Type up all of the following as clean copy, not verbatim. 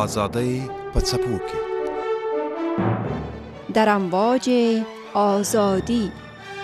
آزادۍ په څپو کې در امواج آزادی.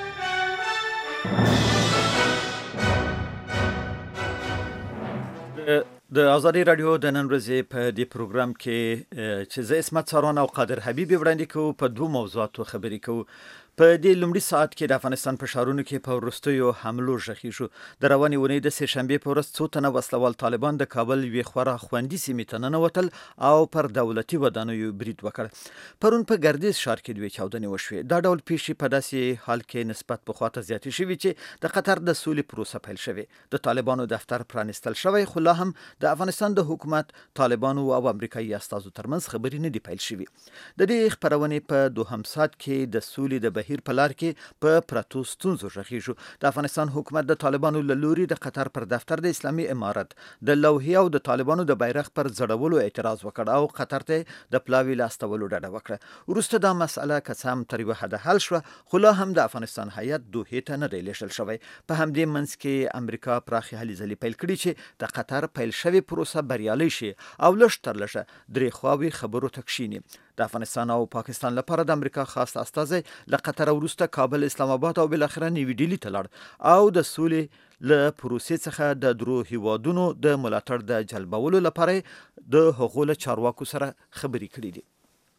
د آزادي رادیو د نن ورځې په دې پروګرام کې چې زه اسمت سارون او قادر حبیبي وړاندې کوو په دوه موضوعاتو خبرې کوو. په دې لومړي ساعت کې د افغانستان په ښارونو کې په وروستیو حملو ژغې شو. د روانې اونۍ د سه شنبې په ورځ څو تنه وسلوال طالبان د کابل یوې خورا خوندي سیمې ته ننوتل او پر دولتي ودانیو برید وکړ. پرون په ګردیز ښار کې دوې چاودنې وشوې. دا ډول پیښې په داسې حال کې نسبت پخواته زیاتې شوې چې د قطر د سولې پروسه پیل شوې. د طالبانو دفتر پرانستل شوی، خو لا هم د افغانستان د حکومت، طالبانو او امریکایي استازو ترمنځ خبرې نه دي پیل شوې. د دې خبرونې په دوهم ساعت کې د سولې د بهیر په لار کې په پرتو ستونزو ژغېږو. د افغانستان حکومت د طالبانو له لوري د قطر پر دفتر د اسلامي امارت د لوحې او د طالبانو د بیرغ پر ځړولو اعتراض وکړ او قطر ته د پلاوي لاستولو ډډه وکړه. وروسته دا مسله که څه هم تر یوه حده حل شوه، خو لا هم د افغانستان هیات دوحې ته نه دی لېږل شوی. په همدې منځ کې امریکا پراخې هلې ځلې پیل کړي چې د قطر پیل شوې پروسه بریالۍ شي او لږ تر لږه درې خواوې خبرو ته کښیني. د افغانستان او پاکستان لپاره د امریکا خاص استازی له قطر وروسته کابل، اسلام آباد او بالاخره نیوي ډیلي ته لاړ او د سولې له پروسې څخه د درو هیوادونو د ملاتړ د جلبولو لپاره د هغو له چارواکو سره خبرې کړې دي.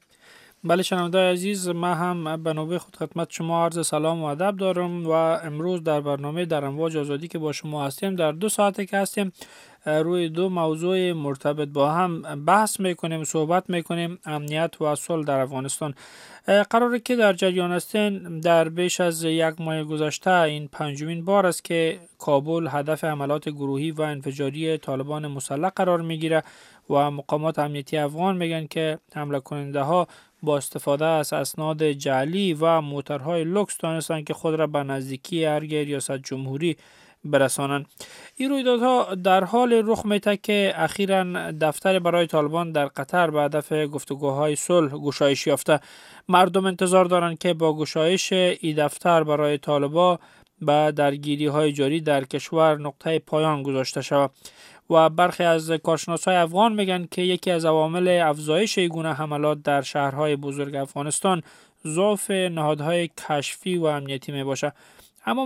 بله شنونده عزیز، ما هم به نوبه خود خدمت شما عرض سلام و ادب دارم و امروز در برنامه در امواج آزادی که با شما هستیم در 2 ساعته که هستیم روی 2 موضوع مرتبط با هم بحث میکنیم، صحبت میکنیم. امنیت و صلح در افغانستان. قراره که در جریان هستیم. در بیش از 1 ماه گذشته این 5مین بار است که کابل هدف حملات گروهی و انفجاری طالبان مسلح قرار میگیره و مقامات امنیتی افغان میگن که حمله کننده ها با استفاده از اسناد جعلی و موترهای لوکس دانستند که خود را به نزدیکی ارگ ریاست جمهوری برسانند. این رویدادها در حال رخ میده که اخیراً دفتر برای طالبان در قطر به هدف گفتگوهای صلح گشایش یافته. مردم انتظار دارند که با گشایش این دفتر برای طالبان به درگیری های جاری در کشور نقطه پایان گذاشته شود. و برخی از کارشناسای افغان میگن که یکی از عوامل افزایش این گونه حملات در شهرهای بزرگ افغانستان ضعف نهادهای کشفی و امنیتی می باشه. اما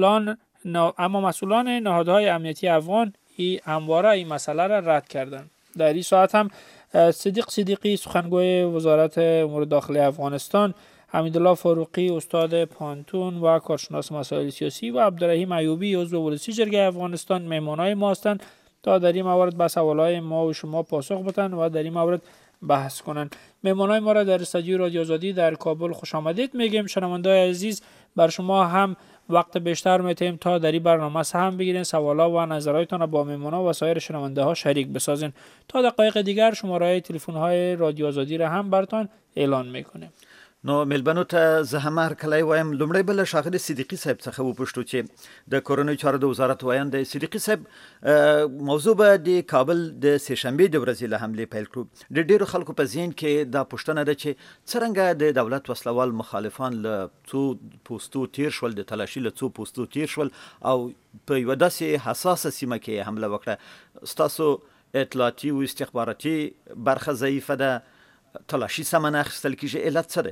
مسئولان نهادهای امنیتی افغان همواره این مسئله را رد کردند. در این ساعت هم صدیق صدیقی، سخنگوی وزارت امور داخلی افغانستان، حمیدالله فاروقی، استاد پانتون و کارشناس مسائل سیاسی و عبدالرحیم ایوبی، عضو ولسی جرگه افغانستان مهمانای ما هستند تا در این مورد به سوالای ما و شما پاسخ بدن و در این مورد بحث کنن. مهمانای ما را در استودیو رادیو آزادی در کابل خوش آمدید میگیم. شنونده‌های عزیز، بر شما هم وقت بیشتر میتیم تا در این برنامه سهم بگیرین، سوالا و نظراتتان را با مهمانا و سایر شنونده ها شریک بسازین. تا دقایق دیگر شماره تلفن های رادیو آزادی را هم براتون اعلان میکنیم. نو ملبنو ته زه هم هرکلی وایم. لومړی به له ښاغلي صدیقي صاحب څخه وپوښتو چې د کورنیو چارو د وزارت وایند صدیقي صاحب، موضوع به د کابل د سه شنبې د ورځې له حملې پیل کړو. د ډېرو خلکو په ذهن کې دا پوښتنه ده چې څرنګه د دولت وسلوال مخالفان له څو پوستو تیر شول، د تلاشي له څو پوستو تیر شول او په یوه داسې حساسه سیمه کې حمله وکړه. ستاسو اطلاعاتي و استخباراتي برخه ضعیفه ده، تلاشي سمه نه اخیستل کېږي، علت څه دی؟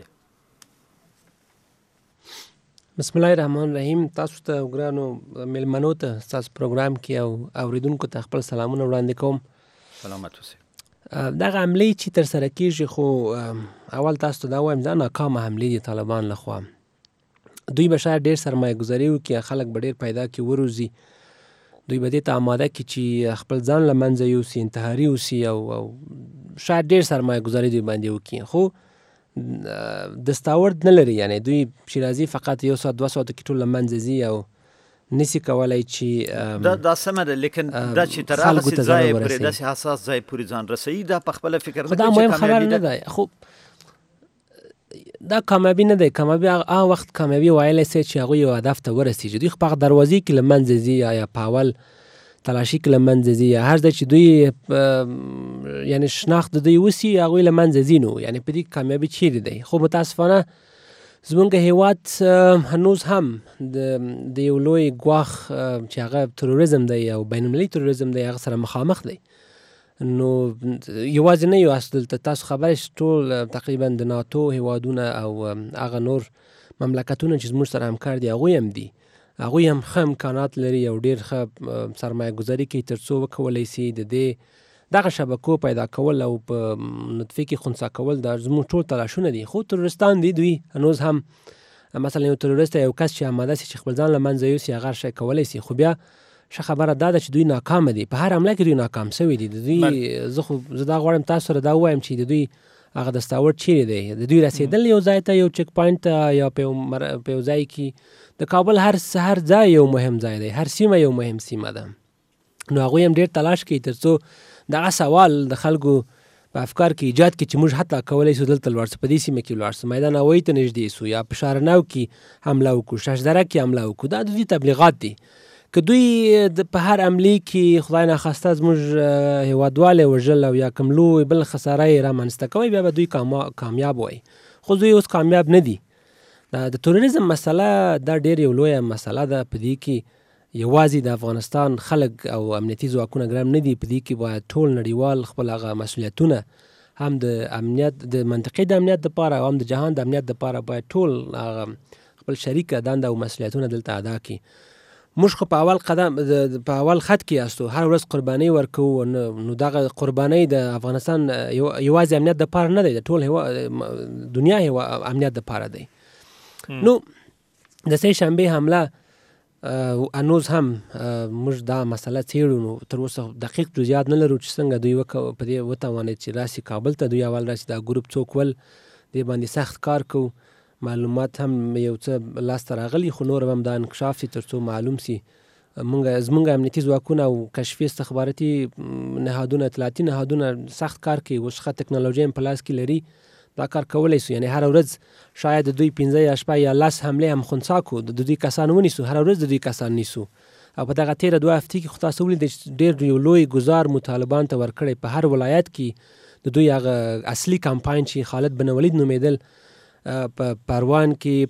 بسم الله الرحمن الرحیم. تاسو ته ګرانو مېلمنو ته تاسو پروګرام کې او اوریدونکو ته خپل سلامونه وړاندې کوم. سلامت اوسئ. دغه حملې چې ترسره کېږي، خو اول تاسو ته دا وایم دا ناکامه حملې دي طالبان لخوا. دوی به شاید ډېر سرمایه ګذاري وکړي، خلک به ډېر پیدا کړي وروزي. دوی به دې ته آماده کړي چې خپل ځان له منځه یوسي، انتحاري وسي او شاید ډېر سرمایه ګذاري دوی باندې وکړي، خو دستاورد نه لري. یعنی دوی شیرازي فقط 1 ساعت 2 ساعت کې ټول له منځه ځي او نسی کولای چې دا سمه ده، لیکن دا چې تر هغه ځای پورې داسې حساس ځای پورې ځان رسوي، دا په خپله فکر نه کوي دا مهم خبر نه ده. خو دا کامیابي نه ده. کامیابي هغه وخت کامیابي وایلی سي چې هغوی یو هدف ته ورسېږي. دوی خو په هغه دروازې کې له منځه ځي یا په اول تلاشي کې له منځه ځي، یا هر ځای چې دوی یعنی شناخت د دوی وسي هغوی له منځه ځي. نو یعنی په دې کامیابي چیرې دی؟ خو متاسفانه زمونږ هیواد هنوز هم د یو لوی ګواښ چې هغه تروریزم دی او بین المللي تروریزم دی هغه سره مخامخ دی. نو یوازې نه یو دلته تاسو خبرې ټول تقریبا د ناتو هیوادونه او هغه نور مملکتونه چې زموږ سره همکار دي هغوی هم دي، هغوی هم ښه امکانات لري او ډېر ښه سرمایه ګذاري کوي تر څو وکولی سي د دغه شبکو پیدا کول او په نطفې کې خنثی کول دا زموږ ټول تلاشونه دي. خو تروریستان دي، دوی هنوز هم مثلا یو تروریست یو کس چې آماده سي چې خپل ځان له منځه یوسي هغه شی کولی سي، خو بیا ښه خبره دا ده چې دوی ناکامه دي، په هر حمله کې دوی ناکام سوي دي. د دوی زه دا غواړم تاسو سره دا ووایم چې د دوی هغه دستاورد چیرې دی، د دوی رسېدل یو ځای ته، یو چک پاینټ ته یا په یو ځای کې د کابل هر ځای یو مهم ځای دی، هر سیمه یو مهم سیمه ده. نو هغوی هم ډېر تلاش کوي تر څو دغه سوال د خلکو په افکار کې ایجاد کړي چې موږ حتی کولی سو دلته لوړ سو، په دې سیمه کې لوړ سو، میدان هوایي ته نږدې سو، یا په شارنو کې حمله وکړو، ششدره کې حمله وکړو. دا د دوی تبلیغات دي. که دوی په هر عملې کې خدای ناخواسته زموږ هیوادوالی وژل او یا کوم لوی بل خساره یې رامنځته کوي، بیا به دوی کامیاب وای. خو دوی اوس کامیاب نه دي. د تروریزم مسله دا ډېر یو لویه مسله ده. په دې کې یوازې د افغانستان خلک او امنیتي ځواکونه ګرم نه دي، په دې کې باید ټول نړیوال خپل هغه مسؤلیتونه هم د امنیت د منطقې د امنیت دپاره او هم د جهان د امنیت دپاره باید ټول هغه خپل شریکه دنده او مسؤلیتونه دلته ادا کړي. موږ خو په اول قدم په اول خط کې یاستو، هر ورځ قربانۍ ورکوو. نو دغه قربانۍ د افغانستان یوازې امنیت دپاره نه دی، د ټول دنیا امنیت دپاره دی. نو د سې شنبې حمله انوز هم موږ دا مسله څېړو، نو تر اوسه دقیق جزئیات نه لرو چې څنګه دوی په دې وتوانېد چې راسي کابل ته. دوی اول راسي دا ګروپ څوک ول، دې باندې سخت کار کوو. معلومات هم یو څه لاسته راغلي، خو نور هم دا انکشاف سي تر څو معلوم سي. زمونږ امنیتي ځواکونه او کشفي استخباراتي نهادونه، اطلاعاتي نهادونه سخت کار کوي. اوس ښه ټکنالوژي هم په لاس کې لري، دا کار کولی سو. یعنې هره ورځ شاید د دوی 15 یا 10 یا 10 حملې هم خنثی کړو، د دوی کسان ونیسو، هره ورځ د دوی کسان نیسو. او په دغه تېره 2 هفتې کې خو تاسو ولیدئ چې ډېر یو لوی ګزار مو طالبان ته ورکړی. په هر ولایت کې د دوی هغه اصلي کمپاین چې خالد بن ولید نومېدل، په پروان کې،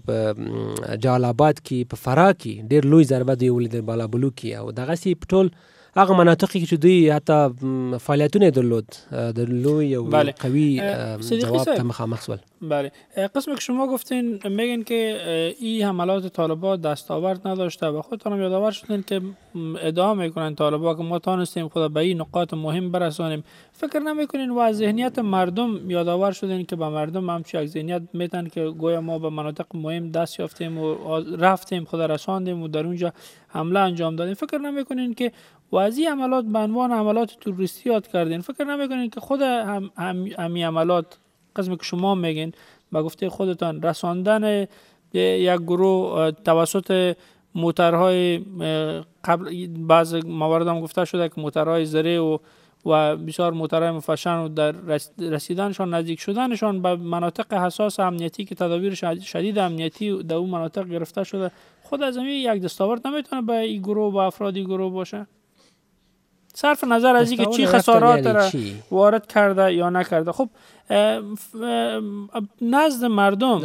په جلال آباد کې، په فراه کې ډېر لوی ضربه دوی ولیدل، بالابلو کې، او دغسې په ټول هغه مناطق کې چې دوی حتی فعالیتونه درلود، د لوی یو قوی جواب ته مخامخ شول. بله، قسمی که شما گفتین میگن که این حملات طالبان دستاورد نداشته و خودتان هم یادآور شدین که ادعا میکنن طالبان که ما تانستیم خود به این نقاط مهم برسانیم. فکر نمیکنین و از ذهنیت مردم یادآور شدین که به مردم همچی یک ذهنیت میتن که گویا ما به مناطق مهم دست یافتیم و رفتیم، خود رساندیم و در اونجا حمله انجام دادیم؟ فکر نمیکنین که وازی عملات به عنوان عملات تروریستی یاد کردین؟ فکر نمیکنین که خود همین عملات قسمی که شما میگین با گفته خودتان رساندن یک گروه توسط موترهای قبل، بعض موارد هم گفته شده که موترهای زره و بسیار موترهای مفشن و در رسیدنشان، نزدیک شدنشان به مناطق حساس امنیتی که تدابیر شدید امنیتی در اون مناطق گرفته شده، خود از همین یک دستاورد نمیتونه به این گروه و افرادی گروه باشه؟ صرف نظر از اینکه چی خسارات را وارد کرده یا نکرده. خب نزد مردم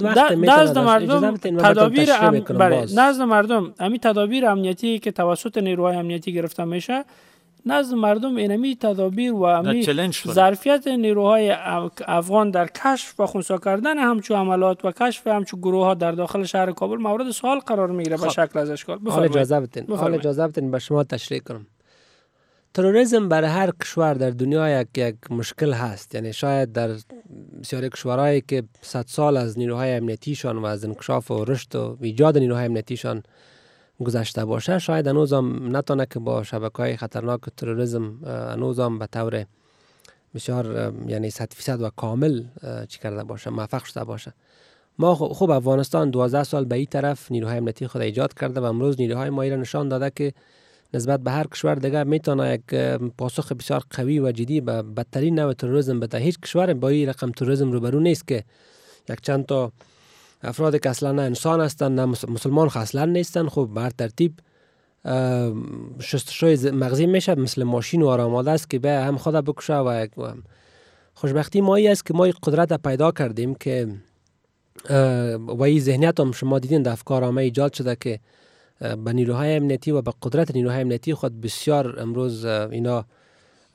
نزد مردم همین تدابیر امنیتی که توسط نیروهای امنیتی گرفته میشه، نزد مردم اینمی تدابیر و همین ظرفیت نیروهای افغان در کشف و خنثی کردن همچو عملات و کشف همچو گروه ها در داخل شهر کابل مورد سوال قرار میگیره به شکل از اشکال. حال اجازه بدین به شما تشریح کنم. تروریسم برای هر کشور در دنیا یک مشکل هست. یعنی شاید در بسیاری کشورهایی که 100 سال از نیروهای امنیتیشان و از انکشاف و رشد و ایجاد نیروهای امنیتیشان گذشته باشه، شاید هنوز هم نتونه که با شبکه‌های خطرناک تروریسم هنوز هم به طور بسیار یعنی 100% و کامل چی کرده باشه، موفق شده باشه. ما خوب افغانستان 12 سال به این طرف نیروهای امنیتی خود ایجاد کرده و امروز نیروهای ما نشان داده که نسبت به هر کشور دیگه میتونه یک پاسخ بسیار قوی و جدی به بدترین نوع تروریسم بده. هیچ کشور با این رقم تروریسم روبرو نیست که یک چند تا افرادی که اصلا نه انسان هستن نه مسلمان اصلا نیستن، خب بر ترتیب شستشوی مغزی میشه، مثل ماشین و آماده است که به هم خود بکشه. و خوشبختی ما است که ما قدرت پیدا کردیم که و این ذهنیت هم شما دیدین در افکار عامه ایجاد شده که به نیروهای امنیتی و به قدرت نیروهای امنیتی خود بسیار امروز اینا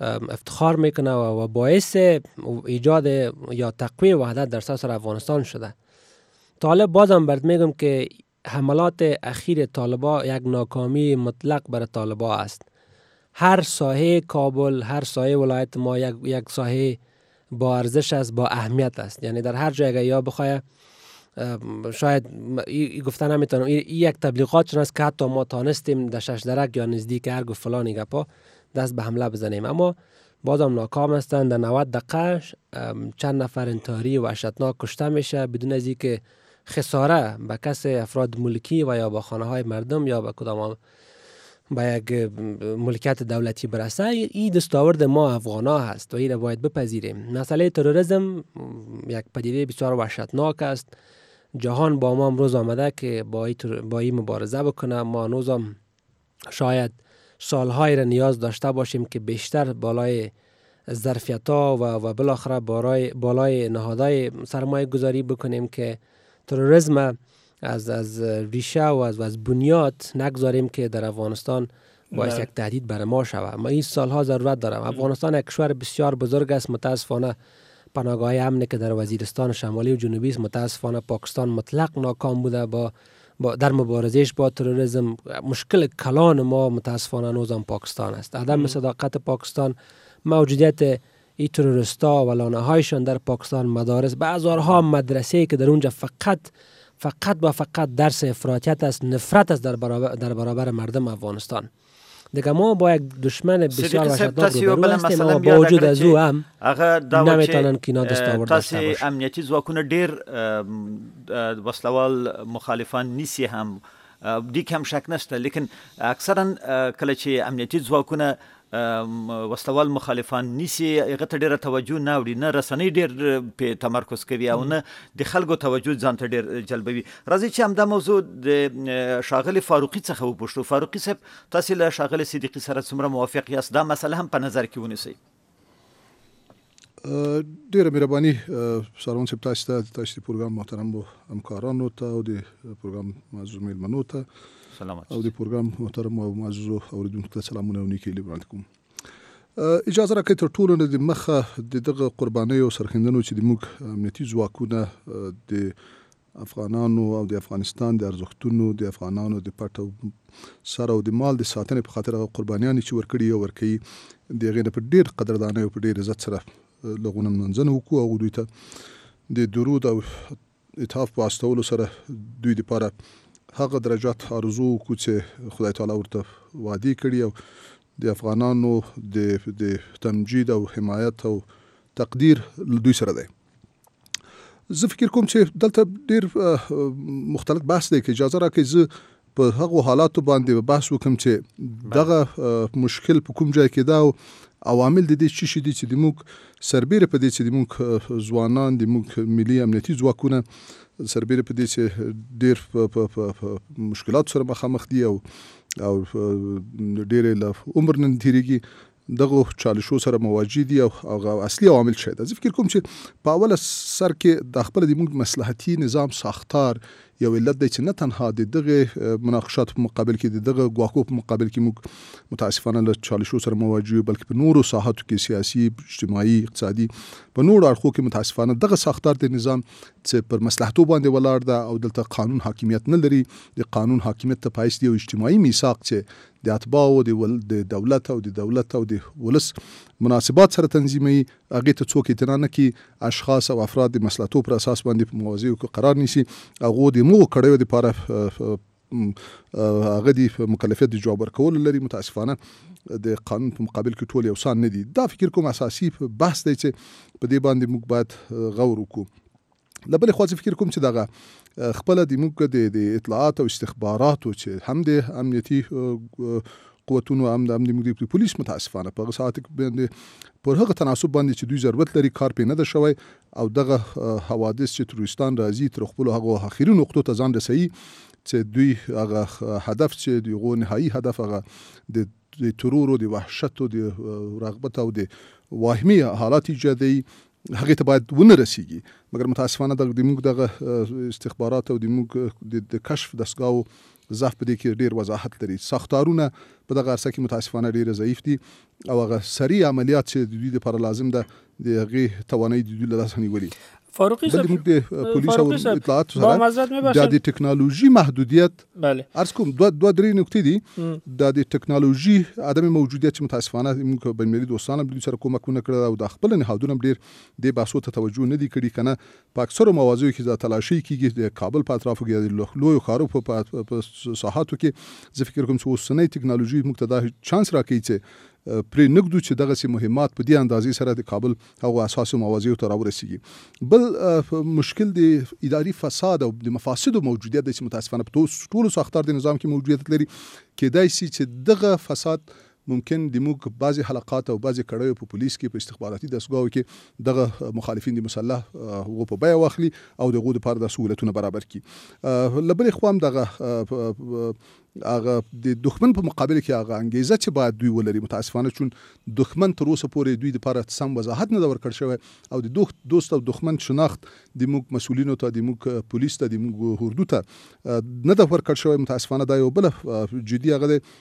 افتخار میکنه و باعث ایجاد یا تقویت وحدت در سراسر افغانستان شده. طالب بازم برات میگم که حملات اخیر طالبا یک ناکامی مطلق برای طالبا است. هر ساحه کابل، هر ساحه ولایت ما یک ساحه با ارزش است، با اهمیت است. یعنی در هر جای یا بخوای شاید گفتن نمیتونم این یک تبلیغات چون است که حتی ما تانستیم در شش درک یا نزدیک ارگ و فلانی گپا دست به حمله بزنیم، اما بازم ناکام هستند. در 90 دقیقه چند نفر انتحاری و وحشتناک کشته میشه بدون از اینکه خساره به کس افراد ملکی و یا با خانه های مردم یا به کدام با یک ملکیت دولتی برسه. این دستاورد ما افغانا هست و این را باید بپذیریم. مسئله تروریسم یک پدیده بسیار وحشتناک است. جهان با ما امروز آمده که با این مبارزه بکنه. ما هنوزم شاید سالهای را نیاز داشته باشیم که بیشتر بالای ظرفیت‌ها و بالاخره بالای نهادهای سرمایه گذاری بکنیم که تروریسم از ریشه و از بنیاد نگذاریم که در افغانستان باعث یک تهدید برای ما شود. ما این سالها ضرورت دارم. افغانستان یک کشور بسیار بزرگ است. متاسفانه پناهگاه امنی که در وزیرستان شمالی و جنوبی است، متاسفانه پاکستان مطلق ناکام بوده در مبارزهش با تروریسم. مشکل کلان ما متاسفانه نوزم پاکستان است. عدم صداقت پاکستان، موجودیت این تروریستا و لانه هایشان در پاکستان، مدارس، بازارها، مدرسه که در اونجا فقط درس افراطیت است، نفرت است در برابر مردم افغانستان. دیگه ما با یک دشمن بسیار وحشتناک روبرو هستیم، اما با وجود از او هم نمیتونن که اینا دستاورد داشته باشن. تاسو امنیتي ځواکونه ډیر وسلوال مخالفان نیسی هم دي کم شک نشته، لیکن اکثرا کله چې امنیتي ځواکونه وسلوال مخالفان نیسی هغه ته ډیره توجه نه وړي، نه رسنۍ ډیر په تمرکز کوي او نه د خلکو توجه ځان ته ډیر جلبوي. راځي چې همدا موضوع د شاغلي فاروقي څخه وپوښتو. فاروقي صاحب، تاسو له شاغلي صدیقي سره څومره موافق یاست؟ دا مسله هم په نظر کې ونیسئ. ډیره مهرباني سروان صاحب، تاسو د پروګرام محترم همکارانو ته او د پروګرام معزز میلمنو ته سلامات او د پروګرام محترم او معزز اوریدونکو ته سلامونه او نیکي وړاندې کوم. اجازه راکړئ تر ټولو نه د مخه د دغه قربانیو سرښندنو چې موږ امنیتي ځواکونه د افغانانو او د افغانستان د ارزښتونو، د افغانانو د پټ او سر او د مال د ساتنې په خاطر هغه قربانیان چې ورکړي او ورکوي، د هغې نه په ډېر قدردانۍ او په ډېر عزت سره لغونه منځنه وکړو او دوی ته د درود او اتحاف په استولو سره دوی دپاره هغه درجات آرزو وکړو چې خدای تعالی ورته وعدې کړي او د افغانانو د تمجید او حمایت او تقدیر دوی سره دی. زه فکر کوم چې دلته ډېر مختلف بحث دی، که اجازه راکړئ زه په هغو حالاتو باندې بحث وکړم چې دغه مشکل په کوم ځای کې ده او عوامل د دې څه شي دي چې د موږ سربیره په دې چې د موږ ځوانان، د موږ ملي امنیتي ځواکونه سربیره په دې چې ډېر په مشکلاتو سره مخامخ دي او ډېرې له عمر نه تېرېږي، دغه چالشو سره مواجه دي او اصلي عوامل څه دي. زه فکر کوم چې په اوله سر کې د خپل د موږ مصلحتي نظام ساختار یو علت دی چې نه تنها د دغه مناقشات په مقابل کې، د دغه ګواښو په مقابل کې موږ متاسفانه له چالشو سره مواجه یو، بلکې په نورو ساحاتو کې سیاسي، اجتماعي، اقتصادي، په نورو اړخو کې متاسفانه دغه ساختار د نظام چې پر مصلحتو باندې ولاړ ده او دلته قانون حاکمیت نه لري. د قانون حاکمیت ته پایست دی او اجتماعي میثاق چې د اتباعو د دولت او د ولس مناسبات سره تنظیموي، هغې ته څوک اعتنا نه کوي. اشخاص او افراد د مصلحتو پر اساس باندې په موازیو کې قرار نیسي، هغو د مغو کړیو دپاره هغه د مکلفیت د جواب ورکولو لري. متاسفانه د قانون په مقابل کې ټول یو شان نه دي. دا فکر کوم اساسي بحث دی چې په دې باندې موږ باید غور وکړو. له بلې خوا فکر کوم چې دغه خپله د موږ د اطلاعات او استخباراتو چې هم د امنیتي قوتونو هم د امنیتي پولیس متاسفانه په هغه ساعت باندې پر هغه تناسب باندې چې دوی ضرورت لري کار پې نه ده شوی او دغه حوادث چې تروریستان راځي تر خپلو هغو اخري نقطو ته ځان رسوي چې دوی هغه هدف چې د هغو نهایي هدف هغه د ترور او د وحشت او د رغبت او د واهمي حالات ایجادوي، هغې ته باید ونه رسیږي. مګر متاسفانه د موږ دغه استخبارات او د موږ د کشف دستګاهو ضعف په دې کې ډیر وضاحت لري. ساختارونه په دغه عرصه کې متاسفانه ډیر ضعیف دي او هغه سریع عملیات چې د دوی لپاره لازم ده د هغې توانایي د دوی له لاسه نیولي. فاروقی صاحب د پولیس او اطلاعات سره د ټکنالوژي محدودیت عرض کوم دوه درې نکتې دي. د ټکنالوژي عدم موجودیت چې متاسفانه موږ بین المللي دوستانو د سره کومکونه کړل او د خپل نهادونو ډیر د باسو ته توجه نه دي کړي کنه. په اکثرو مواضیعو کې د تلاشي کېږي د کابل په اطرافو کې د لویو ښارو په ساحاتو کې. زه فکر کوم چې اوسنۍ ټکنالوژي موږ ته دا چانس راکوي چې پرې نګدو چې دغسې مهمات په دې اندازې سره د کابل هغو اساسو مواضیعو ته راورسیږي. بل مشکل د اداري فساد او د مفاسدو موجودیت دی چې متاسفانه په ټولو ساختار د نظام کې موجودیت لري. کېدای شي چې دغه فساد ممکن د موږ بعضې حلقات او بعضې کړیو په پولیس کې په استخباراتي دستګاهو کې دغه مخالفین د مسلح هغو په بیه واخلي او د هغو دپاره د سهولتونه برابر کړي. له بلې خوا هم دغه هغه د دښمن په مقابل کې هغه انګیزه چې باید دوی ولري متاسفانه چون دښمن تر اوسه پورې دوی دپاره سم وضاحت نه ده ورکړ شوی او د دوست او دښمن شناخت د موږ مسؤلینو ته د موږ پولیس ته د موږ اردو ته نه ده ورکړ شوی. متاسفانه دا یو بله جدي هغه دی.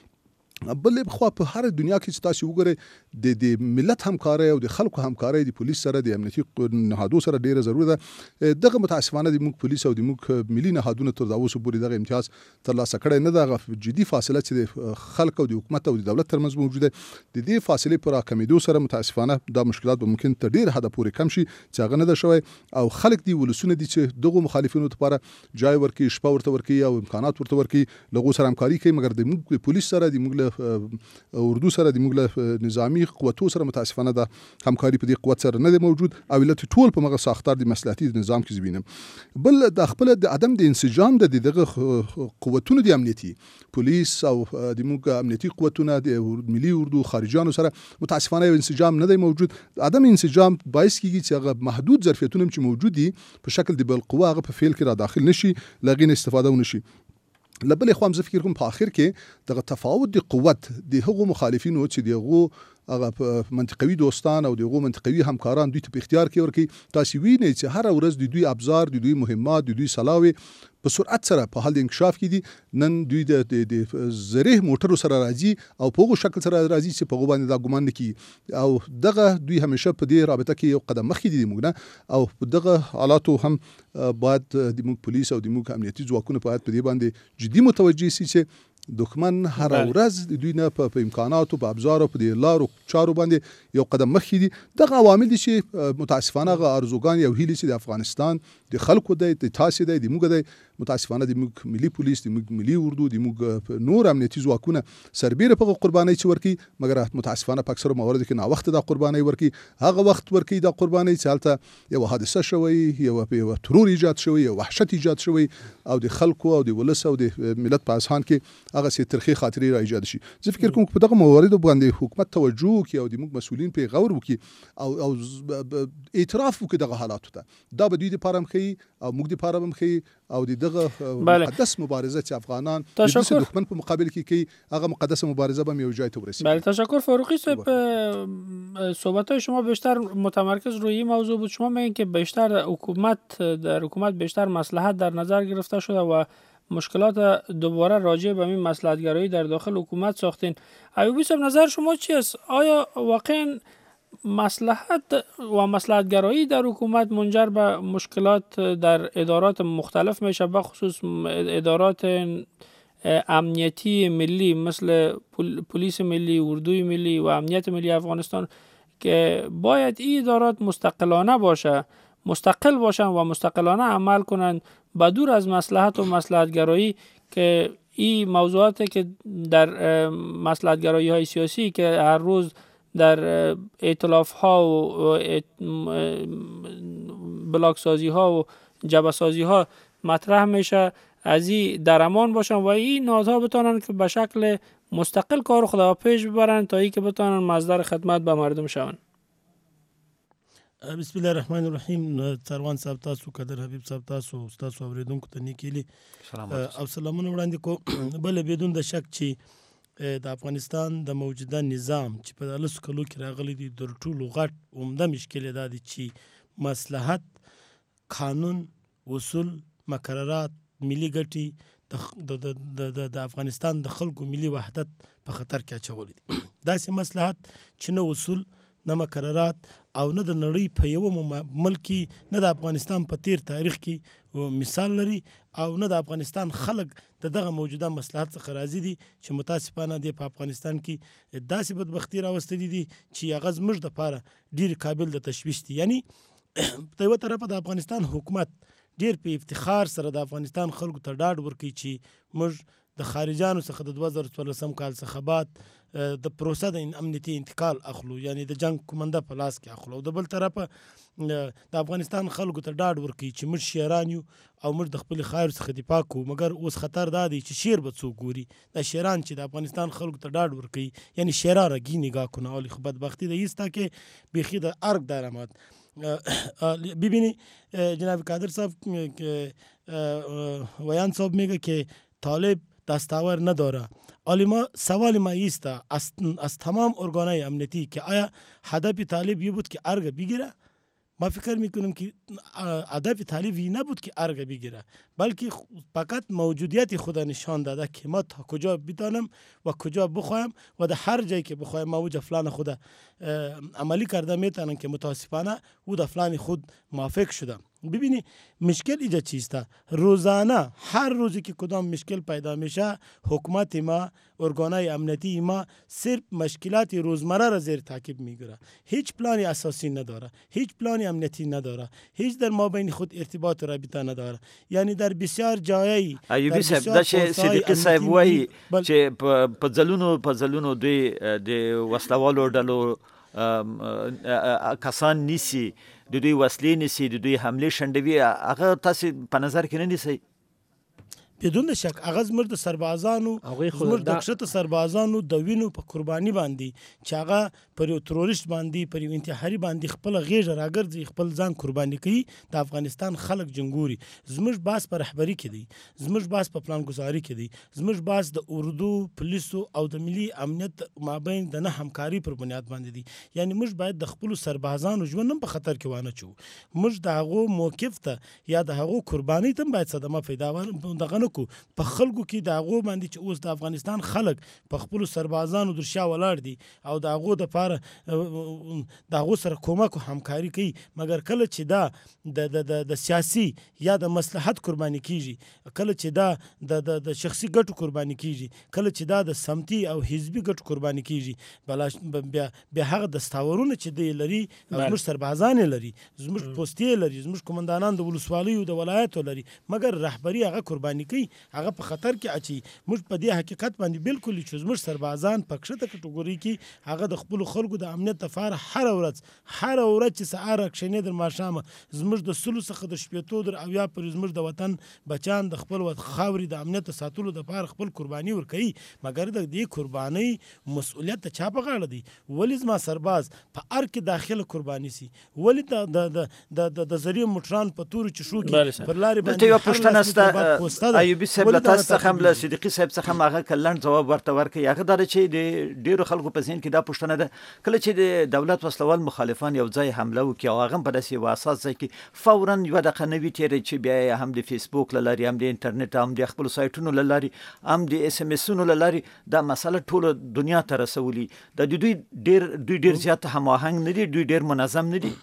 بل خو په هر دنیا کې چې تاسو وګورئ د ملت همکاري او د خلکو همکاري د پولیس سره د امنیتي نهادو سره ډیره ضروري ده. دغه متاسفانه د موږ پولیس او د موږ ملي نهادونو تر اوسه پورې دغه امتیاز ترلاسه کړی نه ده. جدي فاصله چې د خلک او د حکومت او د دولت ترمنځ موجوده د دې فاصلې پر راکمېدو سره متاسفانه دا مشکلات به ممکن تر ډیر حده پورې کم شي چې هغه نه ده شوی او خلک دی ولسونه دي چې دغه مخالفینو لپاره جای ورکړي شپه ورته ورکړي او امکانات ورته ورکړي لغو سره همکاري کوي. مګر د موږ پولیس سره د موږ اردو سره د موږ له نظامی قوتو سره متاسفانه د همکاري په دې قوت سره نه دی موجود او علت ټول په مغه ساختار د مصلحتي نظام کې زوینم. بل د خپل د عدم د انسجام د دغه قوتونو د امنیتي پولیس او د موږ امنیتي قوتونو د ملي اردو خارجانو سره متاسفانه انسجام نه دی موجود. عدم انسجام باعث کیږي چې هغه محدود ظرفیتونه چې موجود دي په شکل د بل قوه هغه په فعل کې را داخل نشي لغین استفاده ونشي. لبلې خو هم زه فکر کوم په آخر کې دغه تفاوت د قوت د هغو مخالفینو چې دغه هغه منطقوي دوستان او دغه منطقوي همکاران دوی ته په اختیار کې ورکړي. تاسو وینئ چې هر ورځ د دوی ابزار د دوی مهمات د دوی سلاوي په سرعت سره په حال د انکشاف کې دي. نن دوی د زریح موټرو سره راځي او په هغو شکل سره راځي چې په هغو باندې دا ګمان نه کیږي او دغه دوی همیشه په دې رابطه کې یو قدم مخکې دي موږ نه او په دغه حالاتو هم باید د موږ پولیس او د موږ امنیتي ځواکونه باید په دې باندې جدي متوجه شي چې دښمن هر ورځ دوی نه په امکاناتو په ابزارو په دې لارو چارو باندې یو قدم مخکې دي. دغه عوامل دي چې متاسفانه هغه ارزوګان یو هیلې چې د افغانستان د خلکو دی د تاسې دی د موږ دی متاسفانه د موږ ملي پولیس د موږ ملي اردو د موږ نور امنیتي ځواکونه سربیره په قربانۍ چې ورکړي مګر متاسفانه په اکثرو مواردو کې ناوخته د قربانۍ ورکړي. هغه وخت ورکړي د قربانۍ چې هلته یو حادثه شوی یو ترور ایجاد شوی یو وحشت ایجاد شوی او د خلکو او د ولس او د ملت په اذهان کې هغه سي ترخی خاطرې را ایجاد شي. زه فکر کوم په دغه مواردو باندې حکومت توجه وکړي او د موږ مسؤلین په غور وکړي او اعتراف وکړي دغه حالاتو ته. دا به دوی لپاره هم ښه او موږ لپاره هم ښه او دغه مقدس مبارزه چې افغانان د دښمن په مقابل کې کوي هغه مقدس مبارزه به یو جای ته ورسیږي. بله تشکر فاروقی صاحب. صحبت‌های شما بیشتر متمرکز روی این موضوع بود. شما میگین که بیشتر در حکومت بیشتر مصلحت در نظر گرفته شده و مشکلات دوباره راجع به این مصلحت‌گرایی در داخل حکومت ساختین. ایوبی صاحب نظر شما چی است؟ آیا واقعا مصلحت و مصلحت‌گرایی در حکومت منجر به مشکلات در ادارات مختلف میشه بخصوص ادارات امنیتی ملی مثل پلیس ملی، اردوی ملی و امنیت ملی افغانستان که باید این ادارات مستقلانه باشه، مستقل باشن و مستقلانه عمل کنند بدور از مصلحت و مصلحت‌گرایی که این موضوعاتی که در مصلحت‌گرایی‌های سیاسی که هر روز در ائتلاف‌ها و بلاک‌سازی‌ها و جبهه‌سازی‌ها مطرح میشه از این در امان باشن و این نهادها بتونن که به شکل مستقل کار خود پیش ببرن تا اینکه بتونن مصدر خدمت به مردم شون. بسم الله الرحمن الرحیم. تروان صاحب تاسو قدر حبیب صاحب تاسو تاسو اوریدونکو ته نیکیلی او سلامونه وړاندې کو. بل بدون د شک چې د افغانستان د موجوده نظام چې په 10 کلو کې راغلی دی د ټولو غټ عمده مشکل دا دی چې مصلحت، قانون، اصول، مقررات، ملي ګټې د افغانستان د خلکو ملي وحدت په خطر کې اچولي دي. داسې مصلحت چې نه اصول نه مقررات او نه د نړۍ په یو ملک کې نه د افغانستان په تیر تاریخ کې مثال لري او نه د افغانستان خلک دغه موجوده مصلحت څخه راضي دي چې متاسفانه دی په افغانستان کې داسې بدبختي راوستلي دي چې هغه زموږ دپاره ډېر قابل د تشویش دي. یعنی په یوه طرفه د افغانستان حکومت ډېر په افتخار سره د افغانستان خلکو ته ډاډ ورکوي چې موږ د خارجانو څخه د 2014 کال څخه بعد د پروسه د امنیتي انتقال اخلو، یعنی د جنگ کومنده په لاس کې اخلو. د بل طرفه د افغانستان خلکو ته ډاډ ورکوي چې موږ شیران یو او موږ د خپل خاور څخه دفاع کوو. مګر اوس خطر دا دی چې شیر به څوک ګوري. دا شیران چې د افغانستان خلکو ته ډاډ ورکوي یعنی شیرا رگی نگاه کنه ولی خب بدبختی د ایستا کې بیخی د ارگ درآمد. ببینی جناب قادر صاحب ویان صاحب میگه که طالب دستاور نداره. حالا سوال ما ایست از تمام ارگانهای امنیتی که آیا هدف طالب یه بود که ارگ بگیره؟ ما فکر میکنم که هدف طالب این نبود که ارگ بگیره، بلکه فقط موجودیت خود نشان داده که ما تا کجا بتانم و کجا بخوایم و در هر جایی که بخوایم ما وجه فلان خود عملی کرده میتونم که متاسفانه او در فلان خود موافق شدم. ببینی مشکل ایجا چیسته، روزانه هر روزی که کدام مشکل پیدا میشه حکومت ما ارگانهای امنیتی ما صرف مشکلات روزمره را زیر تعقیب میگیره. هیچ پلانی اساسی نداره، هیچ پلانی امنیتی نداره، هیچ در مابین خود ارتباط و رابطه نداره. یعنی در بسیار جایی ایوبی صاحب دا چې صدیقی صاحب وایي چې په ځلونو دوی د وسلوالو ډلو کسان نیسی، د دوی وسلې نیسی، د دوی حمله شندوي، هغه تاسو په نظر کې نه نیسئ؟ بدون شک هغه زموږ د سربازانو زموږ د کښته سربازانو د وینو په قرباني باندې چې هغه پر یو تروریست باندې پر یو انتحاري باندې خپل غیږه راګرځي، خپل ځان قرباني کوي. د افغانستان خلک جنګوري. زموږ باس په رهبري کې دی، زموږ باس په پلانګذاري کې دی، زموږ باس د اردو پولیسو او د ملي امنیت مابین د نه همکاري پر بنیاد باندې دی. یعنی موږ باید د خپل سربازانو ژوند هم په خطر کې وانه چو. موږ د هغو موقف ته یا د هغو قرباني ته باید صدمه پیدا دغه په خلکو کې د هغو باندې چې اوس د افغانستان خلک په خپلو سربازانو در شا ولاړ دي او د هغو دپاره د هغو سره کومک او همکاري کوي. مګر کله چې دا د سیاسي یا د مصلحت قرباني کیږي، کله چې دا د شخصي ګټو قرباني کیږي، کله چې دا د سمتي او حزبي ګټو قرباني کیږي، بیا هغه دستاورونه چې دی لري زموږ سربازان لري، زموږ پوستې لري، زموږ قومندانان د ولسوالیو د ولایتو لري، مګر رهبري هغه قرباني کوي، هغه په خطر کې اچي. موږ په دې حقیقت باندې بالکل چې زموږ سربازان په کښته کټګوري کې هغه د خپل خلکو د امنیت لپاره هر ورځ چې سهار کښینې در ماښامه زموږ د سلو څخه د شپېتو در اویا پورې زموږ د وطن بچان د خپل خاورې د امنیت ساتلو لپاره خپل قرباني ورکوي. مګر د دې قربانۍ مسؤلیت د چا په غاړه دی؟ ولې زما سرباز په ار کې داخله قرباني سي؟ ولې د زری موټران په تورو چشو کې پر لارې باندې یو پوښتنه سته ایوبي صاحب له تاسو څخه هم له صدیقي صاحب څخه هم هغه کلن جواب ورته ورکړي. هغه دا چې د ډیرو خلکو په ذهن کې دا پوښتنه ده کله چې د دولت وسلوال مخالفان یو ځای حمله وکړي او هغه په داسې یو اساس ځای کې فورا یو دقیقه نه وي تېرې چې بیا هم د فیسبوک له لارې، هم د انټرنیټ، هم د خپلو سایټونو له لارې، هم د اس ام اسونو له لارې دا مسله ټوله دنیا ته رسولي. دوی ډیر زیات هماهنګ نه دي، دوی ډیر منظم نه دي.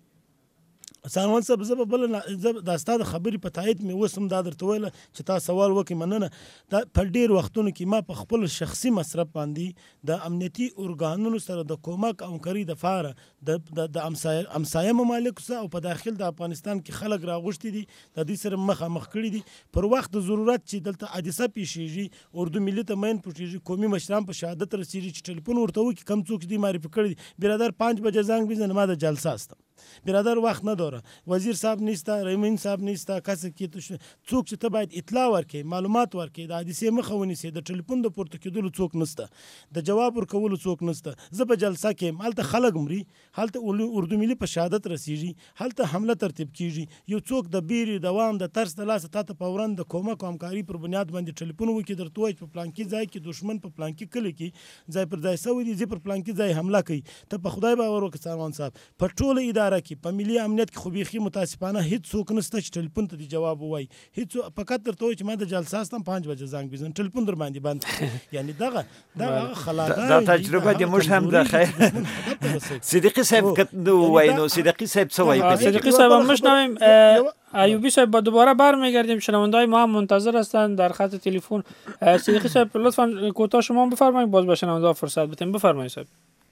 سانوان صاحب زه به بل دا ستا د خبرې په تایید مې اوس هم دا درته ویله چې تا سوال وکړې، مننه. دا په ډېر وختونو کې ما په خپل شخصي مصرف باندې د امنیتي ارګانونو سره د کومک او همکاري دپاره د همسایه ممالکو سره او په داخل د افغانستان کې خلک راغوښتي دي، د دوی سره مخامخ کړي دي. پر وخت د ضرورت چې دلته حادثه پیښیږي، اردو ملي ته مین پوښیږي، قومي مشران په شهادت رسیږي چې ټلیفون ورته وکړي کم څوک دي معرفي کړي دي، برادر 5 بجه زنگ بزنه ما د جلسه هستم، برادر وخت نداره، وزیر صاحب نیسته، رحمین صاحب نیسته، کس کې څوک چې ته باید اطلاع ورکړي، معلومات ورکړي، د حادثې مخه ونیسي، د ټلیفون د پورته کېدلو څوک نسته، د جواب ورکولو څوک نسته. زه په جلسه کې هلته خلک مري، هلته اردو ملي په شهادت رسیږي، هلته حمله ترتیب کیږي، یو څوک د بیرې دوام د ترس د لاسه تا ته فورا د کومک او همکاري پر بنیاد باندې ټلیفون وکړي، درته وایي په پلانکي ځای کې دښمن په پلانکي کلي کې ځای پر ځای سوی دي، زه پر پلانکي ځای حمله کوي. ته په خدای باور وکړه سامان صاحب، په ټوله اداره کې په ملي امنیت کې خو بیخي متاسفانه هیڅ څوک نشته چې ټلیفون ته جواب ووایي. هیڅ فقط درته وایي چې ما د جلسه هستم 5 بجې زنګ بزنم، ټلیفون در باندې بند. یعنی دغه خلاګان دا تجربه د موږ هم د خیر صدیقی صاحب کتو وای نو صدیقی صاحب څه وایي؟ صدیقی صاحب هم میشنویم. ایوبی صاحب با دوباره برمیگردیم، شنونده‌های ما هم منتظر هستند در خط تلفن. صدیقی صاحب لطفاً کوتاه شما بفرمایید، باز به شنونده‌ها فرصت بدیم. بفرمایید صاحب.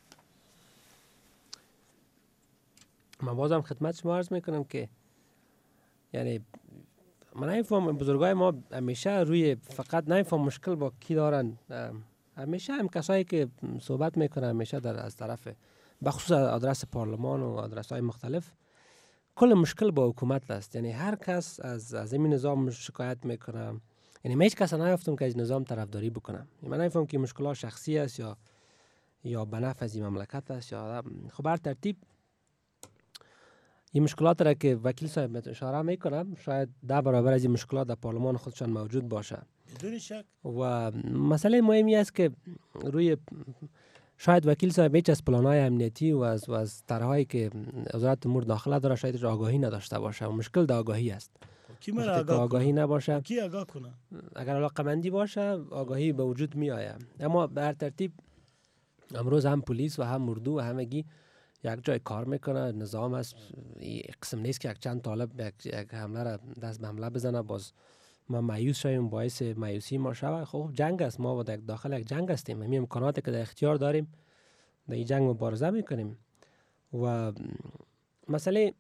من بازم خدمت شما عرض میکنم که یعنی من نمیفهم بزرگای ما همیشه روی فقط نمیفهم مشکل با کی دارن، همیشه هم کسایی که صحبت میکنن همیشه در از طرف بخصوص آدرس پارلمان و آدرس های مختلف کل مشکل با حکومت است. یعنی هر کس از این نظام شکایت میکنه. یعنی من هیچ کس نیافتم که از نظام طرفداری بکنم. من نمیفهم که مشکلات شخصی است یا به نفع از این مملکت است یا خب هر ترتیب این مشکلات را که وکیل صاحب اشاره میکنم شاید 10 برابر از این مشکلات در پارلمان خودشان موجود باشه. بدون شک. و مسئله مهمی است که روی شاید وکیل صاحب هیچ از پلان‌های امنیتی و از طرح‌هایی که وزارت امور داخله داره شاید آگاهی نداشته باشه و مشکل در آگاهی است. کی مرا آگاهی نباشه، کی آگاه کنه؟ اگر علاقه‌مندی باشه آگاهی به وجود می آید. اما به هر ترتیب امروز هم پلیس و هم اردو و همگی یک جای کار میکنه. نظام است این قسم نیست که یک چند طالب یک حمله را دست به حمله بزنه باز ما مایوس شویم، باعث مایوسی ما شود. خب جنگ است، ما داخل یک جنگ هستیم، همین امکاناتی که در اختیار داریم در این جنگ مبارزه میکنیم. و مسئله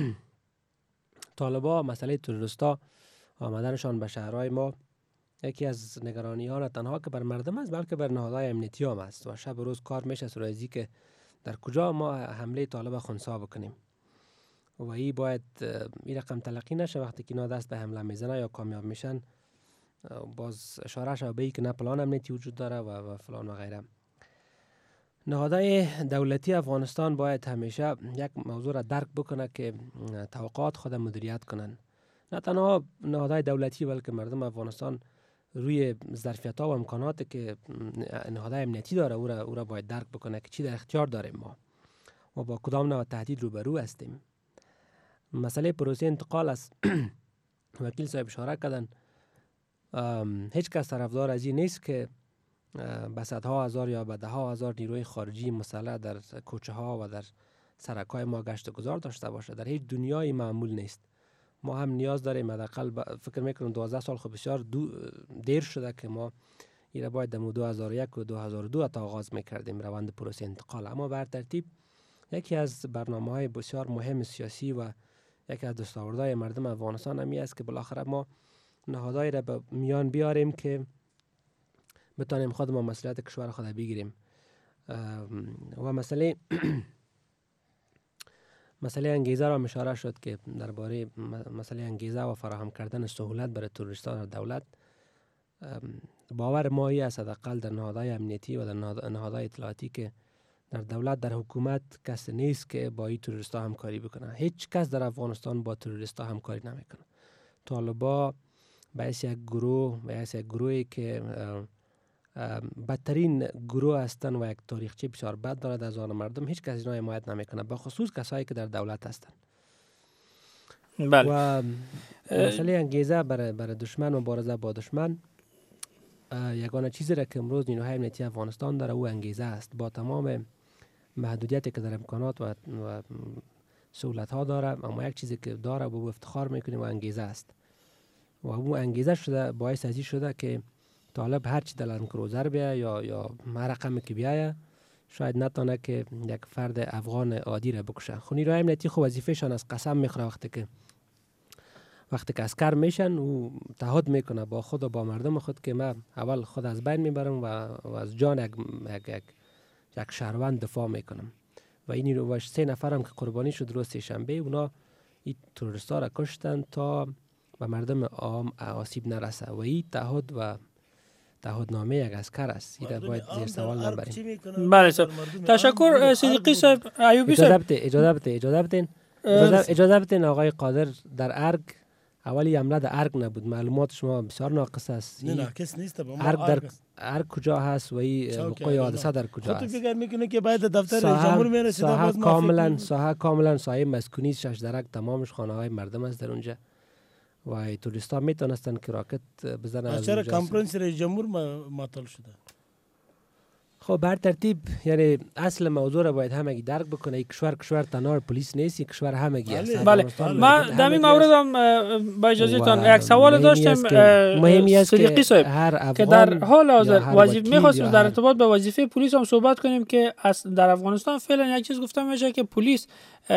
طالبا، مسئله تروریستا آمدنشان به شهرهای ما یکی از نگرانی ها نه تنها که بر مردم است بلکه بر نهادهای امنیتی هم است و شب و روز کار میشه سرایزی که در کجا ما حمله طالب خنثی بکنیم و این باید این رقم تلقی نشه. وقتی که اینا دست به حمله میزنه یا کامیاب میشن باز اشاره شده به که نه پلان امنیتی وجود داره و فلان و غیره. نهادهای دولتی افغانستان باید همیشه یک موضوع را درک بکنه که توقعات خود مدیریت کنن. نه تنها نهادهای دولتی بلکه مردم افغانستان روی ظرفیت‌ها و امکاناتی که نهادهای امنیتی داره او را باید درک بکنه که چی در اختیار داریم ما و با کدام نوع تهدید روبرو هستیم. مسئله پروسه انتقال است. وکیل صاحب اشاره کردن هیچ کس طرفدار از این نیست که به صدها هزار یا به ده‌ها هزار نیروی خارجی مسلح در کوچه ها و در سرک‌های ما گشت و گذار داشته باشه. در هیچ دنیای معمول نیست. ما هم نیاز داریم، حداقل فکر میکنم 12 سال خب بسیار دیر شده که ما این را باید در 2001 و 2002 تا آغاز میکردیم روند پروسه انتقال. اما به هر ترتیب یکی از برنامه‌های بسیار مهم سیاسی و یکی از دستاوردهای مردم افغانستان همی است که بالاخره ما نهادهایی را به میان بیاریم که بتانیم خود ما مسئولیت کشور خود بگیریم. و مسئله انگیزه را اشاره شد که درباره مسئله انگیزه و فراهم کردن سهولت برای تروریستان در دولت باور ما است حداقل در نهادهای امنیتی و در نهادهای اطلاعاتی که در دولت در حکومت کس نیست که با این تروریستا همکاری بکنه. هیچ کس در افغانستان با تروریستا همکاری نمیکنه. طالبا باعث یک گروهی که بدترین گروه هستند و یک تاریخچه بسیار بد دارد از آن مردم، هیچ کس اینا حمایت نمیکنه، به خصوص کسایی که در دولت هستند. بله. و مسئله انگیزه برای دشمن و مبارزه با دشمن یگانه چیزی را که امروز نیروهای امنیتی افغانستان داره او انگیزه است. با تمام محدودیتی که در امکانات و سهولت ها داره، اما یک چیزی که داره و به افتخار میکنیم و انگیزه است. و اون انگیزه شده باعث ازی شده که طالب هر چی در لندکروزر بیایه یا هر رقمی که بیایه شاید نتونه که یک فرد افغان عادی را بکشه. خب نیروهای امنیتی خب وظیفه‌شان از قسم میخوره وقتی که عسکر میشن او تعهد میکنه با خود و با مردم خود که من اول خود از بین میبرم و از جان یک شهروند دفاع میکنم. و این نیرو 3 نفرم که قربانی شد روز سه‌شنبه اونا این تروریستا را کشتن تا به مردم عام آسیب نرسه و این تعهدنامه یک عسکر است. این باید زیر سوال نبریم. بله صاحب. تشکر صدیقی صاحب. ایوبی صاحب اجازه بدین آقای قادر در ارگ اولی حمله در ارگ نبود. معلومات شما بسیار ناقص است. نه ناقص نیست. ارگ در ارگ کجا هست و این موقع حادثه در کجا است؟ خودت فکر میکنه که باید دفتر جمهور میرسید؟ ساحه کاملا ساحه مسکونی شش درک تمامش خانه های مردم است در اونجا و توریستا میتونستن که راکت بزنن. چرا کانفرنس رئیس جمهور معطل شده؟ خب بر ترتیب یعنی اصل موضوع را باید همگی درک بکنه. کشور تنها پلیس نیست، کشور همگی است. بله ما در این مورد هم با اجازهتان یک سوال داشتم. مهمی است صدیقی صاحب که در حال حاضر وظیفه می‌خواستیم در ارتباط با وظیفه پلیس هم صحبت کنیم که در افغانستان فعلا یک چیز گفته میشه که پلیس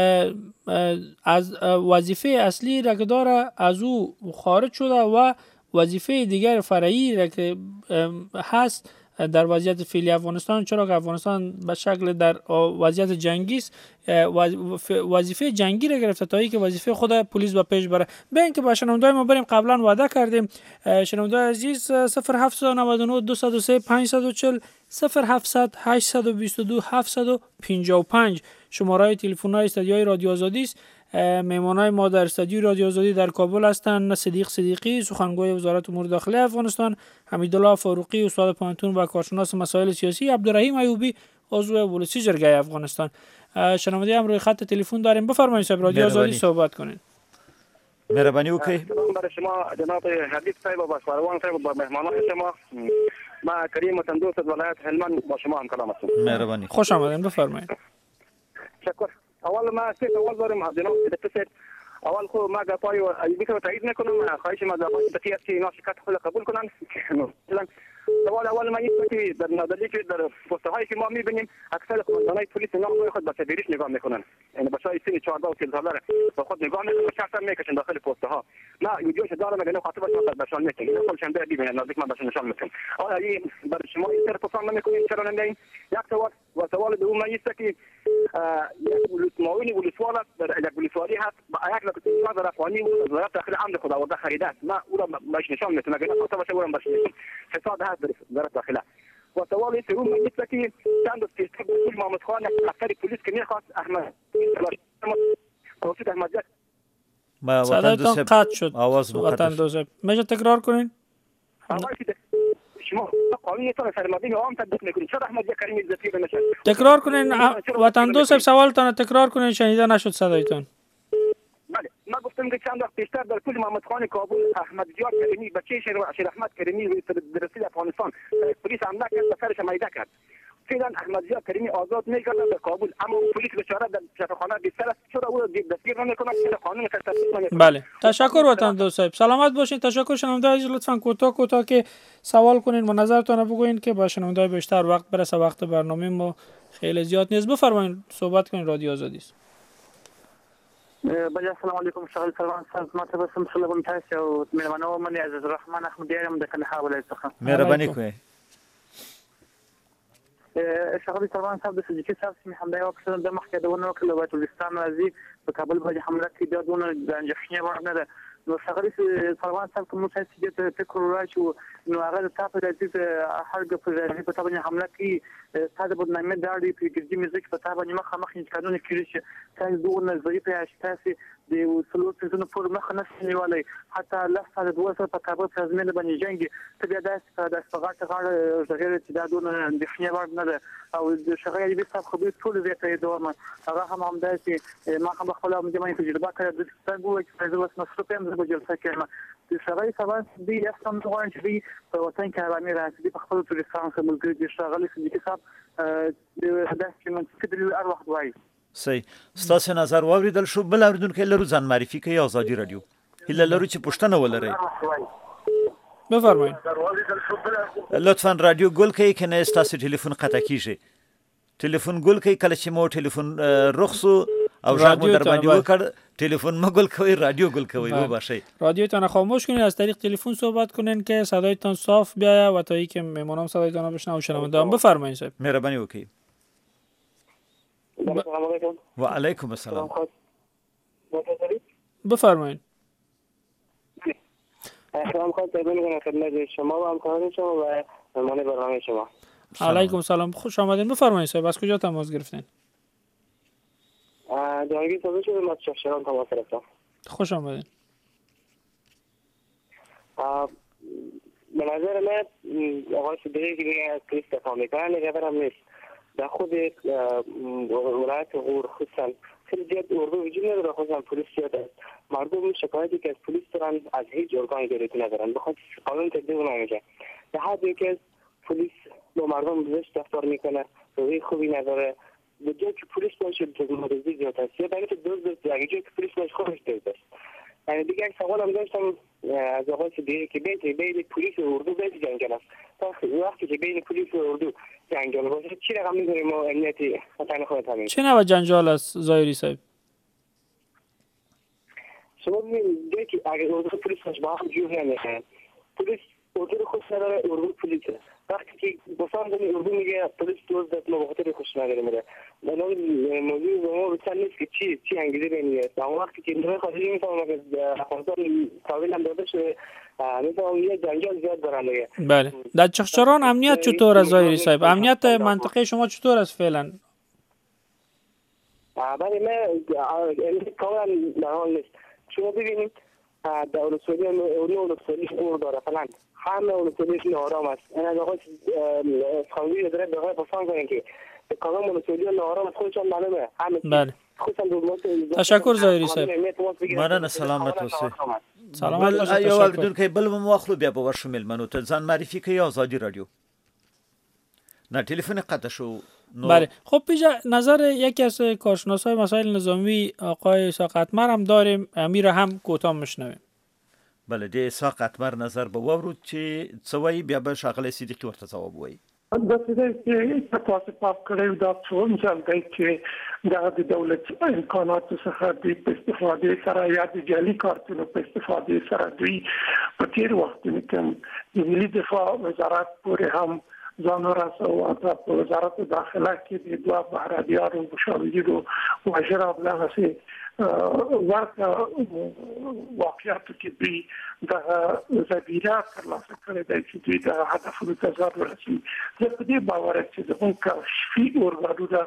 از وظیفه اصلی را که داره از او خارج شده و وظیفه دیگر فرعی را که هست در وضعیت فعلی افغانستان، چرا که افغانستان به شکل در وضعیت جنگی است، وظیفه جنگی را گرفته تا اینکه وظیفه خود پلیس به پیش بره. به اینکه با شنوندای ما بریم قبلا وعده کردیم. شنوندای عزیز 0799 203 540 0700 822 755 شماره تلفن‌های استودیوی رادیو آزادی است. مهمانای ما در استودیوی رادیو آزادی در کابل هستند: صدیقی سخنگوی وزارت امور داخلی افغانستان، حمیدالله فاروقی استاد پانتون و کارشناس مسائل سیاسی، عبدالرحیم ایوبی عضو ولسی جرگه افغانستان. شنونده هم روی خط تلفن داریم. بفرمایید صاحب، رادیو آزادی صحبت کنید. مهربانی وکړئ. سلام برای شما جناب حبیب صاحب و باشوان صاحب و مهمانان شما. ما کریم وطندوست از ولایت هلمند با شما هم کلام هستم. مهربانی. خوش آمدید. بفرمایید. شکر. اول ما سوال دارم از جناب صدیقی. اول خو ما گپای ایوبی رو تایید نکنم. خواهش ما در بقیه که اینا شرکت خود قبول کنن. مثلا سوال اول ما این که در نظری که در پست‌هایی که ما می‌بینیم اکثر قماندانای پلیس نام خود با تبریش نگاه میکنن. یعنی بچهای سن 14 و 30 ساله با خود نگاه میکنن و شخصا میکشن داخل پست‌ها. ما ویدیوش دارم اگه خاطر باشه بچه‌ها میکنن. اینا خودشون ببینن نزدیک من بچه‌ها نشون میکنن. آیا برای شما این طرف پسند نمیکنین؟ چرا نمیین؟ یک سوال و سوال دوم است که یک معاون ولسوالی در یک ولسوالی هست با یک لقطه در افغانی وزارت داخل عمد خداوند خریده. ما او را باش نشون میتونم اگه خاطر باشه اون باش فساد هست در وزارت داخله. و سوال سوم است که چند از پیشتر بود محمد خان افسر پلیس که میخواست احمد احمد ما صدایتان قطع شد. آواز وطن دوست میشه تکرار کنین؟ شما قانونی تو سرمایه‌داری عام تطبیق میکنید. چرا احمد کریمی ذاتی بنشه؟ تکرار کنین وطن دوست سوالتان تکرار کنین، شنیده نشد صدایتان. بله ما گفتم که چند وقت پیشتر در پل محمد خان کابل احمد زیاد کریمی بچه شیر احمد کریمی رئیس افغانستان پلیس حمله کرد و سرش مایده کرد. فعلا احمد زیاد کریمی آزاد میگردد در کابل، اما پلیس بیچاره در شفاخانه بیشتر است. چرا او دستگیر نمیکنه؟ چرا قانون تطبیق نمیکنه؟ بله تشکر وطن دوست صاحب، سلامت باشین. تشکر شنونده عزیز، لطفا کوتاه که سوال کنین و نظرتون بگوین که با شنونده بیشتر وقت برسه. وقت برنامه ما خیلی زیاد نیست. بفرمایید صحبت کنین، رادیو آزادی است. بله السلام علیکم. شغل سلمان صاحب ما ته بسم سلام تاسو او مېلمانو من عزیز الرحمن احمد يرم د کندهار ولایت څخه. مهرباني کوئ. شغل سلمان صاحب د صدیقي صاحب سیمه حمله وکړه د مخکې د ونو کله وایي ټولستان راځي په کابل باندې حمله کوي د دونه د انجښنې ورنه ده. نو شغل سلمان صاحب کوم څه چې ته کوروا شو نو هغه د تاسو د دې هرګ په ځای په تابع حمله کوي. تاسو په نامه داړي په ګرځي میوزیک په تابع مخ هیڅ قانون کړی چې تاسو دونه ځای په اساسي د وسلو څخه پر مخ نه نیولای حتی لفظ د دوه سره په کابل پرځمنه باندې جنگي ته بیا د اسفغات غاړه غیر چې دا دونه د خنیا ورنه ده او د شغال دې صاحب خبرې ټول زیاته دوه هغه هم دا چې ما هم خپل مجموعه تجربه کړې د څنګه چې د وسنه سپم د بجلسه کې د شغال سبا دې اصلا غواړي چې په وطن کې عوامي راځي په خپل ټولستان سره ملګری دي. شغال دې صاحب د هدف چې من فکر اروح وایي صحیح. ستاسو نظر واوریدل شو. بل اوریدونکو لرو ځان معرفي کوي آزادي رادیو هله لرو چې پښتنه ولري. بفرمایید. لطفا رادیو ګل کوي کنه ستاسو ټلیفون قطع کیږي. ټلیفون ګل کوي کله چې مو ټلیفون رخصو او ژغ مو در باندې وکړ ټلیفون مګل کوي رادیو ګل کوي وباشي. رادیو تان خاموش کنین، از طریق تلفن صحبت کنین که صدایتان صاف بیاید و تا اینکه مهمانان صدایتان بشنوه و شنونده هم. بفرمایید صاحب. مهربانی وکړئ. السلام علیکم. و علیکم السلام. بفرمایید. سلام خواهد تقدیم خدمت شما و همکاران شما و مهمان برنامه شما. علیکم سلام، خوش آمدین. بفرمایید صاحب، از کجا تماس گرفتین؟ جهانگیر صاحب شده، من شهران تماس گرفتم. خوش آمدین. به نظر من آقای صدیقی که میگه از پلیس دفاع میکنن نگذر هم نیست. در خود ولایت غور خصوصا خیلی زیاد اردو وجود نداره، خصوصا پلیس زیاد است. مردم شکایتی که از پلیس دارن از هیچ ارگانی دریغ ندارن، بخاطر قانون تطبیق نمیشه. در حدی که پلیس با مردم زشت رفتار میکنه، روی خوبی نداره. به جای که پلیس باشه دزدی زیاد است، یا در اینکه دزد اگه جای که پلیس باشه خودش دزد است. یعنی دیگه یک سوال هم داشتم از آقای صدیقی که بین پلیس و اردو بیت جنگل است. وقتی که بین پلیس و اردو جنگل باشه چی رقم می‌کنیم ما امنیتی وطن خودت همین؟ چه نوع جنجال است ظاهری صاحب؟ شما می‌بینید که اگر اردو پلیس باشه با هم جور نمیشه. پلیس اردو خوش نداره، اردو پلیس. وقتی که بسان دنی اردو میگه پلیس دزد ما بخاطر خوش نداره میره. من موضوع به ما روشن نیست که چی انگیزه بینی است. اما وقتی که نوع خارجی میفهمم که افغانستان تحویل هم داده شده، میفهمم یه جنجال زیاد دارن دیگه. بله. در چخچران امنیت چطور است ظاهری صاحب؟ امنیت منطقه شما چطور است فعلا؟ بله من کاملا در حال نیست. شما ببینید در اولوسولی غور داره فلان همه اولوسولیشون آرام است. این از آقای خانوی داره به آقای پاسان کنید که کاملا اولوسولی آرام است، خودشان معلومه. بله. تشکر ظاهری صاحب. مننه سلامت اوسئ. سلامت باشید. یو اوریدونکو بل مو واخلو بیا به ورشو ملمنو ته ځان معرفي کوي آزادی رادیو. نه تلفن قطع شو. بله. خب پیجا نظر یکی از کارشناسای مسائل نظامی آقای اسحاق اتمر هم داریم، امیر هم کوتاه میشنویم. بله د اسحاق اتمر نظر به وورو چې څوی بیا به شاغله صدیقی ورته جواب وایي. داسې دی چې تاسو پاک کړی دا څوم ځل دی چې د دولت امکاناتو څخه د استفاده سره یا د جعلي کارتونو په استفاده سره دوی په تیر وختونو کې د ملي دفاع وزارت پورې هم ځان ورساو او په وزارت داخله کې د دوه بهره‌یارو مشاورینو وزیر ابلاغسي ورته واقعیتو کې دوی د زبیرات ترلاسه کړی دی چې دوی د هدفونو ته ځان ورسوي. زه په دې باور چې زموږ کشفي ارګانونه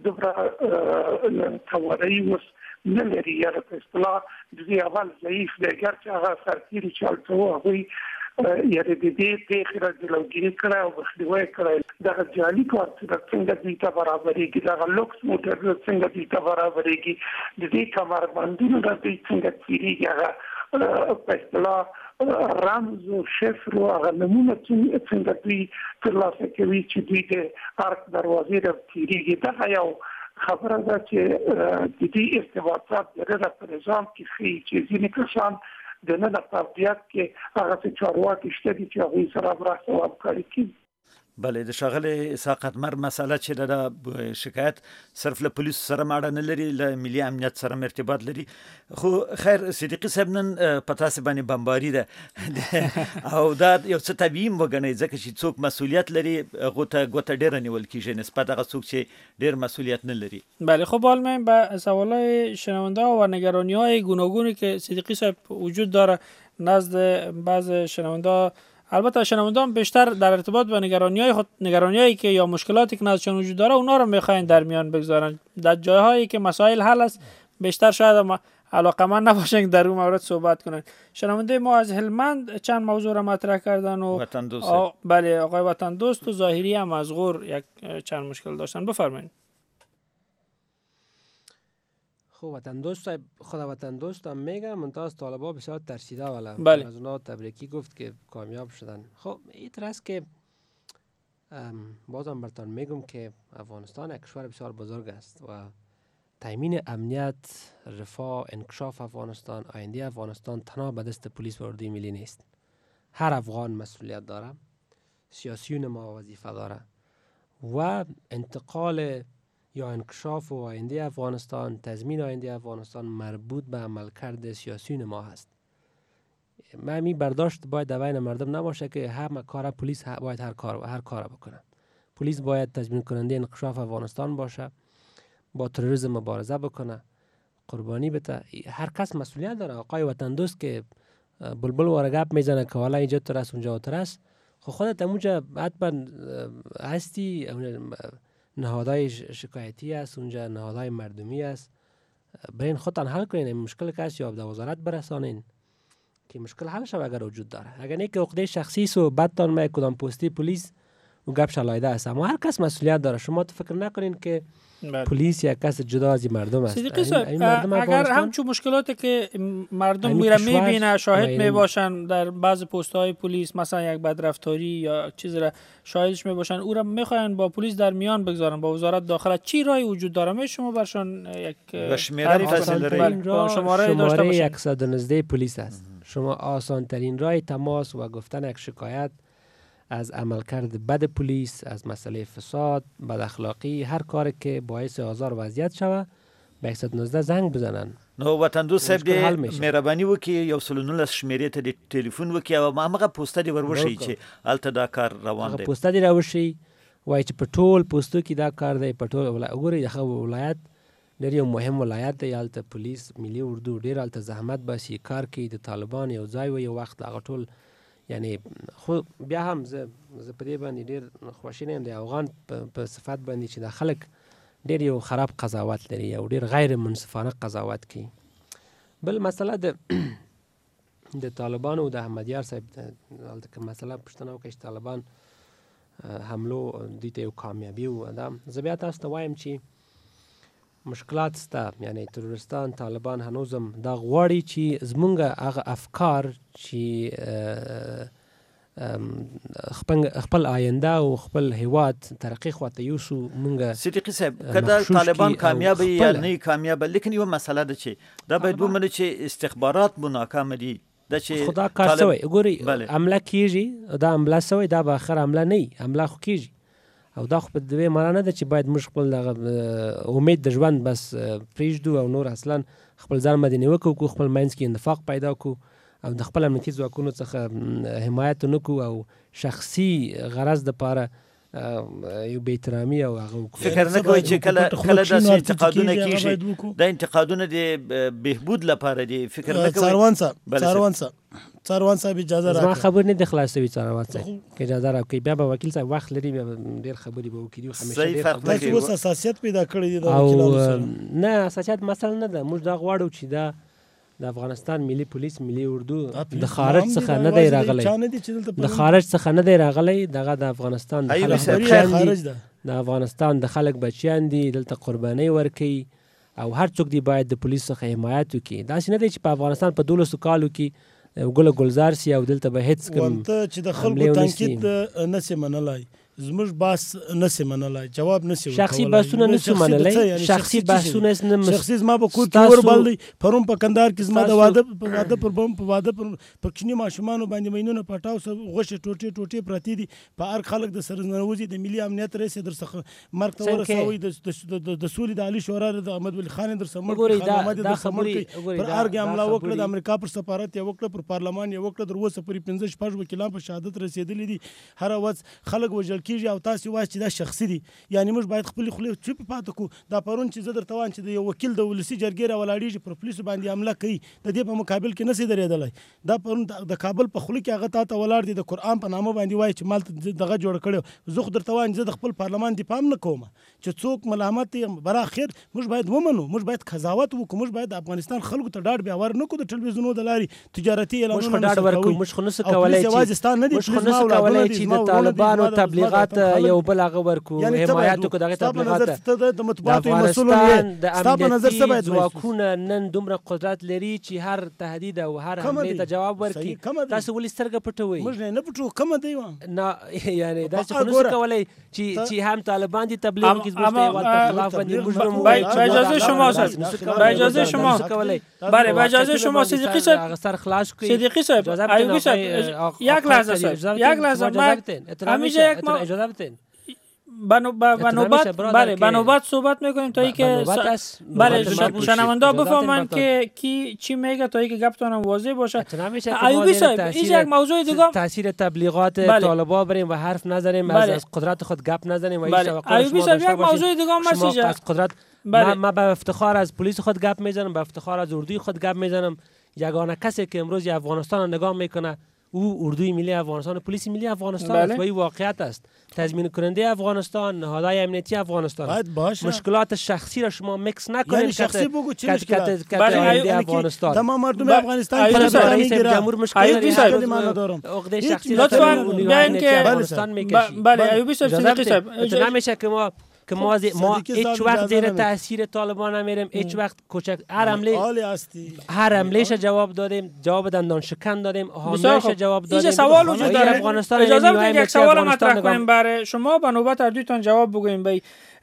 دومره توانایي اوس نه لري، یا په اصطلاح د دې اول ضعیف دی، ګرچې هغه سرتېري چې هلته وو هغوی یعنې د دې پېښې نه جلوګیري کړی او مخنیوی کړی. دغه جعلي کارتونه څنګه دوی ته برابرېږي، دغه لوکس موټرونه څنګه دوی ته برابرېږي، د دې کمربندونو نه دوی څنګه تېرېږي، هغه په اصطلاح رمز و شفر و هغه نمونه څنګه دوی ترلاسه کوي چې دوی د ارک دروازې نه تېرېږي. دغه یو خبره ده چې د دې ارتباطات د ده په نظام کې ښیي چې ځینې کسان د نه د قبضیت کې هغه څه چارواکي شته دي چې هغوی سره مرسته او همکاري کوي. بله د ښاغلي اسحاق اتمر مسله چې د شکایت صرف له پولیسو سره ماړه نه لري، له ملي امنیت سره ارتباط لري. خو خیر صدیقي صاحب نن په تاسې باندې بمباري ده او دا یو څه طبیعي وګڼئ، ځکه چې څوک مسئولیت لري هغو ته ګوته ډېره نیول کېږي نسبت هغه څوک چې ډېر مسئولیت نه لري. بله. خب حال من به سوالای شنونده و نگرانی های گوناگونی که صدیقی صاحب وجود داره نزد بعض شنونده، البته شنوندان بیشتر در ارتباط با نگرانی‌هایی که یا مشکلاتی که نزدشان وجود داره اونا رو میخواین در میان بگذارن. در جایهایی که مسائل حل است بیشتر شاید علاقمند نباشن که در اون مورد صحبت کنن. شنونده ما از هلمند چند موضوع را مطرح کردن و وطن دوست. بله آقای وطن دوست و ظاهری هم از غور یک چند مشکل داشتن. بفرمایید. خب وطن دوست خود وطن دوست هم میگه منتها از طالبا بسیار ترسیده ولی بله. از اونا تبریکی گفت که کامیاب شدن. خب این طرح که بازم براتون میگم که افغانستان یک کشور بسیار بزرگ است و تامین امنیت، رفاه، انکشاف افغانستان، آینده افغانستان تنها به دست پلیس و اردوی ملی نیست. هر افغان مسئولیت داره، سیاسیون ما وظیفه داره و انتقال یا انکشاف و آینده افغانستان، تضمین آینده افغانستان مربوط به عملکرد سیاسیون ما هست. می برداشت باید در بین مردم نباشه که همه کار پلیس باید هر کار بکنه. پلیس باید تضمین کننده انکشاف افغانستان باشه، با تروریسم مبارزه بکنه، قربانی بده. هر کس مسئولیت داره. آقای وطن دوست که بلبل وارگپ میزنه که حالا اینجا ترس اونجا ترس، خب خودت اونجا حتما هستی، نهادهای شکایتی است، اونجا نهادهای مردمی است، برین خودتان حل کنین. مشکل که هست یا به وزارت برسانین. که مشکل حل شود اگر وجود داره. اگر نه که عقده شخصی است و بعدتان ما کدام پستی پلیس و گپ شلایده است، اما هر کس مسئولیت داره. شما تو فکر نکنین که پلیس یک کس جدا از مردم است. صدیقی صاحب، اگر همچون مشکلاتی که مردم میرن میبینه، شاهد میباشن در بعض پست های پلیس، مثلا یک بدرفتاری یا چیزی را شاهدش میباشن، او را میخواین با پلیس در میان بگذارن، با وزارت داخله، چی راهی وجود داره؟ می شما برشان یک شماره 119 پلیس است. شما آسان ترین راه تماس و گفتن یک شکایت از عملکرد بد پلیس، از مسئله فساد، بد اخلاقی، هر کاری که باعث آزار و اذیت شوه به 119 زنگ بزنن. نو وطن دوست صاحب مهرباني وکي یو سلونل شمیرې ته د ټلیفون وکي او هغه پوسټ دی وروشي چې الته دا کار روان دی. پوسټ دی راوشي وای چې په ټول پوسټو کې دا کار دی، په ټول وګورئ دغه ولایت ډېر یو مهم ولایت دی. الته پولیس ملي اردو ډېر الته زحمت باسي، کار کوي د طالبان یو ځای و یو وخت هغه ټول. یعنی خو بیا هم زه په دې باندې ډېر خوشی نه یم د افغان په صفت باندې چې د خلک ډېر یو خراب قضاوت لري او ډېر غیر منصفانه قضاوت کوي. بل مسله د طالبانو او د احمدیار صاحب دلته که مسله پوښتنه وکړئ چې طالبان حملو دوی ته یو کامیابي و ده، زه بیا تاسو ته وایم چې مشکلات سته. یعنی تروریستان طالبان هنوزم دا غواړي چې زمونږ هغه افکار چې خپل آینده او خپل هیواد ترقی خواته یوسو مونږ. صدیقی صاحب کدا طالبان کامیاب یا نه کامیاب، لیکن یو مسله ده چې دا باید ومنو چې استخبارات مو ناکام دي. دا چې خدا کار سوی ګوري عمله کیږي، دا عمله سوی، دا به اخر عمله نه عمله خو کیږي او دا خو په دوی معنا نه ده چې باید موږ خپل امید د ژوند بس پریږدو او نور اصلا خپل ځان مدني وکړو، خپل منځ کې انفاق پیدا کو او د خپل امنیتي ځواکونو څخه حمایت نکو او شخصي غرض د پاره یو بی‌احترامي او هغه فکر نه کوي چې کله داسې انتقادونه کیږي، دا انتقادونه د بهبود لپاره دي. فکر نه کوي څاروان صاحب اجازه راکړه. ما خبر نه د خلاصوي څاروان صاحب که اجازه راکړي، بیا به وکیل صاحب وخت لري، بیا ډېر خبرې به وکړي. همیشه ډېر اوس اساسیت پیدا کړی دی د وکیلانو. نه اساسیت مسله نه ده. موږ دا غواړو چې دا د افغانستان ملي پولیس ملي اردو د خارج څخه نه دی راغلی، د خارج څخه نه دی راغلی. دغه د افغانستان د خلک بچیان دي، دلته قرباني ورکوي او هر څوک دی باید د پولیس څخه حمایت وکړي. داسې نه دی چې په افغانستان په 1200 کالو کې ګل گلزار سی او دلته به هیڅ کوم چې د خلکو تنقید نه سي منلای، زموږ باس نه سي منلای، جواب نه سي ورکولای، شخصي بحثونه نه سي منلای، شخصي بحثونه نه شخصي زما په کور کې ور بلدي پرون په کندهار کې زما د واده پر بم په واده پر کچنی ماشومان باندې مینونه پټاو غوښه ټوټي پراتی دي په هر خلک د سرنوزي د ملي امنیت رئیس در څخه مرګ ته ورسوي د سولې د علي شورا د احمد ولي خان در څخه محمد د خبرې پر ارګ عمله وکړه، د امریکا پر سفارت یې وکړه، پر پارلمان یې وکړه، در اوسه پرې 15 شپږ وکیلان په شهادت رسیدلي دي. هر ورځ خلک وژل کیږي او تاسو وایي چې دا شخصي دي. یعنی موږ باید خپل خپل چوپ پاتې کو. دا پرون چې زه درته وایم چې د یو وکیل د ولسی جرګې را ولاړیږي پر پولیسو باندې حمله کوي، د دې په مقابل کې نسی درېدلای. دا پرون د کابل په خله کې هغه ته ولاړ دي، د قران په نامه باندې وایي چې مال دغه جوړ کړو. زه درته وایم چې د خپل پارلمان دفاع نه کوم چې څوک ملامت بر اخر موږ باید ومنو، موږ باید قضاوت وکړو، موږ باید افغانستان خلکو ته ډاډ بیا ور نه کو. د ټلویزیونو د لاري تجارتي اعلانونه ډاډ ورکو، موږ خو نس کولای چې د طالبانو تبلیغات یو بل هغه ورکو حمایت کو دغه تبلیغات د مطبوعاتو مسؤلین ستا په نظر څه باید ځواکونه نن دومره قدرت لري چې هر تهدید او هر حمله ته جواب ورکړي. تاسو ولې سترګه پټوي؟ موږ نه پټو کوم دی نه، یعنی دا څه نو کولای چې هم طالبان دي تبلیغ کې زموږ په خلاف باندې موږ با اجازه شما با اجازه شما کولای بله با اجازه شما صدیقی صاحب سر خلاص کړئ. صدیقی صاحب ایوبی صاحب یک لحظه ما همیشه یک ما اجازه بدین بنوبت صحبت میکنیم تا اینکه بله شنونده بفهمن که کی چی میگه تا اینکه گپتون واضح باشه. ایوبی صاحب این یک موضوع دیگه تاثیر تبلیغات طالبا بریم و حرف نزنیم، از قدرت خود گپ نزنیم. ایوبی صاحب یک موضوع دیگه مسیجه از قدرت ما به افتخار از پلیس خود گپ میزنم، به افتخار از اردوی خود گپ میزنم. یگانه کسی که امروز افغانستان رو نگاه میکنه او اردوی ملی افغانستان، پلیس ملی افغانستان است و این واقعیت است. تضمین کننده افغانستان، نهادهای امنیتی افغانستان است. مشکلات شخصی را شما میکس نکنید. یعنی شخصی بگو چی مشکلات؟ برای افغانستان تمام مردم افغانستان رئیس جمهور مشکل ندارم. عقده شخصی لطفا بیاین که افغانستان میکشید. بله ایوبی صاحب نمیشه که ما هیچ وقت زیر تاثیر طالبان نمیریم، هیچ وقت کوچک هر حملهش جواب دادیم، جواب دندان شکن دادیم، حملهش جواب دادیم. اینجا سوال وجود داره. افغانستان اجازه بدید یک سوال مطرح کنیم برای شما، به نوبت هر دویتون جواب بگویم. بی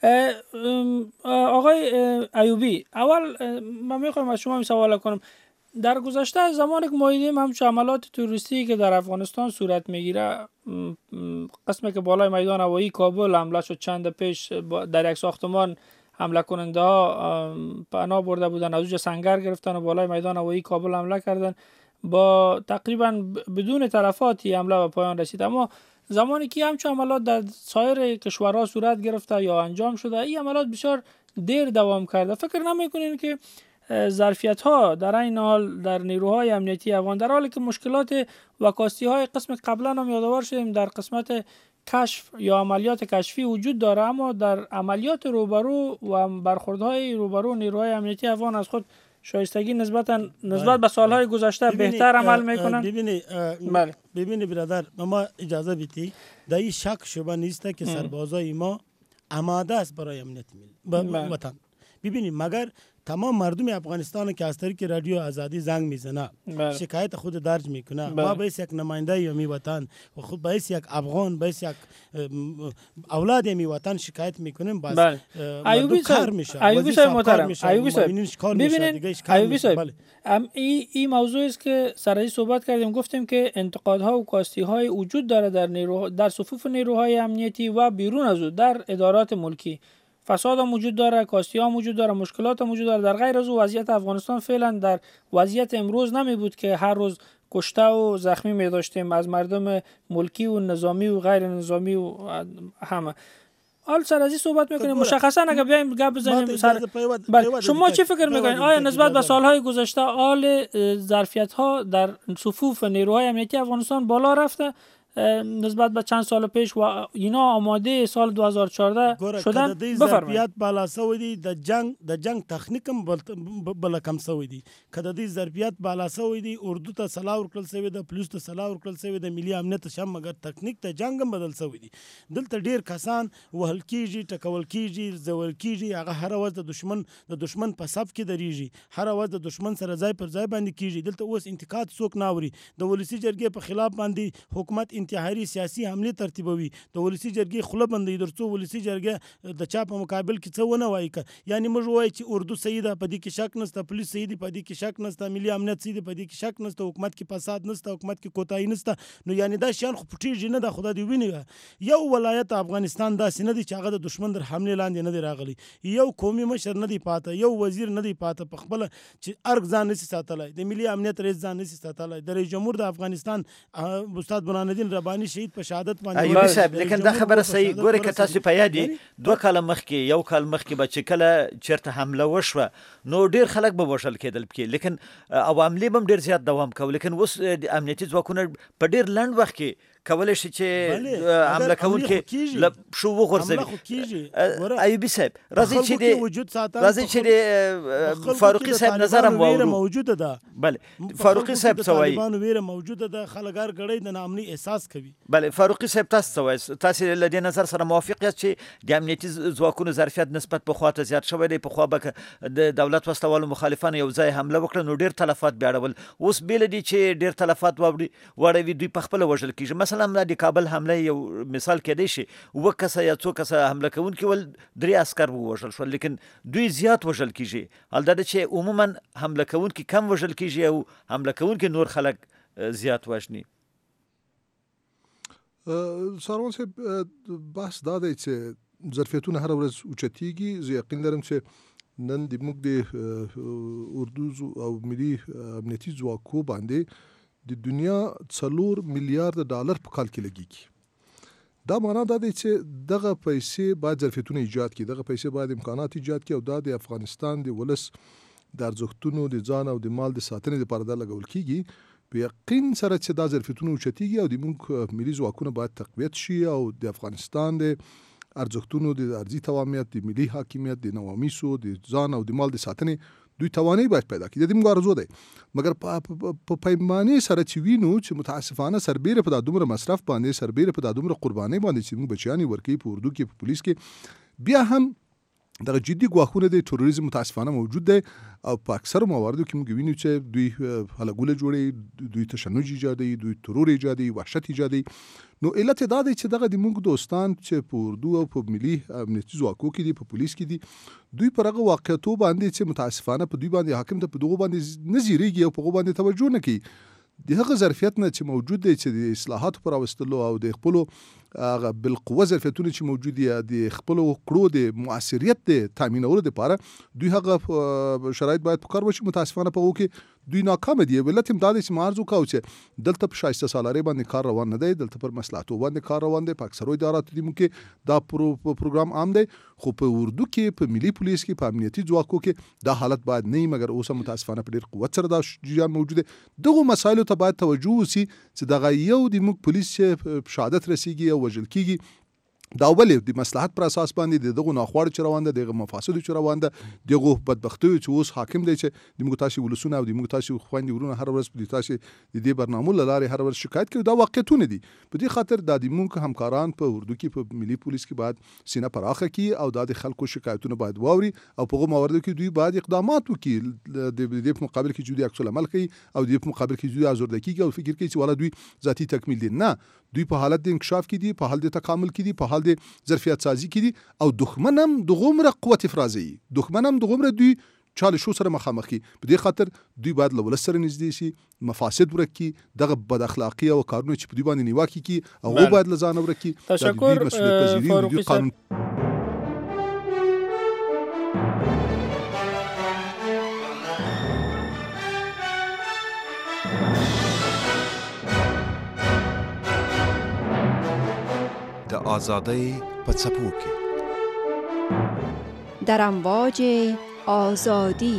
آقای ایوبی، اول من میخوام از شما سوال کنم. در گذشته زمانی که ما دیدیم همچون عملات تروریستی که در افغانستان صورت میگیره، قسمی که بالای میدان هوایی کابل حمله شد، چند پیش در یک ساختمان حمله کننده ها پناه برده بودن، از اونجا سنگر گرفتن و بالای میدان هوایی کابل حمله کردن، با تقریبا بدون تلفاتی حمله به پایان رسید. اما زمانی که همچون عملات در سایر کشورها صورت گرفته یا انجام شده، این عملات بسیار دیر دوام کرده. فکر نمیکنین که ظرفیت ها در این حال در نیروهای امنیتی افغان، در حالی که مشکلات و کاستی های قسم قبلا هم یادآور شدیم در قسمت کشف یا عملیات کشفی وجود داره، اما در عملیات روبرو و برخوردهای روبرو نیروهای امنیتی افغان از خود شایستگی نسبت به سالهای گذشته بهتر عمل میکنن؟ ببینی برادر، ما اجازه بدید، در این شک شبه نیست که سربازای ما آماده است برای امنیت وطن. ببینید مگر تمام مردم افغانستان که از طریق رادیو آزادی زنگ میزنه، شکایت خود درج میکنه، ما باید یک نماینده یومی وطن و خود باید یک افغان، باید یک اولاد یومی وطن شکایت میکنیم، باز ایوبی کار میشه. ایوبی صاحب محترم، ایوبی صاحب ببینید، ایوبی صاحب این موضوعی است که سر صحبت کردیم، گفتیم که انتقادها و کاستی های وجود داره در صفوف نیروهای امنیتی و بیرون از او در ادارات ملکی. فساد هم وجود داره، کاستی هم وجود داره، مشکلات هم وجود داره. در غیر از او وضعیت افغانستان فعلا در وضعیت امروز نمی بود که هر روز کشته و زخمی می داشتیم از مردم ملکی و نظامی و غیر نظامی و همه. حال سر از این صحبت میکنیم. مشخصا اگه بیایم گپ بزنیم شما چی فکر میکنین؟ آیا نسبت به سالهای گذشته حال ظرفیت ها در صفوف نیروهای امنیتی افغانستان بالا رفته نسبت به چند سال پیش و اینا آماده سال 2014 شدن؟ ظرفیت بالا سوی دی د جنگ تخنیک هم بل کم سوی دی کده دی ظرفیت بالا سوی دی اردو ته سلاح ورکړل سوی د پولیس ته سلاح ورکړل سوی د ملي امنیت شم، مګر تخنیک ته جنگ هم بدل سوی دی. دلته ډیر کسان وهل کیږي، ټکول کیږي، زول کیږي، هغه هر ورځ د دشمن په صف کې دریږي، هر ورځ د دشمن سره ځای پر ځای باندې کیږي. دلته اوس انتقاد څوک ناوري، د ولسی جرګې په خلاف باندې حکومت انتحاري سیاسي حمله ترتیبوي، د ولسی جرګې خله بندي درڅو ولسی جرګې د چا په مقابل کې څه ونه وایي. یعنی موږ وایي چې اردو صحیح ده، په دې کې شک نشته، پولیس صحیح دي، په دې کې شک نشته، ملي امنیت صحیح دي، په دې کې شک نشته، حکومت کې فساد نشته، حکومت کې کوتاهي نشته. نو یعنی دا شیان خو پټیږي نه، د خدای دی ویني. یو ولایت افغانستان داسې نه دی چې هغه د دشمن در حمله لاندې نه دی راغلی، یو قومي مشر نه دی پاته، یو وزیر نه دی پاته په خپل چې ارګ ځان نشي ساتلای، د ملي امنیت رئیس ځان نشي ساتلای، د رئیس جمهور د افغانستان استاد برهان الدین رباني شهید په شهادت باندې. ایوبي صاحب لیکن دا خبره صحیح ګوره که تاسو په یاد دوه کال مخکې یو کال مخکې به چې کله چیرته حمله وشوه نو ډیر خلک به وژل کېدل پکې، لیکن عواملي هم ډیر زیات دوام کوي. لیکن اوس د امنیتي ځواکونه په ډیر لنډ وخت کې کولای شي چې حمله کوونکي له شو وغورځوي. ایوبي صاحب راځي چې فاروقي صاحب نظر هم واورو. موجوده ده بله فاروقي صاحب څه وایي؟ طالبانو ویره موجوده ده، خلک هر غړی د ناامني احساس کوي. بله فاروقي صاحب تاسو څه وایي؟ تاسو له دې نظر سره موافق یاست چې د امنیتي ځواکونو ظرفیت نسبت په خواته زیات شوی دی؟ په خوا به د دولت وسلوالو مخالفان یو ځای حمله وکړه نو ډیر تلفات بیا اړول، اوس بیل دي چې ډیر تلفات واړوي، دوی په خپل وژل کیږي. مثلا د کابل حمله یو مثال کېدی شي، و کسه یا څو کسه حمله کوونکي ول 3 عسكر ووژل شول، لیکن دوی زیات وژل کیږي. حال دا چې عموما حمله کوونکي کم وژل کیږي او حمله کوونکي نور خلک زیات وژني. ساروان صاحب بحث دا دی چې ظرفیتونه هر ورځ اوچتیږي. زه یقین لرم چې نن د موږ د اردو او ملي امنیتي ځواکو باندې د دنیا 4 میلیارډ ډالر په کال کې لګیږي. دا معنا دا دی چې دغه پیسې باید ظرفیتونه ایجاد کړي، دغه پیسې باید امکانات ایجاد کړي او دا د افغانستان د ولس د ارزښتونو د ځان او د مال د ساتنې لپاره دا لګول کیږي. په یقین سره چې دا ظرفیتونه اوچتېږي او د موږ ملي ځواکونه باید تقویت شي او د افغانستان د ارزښتونو د ارضي تواميت، د ملي حاکمیت، د نواميسو، د ځان او د مال د ساتنې دوی توانایي باید پیدا کړي. د دې موږ ارزو دی، مګر په پیمانې سره چې وینو چې متاسفانه سربیره په دا دومره مصرف باندې، سربیره په دا دومره قربانۍ باندې چې موږ بچیان ورکوي په اردو کې، په پولیس کې، بیا هم دغه جدي ګواښونه د تروریزم متاسفانه موجود دی او په اکثر مواردو کې موږ وینو چې دوی هلګوله جوړي، دوی تشنج ایجادوي، دوی ترور ایجادوي، وحشت ایجادوي. نو علت دا دی چې دغه د موږ دوستان چې په اردو او په ملي امنیتي ځواکو کې دي، په پولیس کې دي، دوی پر هغه واقعیتو باندې چې متاسفانه په دوی باندې حاکم ته په دغه باندې نه زیریږي او په هغه باندې توجه نه کوي. د هغه ظرفیت نه چې موجود دی چې د اصلاحاتو پر راوستلو او د خپلو هغه بالقوه ظرفیتونه چې موجود دي د خپلو کړو د مؤثریت د تامینولو لپاره دوی هغه شرایط باید په کار وشي. متاسفانه په هغو کې دوی ناکام دي. علت هم دا دی چې ما عرض وکړو چې دلته په شایسته سالارۍ باندې کار روان نه دی، دلته پر مصلحتو باندې کار روان دی. په اکثرو اداراتو کې دا پروګرام عام دی، خو په اردو کې، په ملي پولیس کې، په امنیتي ځواکو کې دا حالت باید نه وي، مګر اوس متاسفانه په ډېر قوت سره دا جریان موجود دی. دغو مسایلو ته باید توجه وشي چې دغه یو د موږ پولیس چې شهادت رسیږي او وژل کیږي، دا ولې د مصلحت پر اساس باندې دغه ناخواړه چې روان ده، دغه مفاسد چې روان ده، دغه بدبختي چې اوس حاکم دی چې د موږ تاسو ولسونه او د موږ تاسو خويندې ورونه هر ورځ په تاسو د دې برنامو لاره هر ورځ شکایت کوي. دا واقعیتونه دي. په دې خاطر د موږ همکاران په اردو کې، په ملي پولیس کې باید سینه پراخه کړي او د خلکو شکایتونه باید واوري او په هغه مواردو کې دوی باید اقدامات وکړي. د دې په مقابل کې جدي عکس العمل کوي او د په مقابل کې جدي ازورده کیږي او فکر کوي چې والا دوی ذاتی تکمیل دي. نه، دوی په حالت د انکشاف کې دي، په حال د تکامل کې دي، په حال د ظرفیت سازي کې دي او دښمن هم دغومره قوت افرازي، دښمن هم دغومره دوی چالشو سره مخامخ کی. په دې خاطر دوی باید له ولس سره نږدې شي، مفاسد ورکي، دغه بد اخلاقی او کارونه چې په دوی باندې نیواکي کی هغه باید له ځان ورکي. تشکر فاروقی صاحب. د آزادۍ په څپو کې در امواج آزادی.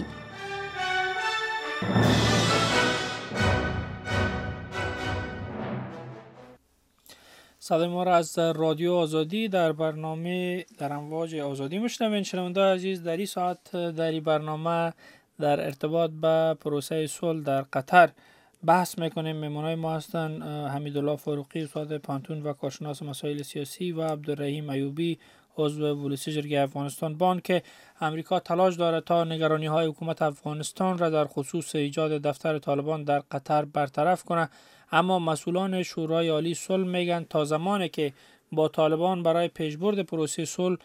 صدای ما را از رادیو آزادی در برنامه در امواج آزادی میشنوین. شنوندگان عزیز، در این ساعت در این برنامه در ارتباط با پروسه صلح در قطر بحث میکنیم. مهمانای ما هستن حمیدالله فاروقی، استاد پانتون و کارشناس مسائل سیاسی، و عبدالرحیم ایوبی، عضو پلیس جرگه افغانستان. با آنکه امریکا تلاش دارد تا نگرانی‌های حکومت افغانستان را در خصوص ایجاد دفتر طالبان در قطر برطرف کنه، اما مسئولان شورای عالی صلح میگن تا زمانی که با طالبان برای پیشبرد پروسه صلح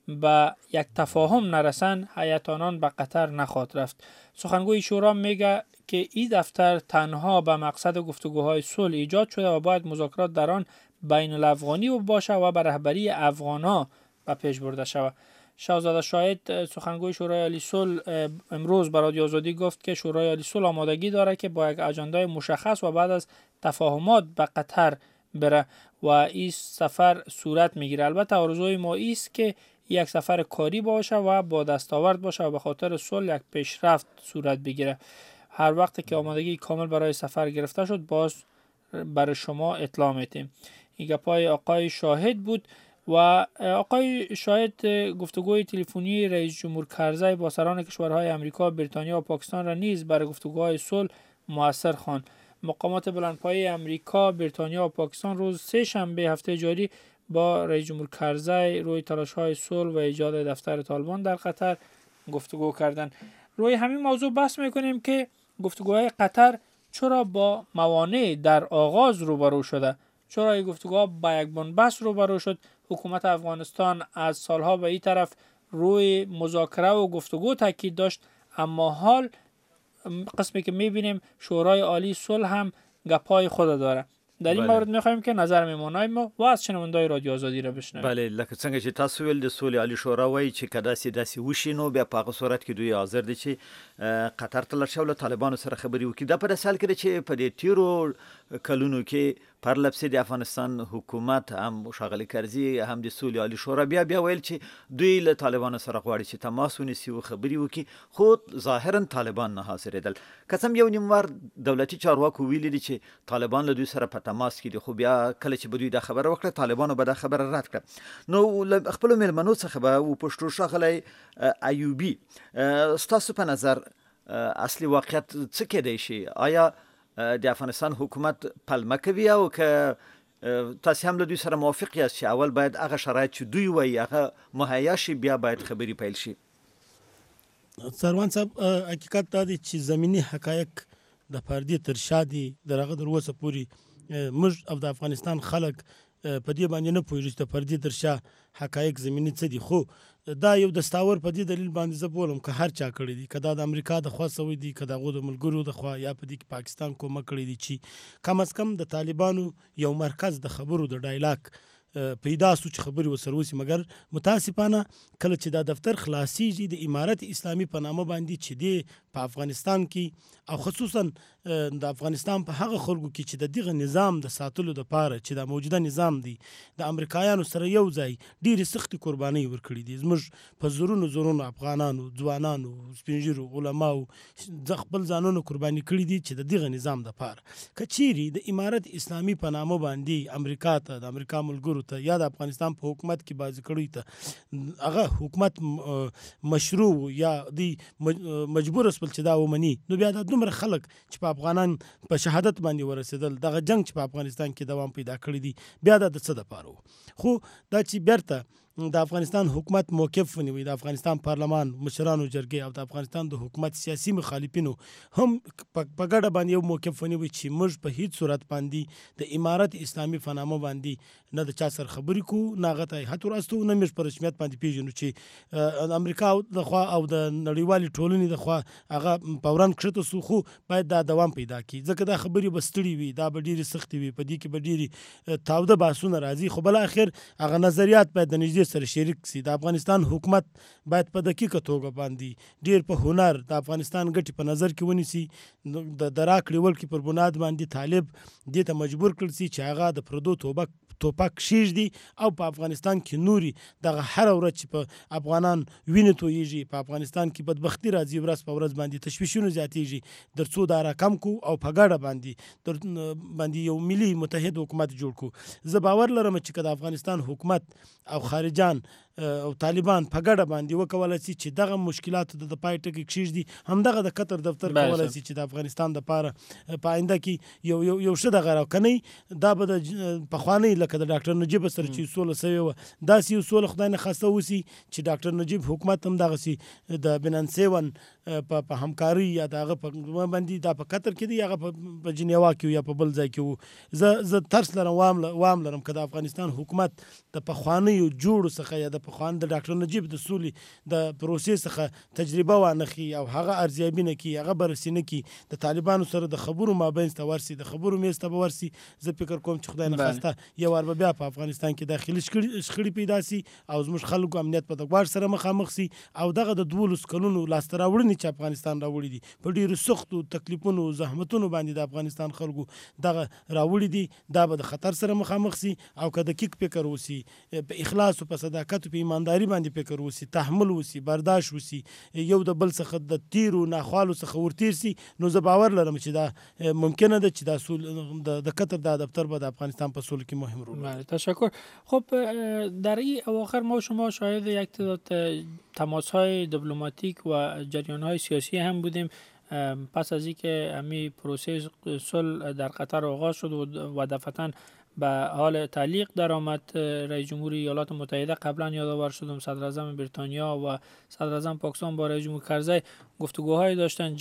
به یک تفاهم نرسن، هیئت آنان به قطر نخواهد رفت. سخنگوی شورا میگه که این دفتر تنها به مقصد گفتگوهای صلح ایجاد شده و باید مذاکرات در آن بین الافغانی باشه و به رهبری افغان‌ها به پیش برده شود. شاهزاده شاهد، سخنگوی شورای عالی صلح، امروز به رادیو آزادی گفت که شورای عالی صلح آمادگی داره که با یک اجندای مشخص و بعد از تفاهمات به قطر بره و این سفر صورت میگیره. البته آرزوی ما است که یک سفر کاری باشه و با دستاورد باشه و به خاطر صلح یک پیشرفت صورت بگیره. هر وقت که آمادگی کامل برای سفر گرفته شد باز برای شما اطلاع میدیم. این گپای آقای شاهد بود. و آقای شاهد گفتگوی تلفنی رئیس جمهور کرزی با سران کشورهای امریکا، بریتانیا و پاکستان را نیز برای گفتگوهای صلح مؤثر خواند. مقامات بلندپایه امریکا، بریتانیا و پاکستان روز سه شنبه هفته جاری با رئیس جمهور کرزی روی تلاش‌های صلح و ایجاد دفتر طالبان در قطر گفتگو کردند. روی همین موضوع بحث می‌کنیم که گفتگوهای قطر چرا با موانع در آغاز روبرو شده؟ چرا این گفتگوها با یک بنبست روبرو شد؟ حکومت افغانستان از سالها به این طرف روی مذاکره و گفتگو تاکید داشت، اما حال قسمی که می‌بینیم شورای عالی صلح هم گپای خود داره. در این مورد می‌خوایم که نظر مهمانای ما و از شنوندگان رادیو آزادی را بشنویم. بله، لکه څنګه چې تاسو ویل د صلح عالی شورا وایي چې کدا سي وشي نو بیا په هغه صورت کې دوی حاضر دي چې قطر ته لاړ شي او له طالبانو سره خبرې وکړي. دا په داسې حال کې چې په دې تیرو کلونو کې پرلپسې د افغانستان حکومت هم ښاغلي کرزي هم د سولې عالی شورا بیا ویل چې دوی له طالبانو سره غواړي چې تماس ونیسي او خبرې وکړي، خو ظاهرا طالبان نه حاضرېدل. قسم یو نیم وار دولتي چارواکو ویلي دي چې طالبان له دوی سره په تماس کې دي، خو بیا کله چې به دوی دا خبره وکړه طالبانو به دا خبره رد کړه. نو له خپلو مېلمنو څخه به وپوښتو ښاغلی ایوبي، ستاسو په نظر اصلي واقعیت څه کېدی شي؟ آیا د افغانستان حکومت پلمه کوي او که تاسو هم له دوی سره موافق یاست چې اول باید هغه شرایط چې دوی وایي هغه مهیا شي بیا باید خبرې پیل شي؟ سروان صاحب حقیقت دا دی چې زمینی حقایق د پردې تر شا دي، د هغه تر اوسه پورې موږ او د افغانستان خلک په دې باندې نه پوهېږو چې د پردې تر شا حقایق زمینی څه دي. خو دا یو دستاور په دې دلیل باندې زه بولم که هر چا کړی دي، که دا د امریکا د خوا سوی دي، که د هغو د ملګرو د خوا، یا په دې کې پاکستان کومک کړی دي، چې کم از کم د طالبانو یو مرکز د خبرو د ډایلاګ پیدا سو چې خبرې ورسره وسي. مګر متاسفانه کله چې دا دفتر خلاصیږي د امارت اسلامي په نامه باندې چې دی په افغانستان کې او خصوصا د افغانستان په هغه خلکو کې چې د دغه نظام د ساتلو لپاره چې د موجوده نظام دی د امریکایانو سره یو ځای ډېرې سختې قربانۍ ورکړي دي. زموږ په زرونو افغانانو، ځوانانو، سپینږیرو، علماو خپل ځانونه قرباني کړي دي چې د دغه نظام دپاره. که چیرې د امارت اسلامي په نامه باندې امریکا ته، د امریکا ملګرو ته، یا د افغانستان په حکومت کې بازی کړی ته هغه حکومت مشروع یا دی مجبور اسپل چې دا ومني، نو بیا دا دومره خلک چې په افغانان په شهادت باندې ورسېدل، دغه جنگ چې په افغانستان کې دوام پیدا کړی دی، بیا دا د څه دپاره و؟ خو دا چې بیرته د افغانستان حکومت موقف ونیوي، د افغانستان پارلمان مشرانو جرګې او د افغانستان د حکومت سیاسي مخالفینو هم په ګډه باندې یو موقف ونیوي چې موږ په هیڅ صورت باندې د امارت اسلامي په نامه باندې نه د چا سره خبرې کوو، نه هغه ته هات ورستو، نه موږ په رسمیت باندې پیژنو چې د امریکا د خوا او د نړیوالې ټولنې د خوا هغه فوراً کښته سو. خو باید دا دوام پیدا کړي، ځکه دا خبرې به ستړي وي، دا به ډېرې سختې وي، په دې کې به ډېرې تاوده بحثونه راځي. خو بالاخر هغه نظریات باید د نږدې سره شریک سي. د افغانستان حکومت باید په دقیقه توګه باندې ډېر په هنر د افغانستان ګټې په نظر کې ونیسي، د راکړې ورکړې پر بنیاد باندې طالب دې ته مجبور کړل سي چې هغه د پردو توپک کښېږدي او په افغانستان کې نوري دغه هره ورځ چې په افغانان وینې تویېږي، په افغانستان کې بدبختي راځي، ورځ په ورځ باندې تشویشونه زیاتېږي، تر څو دا راکم کو او په ګډه باندې یو ملي متحد حکومت جوړ کو. زه باور لرم چې که د افغانستان حکومت او خارجان او طالبان په ګډه باندې وکولای شي چې دغه مشکلات د پای ټکی کښېږدي، همدغه د قطر دفتر کولای شي چې د افغانستان دپاره په آینده کې یو ښه دغه راکنی. دا به د پخوانۍ لکه د ډاکټر نجیب سره چې سوله سوې وه، داسې یو سوله خدای نه خواسته وسي چې ډاکټر نجیب حکومت هم دغسې د بنان 7 په همکاري یا د هغه په باندې دا په قطر کې دی، هغه په جنیوا کې یا په بل ځای کې وو. زه ترس لرم، وام لرم که د افغانستان حکومت د پخوانیو جوړو څخه یا د پخوان د ډاکټر نجیب د سولې د پروسې څخه تجربه وانخلي او هغه ارزیابي نه کړي، هغه بررسي نه کړي، د طالبانو سره د خبرو مابینځ ته ورسي، د خبرو میز ته به ورسي. زه فکر کوم چې خدای نه خواسته یو وار به بیا په افغانستان کې داخلي شخړې پیدا سي او زموږ خلکو امنیت په دګواړ سره مخامخ سي او دغه د 12 کلونو لاسته راوړنې چې افغانستان راوړي دي په ډېرو سختو تکلیفونو زحمتونو باندې د افغانستان خلکو دغه راوړي دي، دا به د خطر سره مخامخ سي. او که دقیق فکر وسي، په اخلاص او په صداقت او په ایمانداري باندې فکر وسي، تحمل وسي، برداشت وسي، یو د بل څخه د تیرو ناخوالو څخه ورتیر سي، نو زه باور لرم چې دا ممکنه ده چې دا سول د قطر دا دفتر به د افغانستان په سولو کې مهم رول لري. تشکر. خب در این اواخر ما شما شاهد یک تعداد تماس‌های دیپلماتیک و جریان‌های سیاسی هم بودیم پس از اینکه همین پروسه صلح در قطر آغاز شد و دفعتاً به حال تعلیق درآمد. رئیس جمهور ایالات متحده قبلا یادآور شدم، صدر اعظم بریتانیا و صدر اعظم پاکستان با رئیس جمهور کرزی گفتگوهایی داشتن.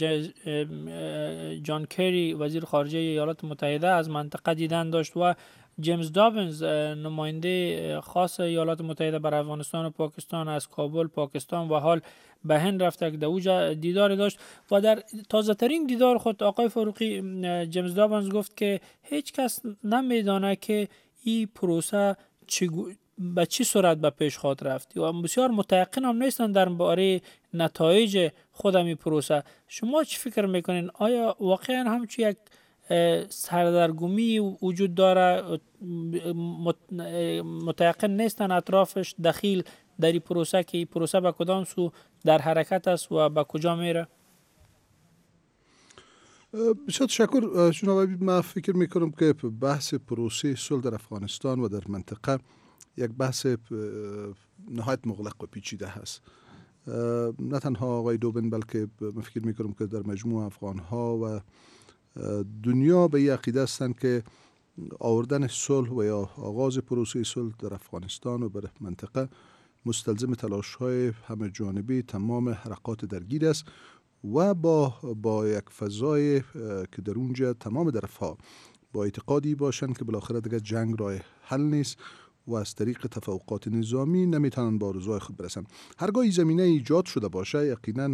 جان کری وزیر خارجه ایالات متحده از منطقه دیدن داشت و جیمز دابنز نماینده خاص ایالات متحده بر افغانستان و پاکستان از کابل پاکستان و حال به هند رفته که در اوجا دیدار داشت و در تازه ترین دیدار خود آقای فاروقی جیمز دابنز گفت که هیچ کس نمیدانه که این پروسه به چی صورت به پیش خواهد رفت و بسیار متیقن هم نیستن در باره نتایج خود این پروسه. شما چی فکر میکنین؟ آیا واقعا همچون یک سردرگمی وجود داره، متيقن نیستن اطرافش دخیل در این پروسه که این پروسه به کدام سو در حرکت است و به کجا میره؟ بسیار تشکر جناب حبیب. من فکر میکنم که بحث پروسه صلح در افغانستان و در منطقه یک بحث نهایت مغلق و پیچیده هست. نه تنها آقای دوبن بلکه من فکر میکنم که در مجموع افغان ها و دنیا به این عقیده هستند که آوردن صلح و یا آغاز پروسه صلح در افغانستان و بر منطقه مستلزم تلاش های همه جانبه تمام حرکات درگیر است و با یک فضای که در اونجا تمام طرف‌ها با اعتقادی باشند که بالاخره دیگه جنگ راه حل نیست و از طریق تفاوضات نظامی نمیتونن با آرزوهای خود برسن. هرگاه زمینه ایجاد شده باشه یقینا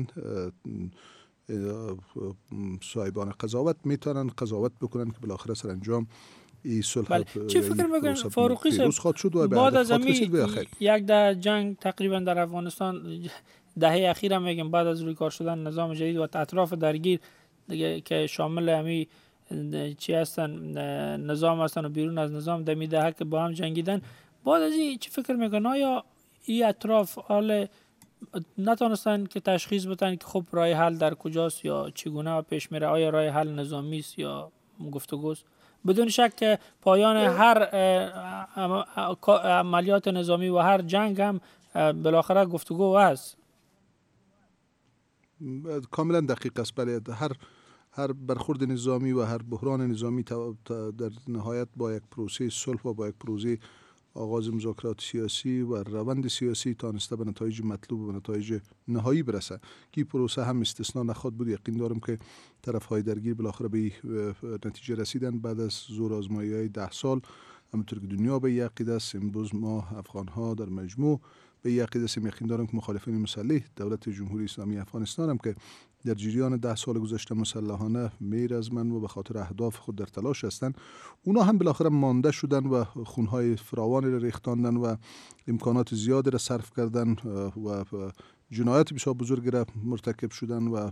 صاحبان قضاوت میتونن قضاوت بکنن که بالاخره سرانجام این صلح چی فکر میکنن فاروقی صاحب بعد از یک ده جنگ تقریبا در افغانستان دهه اخیر میگم بعد از روی کار شدن نظام جدید و اطراف درگیر دیگه که شامل همی چی هستن نظام هستن و بیرون از نظام دمی دهه که با هم جنگیدن، بعد از این چی فکر میکنن؟ آیا این اطراف حال نتونستن که تشخیص بدن که خب راه حل در کجاست یا چگونه پیش میره؟ آیا راه حل نظامی است یا گفتگوست؟ بدون شک پایان هر عملیات نظامی و هر جنگ هم بالاخره گفتگو هست. کاملا دقیق است. بله، هر برخورد نظامی و هر بحران نظامی در نهایت با یک پروسه صلح و با یک پروسه آغاز مذاکرات سیاسی و روند سیاسی تانسته به نتایج مطلوب و نتایج نهایی برسه که پروسه هم استثنا نخواهد بود. یقین دارم که طرف‌های درگیر بالاخره به نتیجه رسیدن بعد از زور آزمایی‌های 10 سال. همونطور که دنیا به عقیده است، امروز ما افغان‌ها در مجموع به عقیده است. یقین دارم که مخالفین مسلح دولت جمهوری اسلامی افغانستان هم که در جریان 10 سال گذشته مسلحانه میرزمند و به خاطر اهداف خود در تلاش هستند، اونا هم بالاخره مانده شدن و خونهای فراوانی را ریختاندن و امکانات زیادی را صرف کردن و جنایت بسیار بزرگی را مرتکب شدن و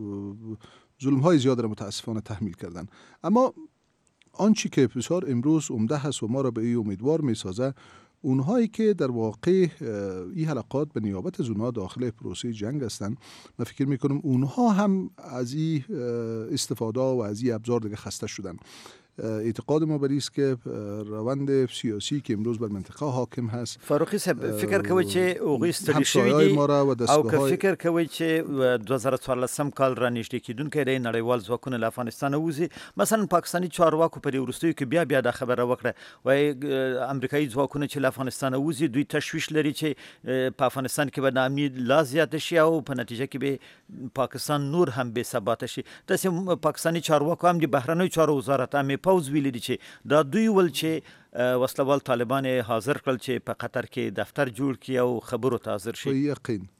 ظلم‌های زیاد را متاسفانه تحمیل کردن. اما آنچه که بسیار امروز عمده هست و ما را به این امیدوار میسازه، اونهایی که در واقع این حلقات به نیابت از اونها داخل پروسه جنگ هستند، من فکر میکنم اونها هم از این استفاده و از این ابزار دیگه خسته شدن. اعتقاد ما بر است که روند سیاسی که امروز بر منطقه حاکم هست، فاروقی صاحب فکر کوي چې اوغې ستړي شوي دي او که فکر کوي چې 2014 کال را نږدې کېدونکی دی نړیوال ځواکونه له افغانستان ووځي. مثلا پاکستاني چارواکو په دې وروستیو کې بیا دا خبره وکړه، وایي امریکایي ځواکونه چې له افغانستان ووځي دوی تشویش لري چې په افغانستان کې به ناامني لا زیاته شي او په نتیجه کې به پاکستان نور هم بې ثباته شي. داسې پاکستاني چارواکو هم د بهرنیو چارو وزارت هم پوز ویلي دي چې دا دوی ول چې وسلوال طالبان حاضر کړل چې په قطر کې دفتر جوړ کړي او خبرو ته حاضر شي.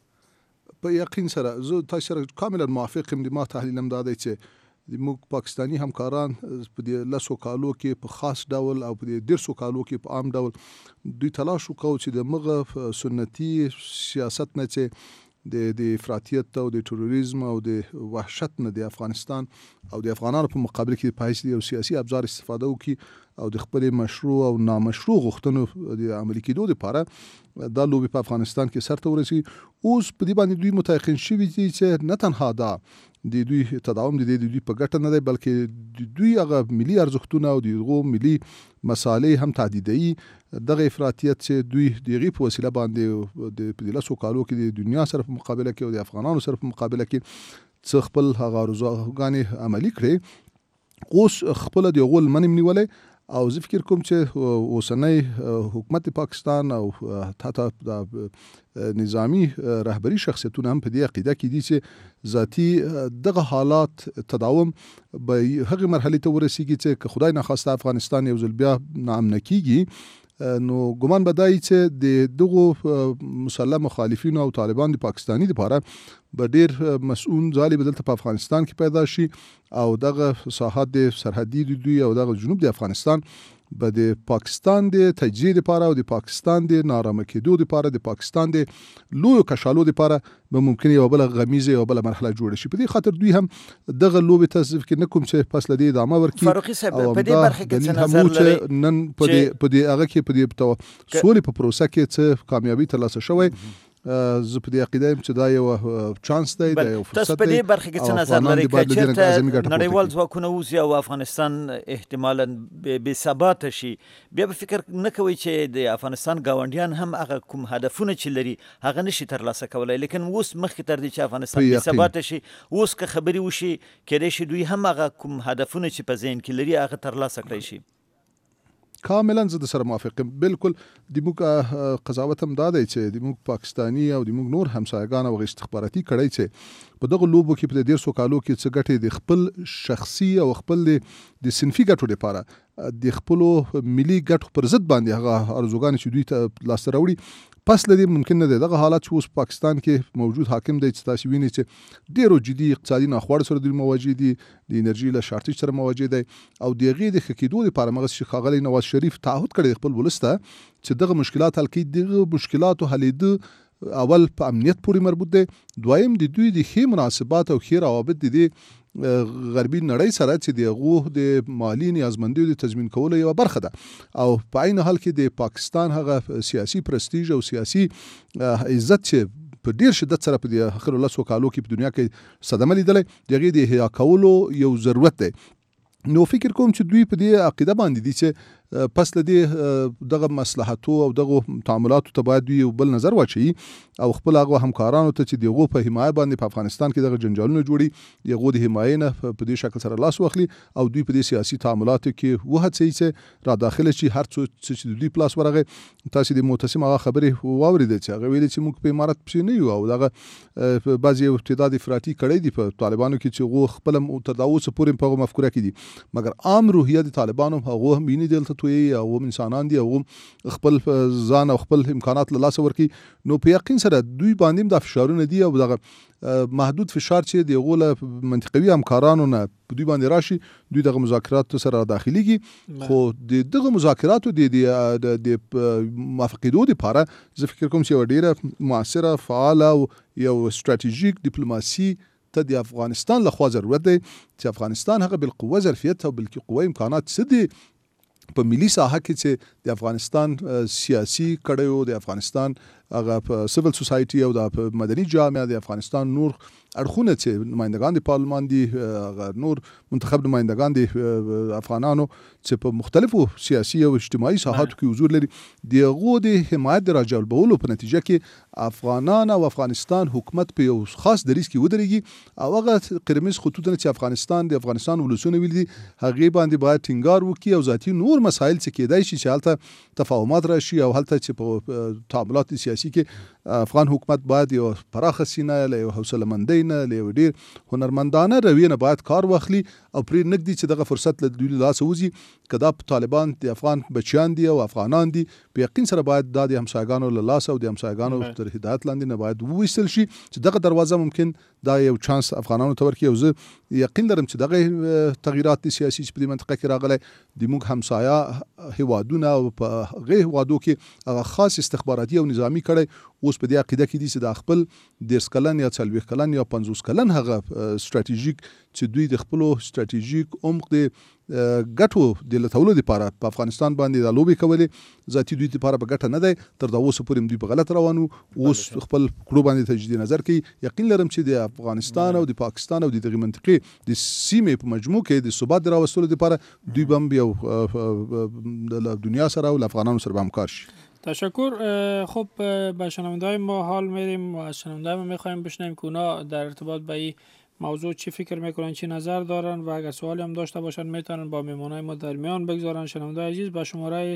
په یقین سره زه تاسو سره کاملا موافق یم. ما تحلیلم دا دی چې موږ پاکستانی همکاران په دې لاسو کالو کې په خاص ډول او په دې 150 کالو کې په عام ډول دوی تلاش وکاو چې د مغه سنتي سیاست نه چې د افراطیت او د تروریزم او د وحشت نه د افغانستان او د افغانانو په مقابل کې په هیڅ یو سیاسي ابزار استفاده وکړي او د خپل مشروع او نامشروع غوښتنو د عملي کېدو لپاره دا لوبي په افغانستان کې سرته ورسي. اوس په دې باندې دوی متيقن شوي دي چې نه تنها دا د دوی تداوم د دوی په ګټه نه دی، بلکې دوی هغه ملي ارزښتونه او دغه ملي مسالې هم تعدیدي دغه افراطیت چې دوی دغه په وسیله باندې د لاسو کالو کې د دنیا سره په مقابله کې او د افغانانو سره په مقابله کې څه خپل هغه ارزوګانې عملي کړي، اوس خپل د غول منم نیولې. او زه فکر کوم چې اوسنۍ حکومت پاکستان او حتی د نظامی رهبری شخصیتونه هم په دې عقیده کې دي چې ذاتی دغه حالات تداوم به هغه مرحله ته ورسیږي چې خدای نخواسته افغانستان یو ځل بیا ناامن کیږي، نو ګمان بدای چې د دغه مسلح مخالفین او طالبان د پاکستانی لپاره به ډیر مسؤل ځای بدلته په افغانستان کې پیدا شي او دغه ساحات د سرحدي دوی او دغه جنوب د افغانستان به د پاکستان د تجزیه لپاره او د پاکستان د نارامه کېدو لپاره د پاکستان د لوی کشالو لپاره به ممکن یو بل غمیزه یو بل مرحله جوړ شي. په دې خاطر دوی هم دغه لوبې ته فکر نه کوم چې پس لدی ادامه ورکړي. فاروقي صاحب په دې برخه کې څه نظر لري؟ نن په دې هغه کې په دې سولې په پروسه کې څه کامیابی ترلاسه شوی، زه په دې عقیده یم چې دا یو چانس دی، دا یو فرصت دی. تاسو په دې برخه کې څه نظر لرئ چې چېرته نړیوال ځواکونه اوسي او افغانستان احتمالاً بې ثباته شي، بیا به فکر نه کوئ چې د افغانستان ګاونډیان هم هغه کوم هدفونه چې لري هغه نشي ترلاسه کولی؟ لیکن اوس مخکې تر دې چې افغانستان بې ثباته شي، اوس که خبرې وشي کېدای شي دوی هم هغه کوم هدفونه چې په ذهن کې لري هغه ترلاسه کړی شي. کاملا زه د سره موافق یم. بالکل د موږ قضاوت هم دا دی چې د موږ پاکستانی او د موږ نور همسایگان او استخباراتي کړی چې په دغه لوبو کې په 150 کالو کې څه ګټې د خپل شخصي او خپل د صنفي ګټو لپاره د خپل ملي ګټو پر ضد باندې هغه ارزوګان چې دوی ته لاسته راوړي. پس لدی ممکن نه دی دغه حالت چې اوس پاکستان کې موجود حاکم دی چې تاسو وینئ چې ډیرو جدي اقتصادي ناخوړ سره د مواجه دي، د انرژي له شارټیج سره مواجه دی او د غي د خکېدو لپاره مغز چې ښاغلی نواز شریف تعهد کړی خپل ولسته چې دغه مشکلات حل کړي. دغه مشکلات حلېده اول په امنیت پورې مربوط دی، دویم د دوی د ښې مناسبات او ښې روابط د غربي نړۍ سره چې د هغو د مالي نیازمندیو د تضمین کولو یوه برخه ده او په عین حال کې د پاکستان هغه سیاسي پرستیژ او سیاسي عزت چې په ډیر شدت سره په د اخرو 10 کالو کې په دنیا کې صدمه لیدلی د هغې د احیا کولو یو ضرورت دی. نو فکر کوم چې دوی په دې عقیده باندې دي چې پس لدې دغه مصلحتو او دغه تعاملاتو ته باید دوی یو بل نظر واچوي او خپل هغه همکارانو ته چې دغه په حمایت باندې په افغانستان کې دغه جنجالونه جوړي دغه د حمایت نه په دې شکل سره لاس واخلي او دوی په دې سیاسي تعاملاتو کې وهڅوي چې را داخله شي. هر څه چې دوی پلاس ورغه تاسو د معتصم هغه خبرې واورید چې هغه ویل چې موږ په امارات پسې نه یو او دغه بعضي ابتداد افراطي کړي دي په طالبانو کې چې غو خپل تداوس پورې په مفکوره کې دي، مګر عام روحیه د طالبانو هغه هم ویني دلته توي او انسانان دي او خپل ځان او خپل امکانات له لاسه ورکي. نو په یقین سره دوی باندې د فشارونه دي او دغه محدود فشار چې د غوله منطقوي همکارانو نه دوی باندې راشي دوی دغه مذاکرات سره داخليږي. خو دغه مذاکراتو د موافقېدو لپاره زه فکر کوم چې ډیره موثره فعاله او یو استراتیژیک ډیپلوماسي ته د افغانستان لخوا ضرورت دی چې افغانستان هغه بالقوه ظرفیت او بالقوه امکانات سدي په ملي ساحه کې چې د افغانستان سیاسي کړیو د افغانستان هغه سیویل سوسایټي او د مدني جامعه د افغانستان نور اړخونه چې نمائندگان د پارلمان دي نور منتخب نمائندگان دي افغانانو چې په مختلفو سیاسي او اجتماعي ساحاتو کې حضور لري دغه د حمایت د راجلبولو په نتیجه کې افغانان او افغانستان حکومت په یو خاص دریځ کې ودرېږي او هغه قرمز خطوطونه چې افغانستان ولسونه ویل دي هغه باندې باید ټینګار وکړي او ذاتي نور مسایل چې کېدای شي چې هلته تفاهمات راشي او هلته چې په تعاملات سیاسي کې افغان حکومت باید یو پراخه سینه له حوصله مندۍ نه له ډیر هنرمندانه رویه باید کار واخلي او پرې نګدي چې دغه فرصت له دوی لاس وځي کدا طالبان د افغان بچیان دي او افغانان دي په یقین سره باید د همسایگانو له لاس او د همسایگانو تر هدایت لاندې نه باید وویستل شي چې دغه دروازه ممکن دا یو چانس افغانانو ته ورکړي او زه یقین لرم چې دغه تغیرات سیاسي چې په دې منطقه کې راغلي د موږ همسایه هیوادونه او په غیر هیوادو کې هغه خاص استخباراتي او نظامی کړي اوس په دې عقیده کې دي چې د خپل 10 کلن یا 40 کلن یا 50 کلن هغه استراتیژیک چې دوی د خپل استراتیژیک عمق د ګټو د لټولو لپاره په افغانستان باندې د لوبي کولې ذاتي دوی لپاره په ګټه نه دی تر دا اوسه پورې دوی په غلط روانو اوس خپل کړو باندې تجدید نظر کوي. یقین لرم چې د افغانستان او د پاکستان او د دغه منطقې د سیمې په مجموع کې د ثبات راوستلو لپاره دوی بم یو د دنیا سره او افغانانو سره همکار شي. تشکر. خب به شنونده‌های ما حال میریم و از شنونده‌های ما میخوایم بشنویم که اونا در ارتباط با این موضوع چی فکر میکنن چی نظر دارن و اگر سوالی هم داشته باشن میتونن با میمونای ما در میان بگذارن. شنونده عزیز به شماره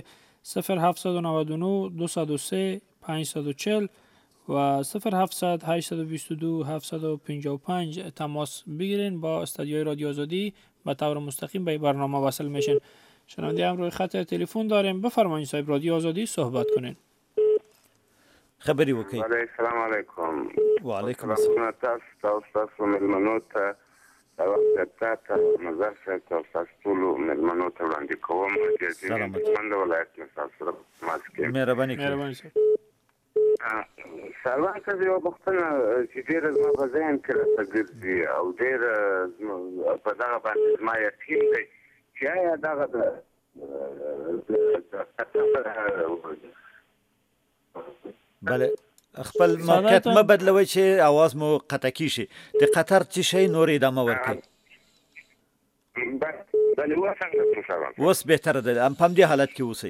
0799 203 540 و 0700 822 755 تماس بگیرین با استودیوی رادیو آزادی به طور مستقیم به برنامه وصل میشن. شنونده هم روی خط تلفن داریم. بفرمایید صاحب رادیو آزادی صحبت کنین. خبري وکي. السلام علیکم. وعلیکم السلام. تاسو ملمنو ته دا وخت ته نظر څه تاسو ټول ملمنو ته وړاندې کوم چې څنګه ولایت نه تاسو ماسکې مهرباني سلام ته یو وختونه چې ډېر زما په ذهن کې راځي او ډېر په دغه باندې ما یقین دی چې آیا دغه بله خپل موقعیت ما بدلوي چې आवाज مو قطع کیږي د قطر چې شي نور ادامه ورکړي بله اوس بهتره ده په دې حالت کې اوسئ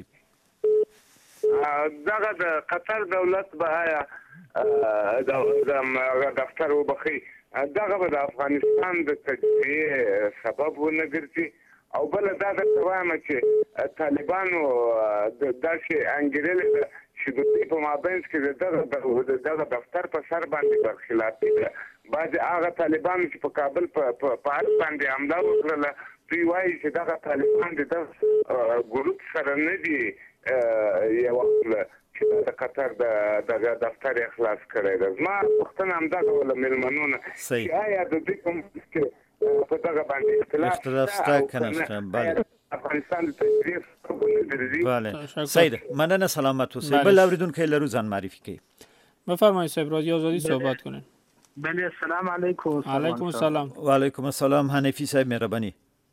دغه د قطر دولت به آیا د دفتر وبخي دغه به د افغانستان د تجزیه سبب ونه ګرځي او بل دا د وایم چې طالبانو داسې انګیرلي چې د دې په مابینځ کې دغه دفتر په سر باندې برخلافي ده بعض هغه طالبان چې په کابل په حال باندې حمله وکړله دوی وایي چې دغه طالبان د ګروپ سره نه دي یو چې د قطر د دفتر اخلاص کړی ده زما پوښتنه همدغه وله مېلمنونه چې آیا د دوی په منځ کې په دغه باندې اختلاف شته که نشته بله افغانستان د تجزیې بله سید مننه سلامت اوسئ بل اورېدونکی لرو ځان معرفي کړئ بفرمایید صاحب رادیو آزادی صحبت کنین بله السلام علیکم علیکم السلام و علیکم السلام حنفی صاحب مهرباني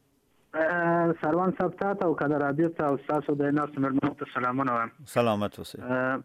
سروان صاحب ته او کله رادیو ته او تاسو د ناس ملمنو ته سلامونه وایم سلامت اوسئ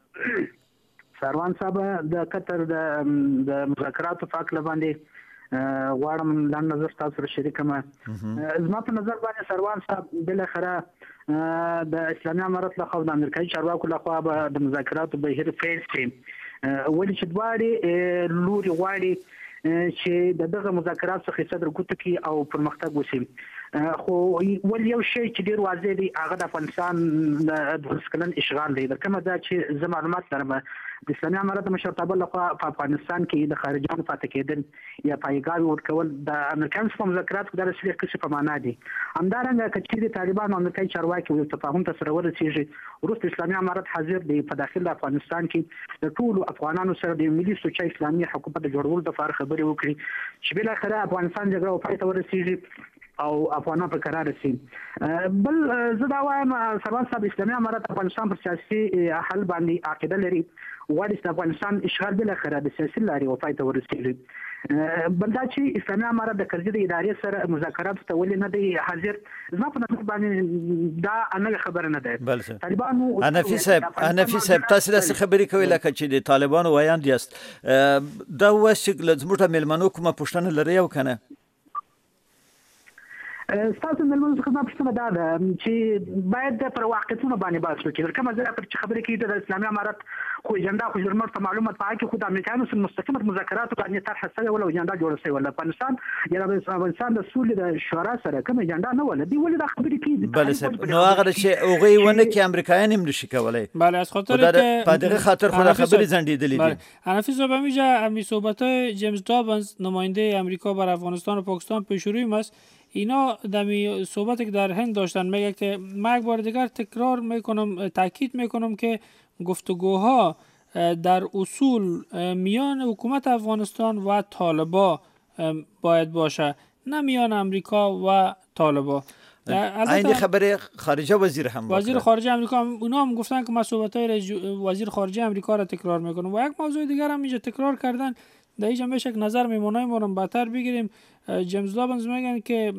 سروان صاحب د قطر د مذاکراتو په اړه باندې غواړم لاندې نظر تاسو سره شریک کړم زما په نظر باندې سروان صاحب بل اخره د اسلامي امارت له خوا د امریکایي چارواکو له خوا به د مذاکراتو بهیر فیل شي ولې چې دواړې لوري غواړي چې دغه مذاکرات څخه صدر ګوت کی او پرمختګ وشي خو ول یو شی چې ډیر واضح دی هغه د افغانستان د هسکلن اشغال دی کومه دا چې زه معلومات لرم د اسلامي امارت مشرتابه لخوا په افغانستان کې د خارجانو پاتې کېدل یا پایګاوي ورکول د امریکایانو په مذاکراتو کې د رسمي کسي په معنا دي همدارنګه کچې طالبان او امریکایي چارواکي یو تفاهم ته سره ورسیږي وروسته اسلامي امارت حاضر دی په داخل افغانستان کې د ټول افغانانو سره د ملي سوچ اسلامي حکومت جوړول د فارغ خبري وکړي چې بل اخره افغانستان جګړه او پای ته ورسیږي او افغانان په قرار شي بل زه دا وایم سروان صاحب اسلامي امارت افغانستان پر سیاسي حل باندې عقیده لري وایي چې افغانستان اشغال بل اخره د سیاسي لارې او پای ته ورسیږي بل دا چې اسلامي امارت د کرزي د ادارې سره مذاکرات ته ولې نه دی حاضر زما په نظر باندې دا نه خبره نه ده طالبانو حنفي صاحب تاسو داسې خبرې کوي لکه چې د طالبانو وایاند یاست دا واسه لزموټه ملمنو کومه پوښتنه لري او کنه تاسو ملمنو څخه پوښتنه دا ده چې باید پر واقعیتونو باندې بحث وکړي کومه ځای پر خبرې کوي د اسلامي امارت خو اجنډا خو جرمت په معلومات پای کې خو د امریکایانو سره مستقیمه مذاکرات باندې طرح شوی ولا اجنډا جوړ شوی ولا افغانستان یا د افغانستان د سولې د شورا سره کوم اجنډا نه ولا دی ولې دا خبرې کوي بله نو هغه چې اوغه ونه کې امریکایان هم نشي کولای بله از خاطر که په دغه خاطر خو خبرې زندیدلې دي حنفی صاحب میگه امی صحبت‌های جیمز دابنز نماینده امریکا بر افغانستان و پاکستان پیش روی است اینا دمی صحبتی که در هند داشتن میگه که من یک بار دیگر تکرار میکنم تاکید میکنم که گفتگوها در اصول میان حکومت افغانستان و طالبا باید باشه نه میان امریکا و طالبا این خبر خارجه وزیر هم وزیر خارجه امریکا اونا هم گفتن که مسئولیت‌های وزیر خارجه امریکا را تکرار میکنم و یک موضوع دیگر هم اینجا تکرار کردن در اینجا میشه که نظر میمونای ما رو بهتر بگیریم جیمز دابنز میگن که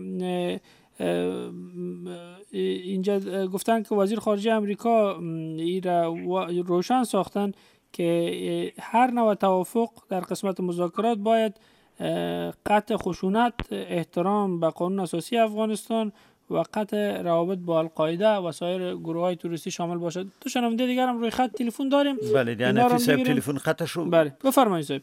اینجا گفتن که وزیر خارجه امریکا ایرا روشن ساختن که هر نوع توافق در قسمت مذاکرات باید قطع خشونت، احترام به قانون اساسی افغانستان و قطع روابط با القاعده و سایر گروه‌های تروریستی شامل باشد. تو شنونده دیگر هم روی خط تلفن داریم. بله دیانفی صاحب تلفن قطع شو. بله بفرمایید صاحب.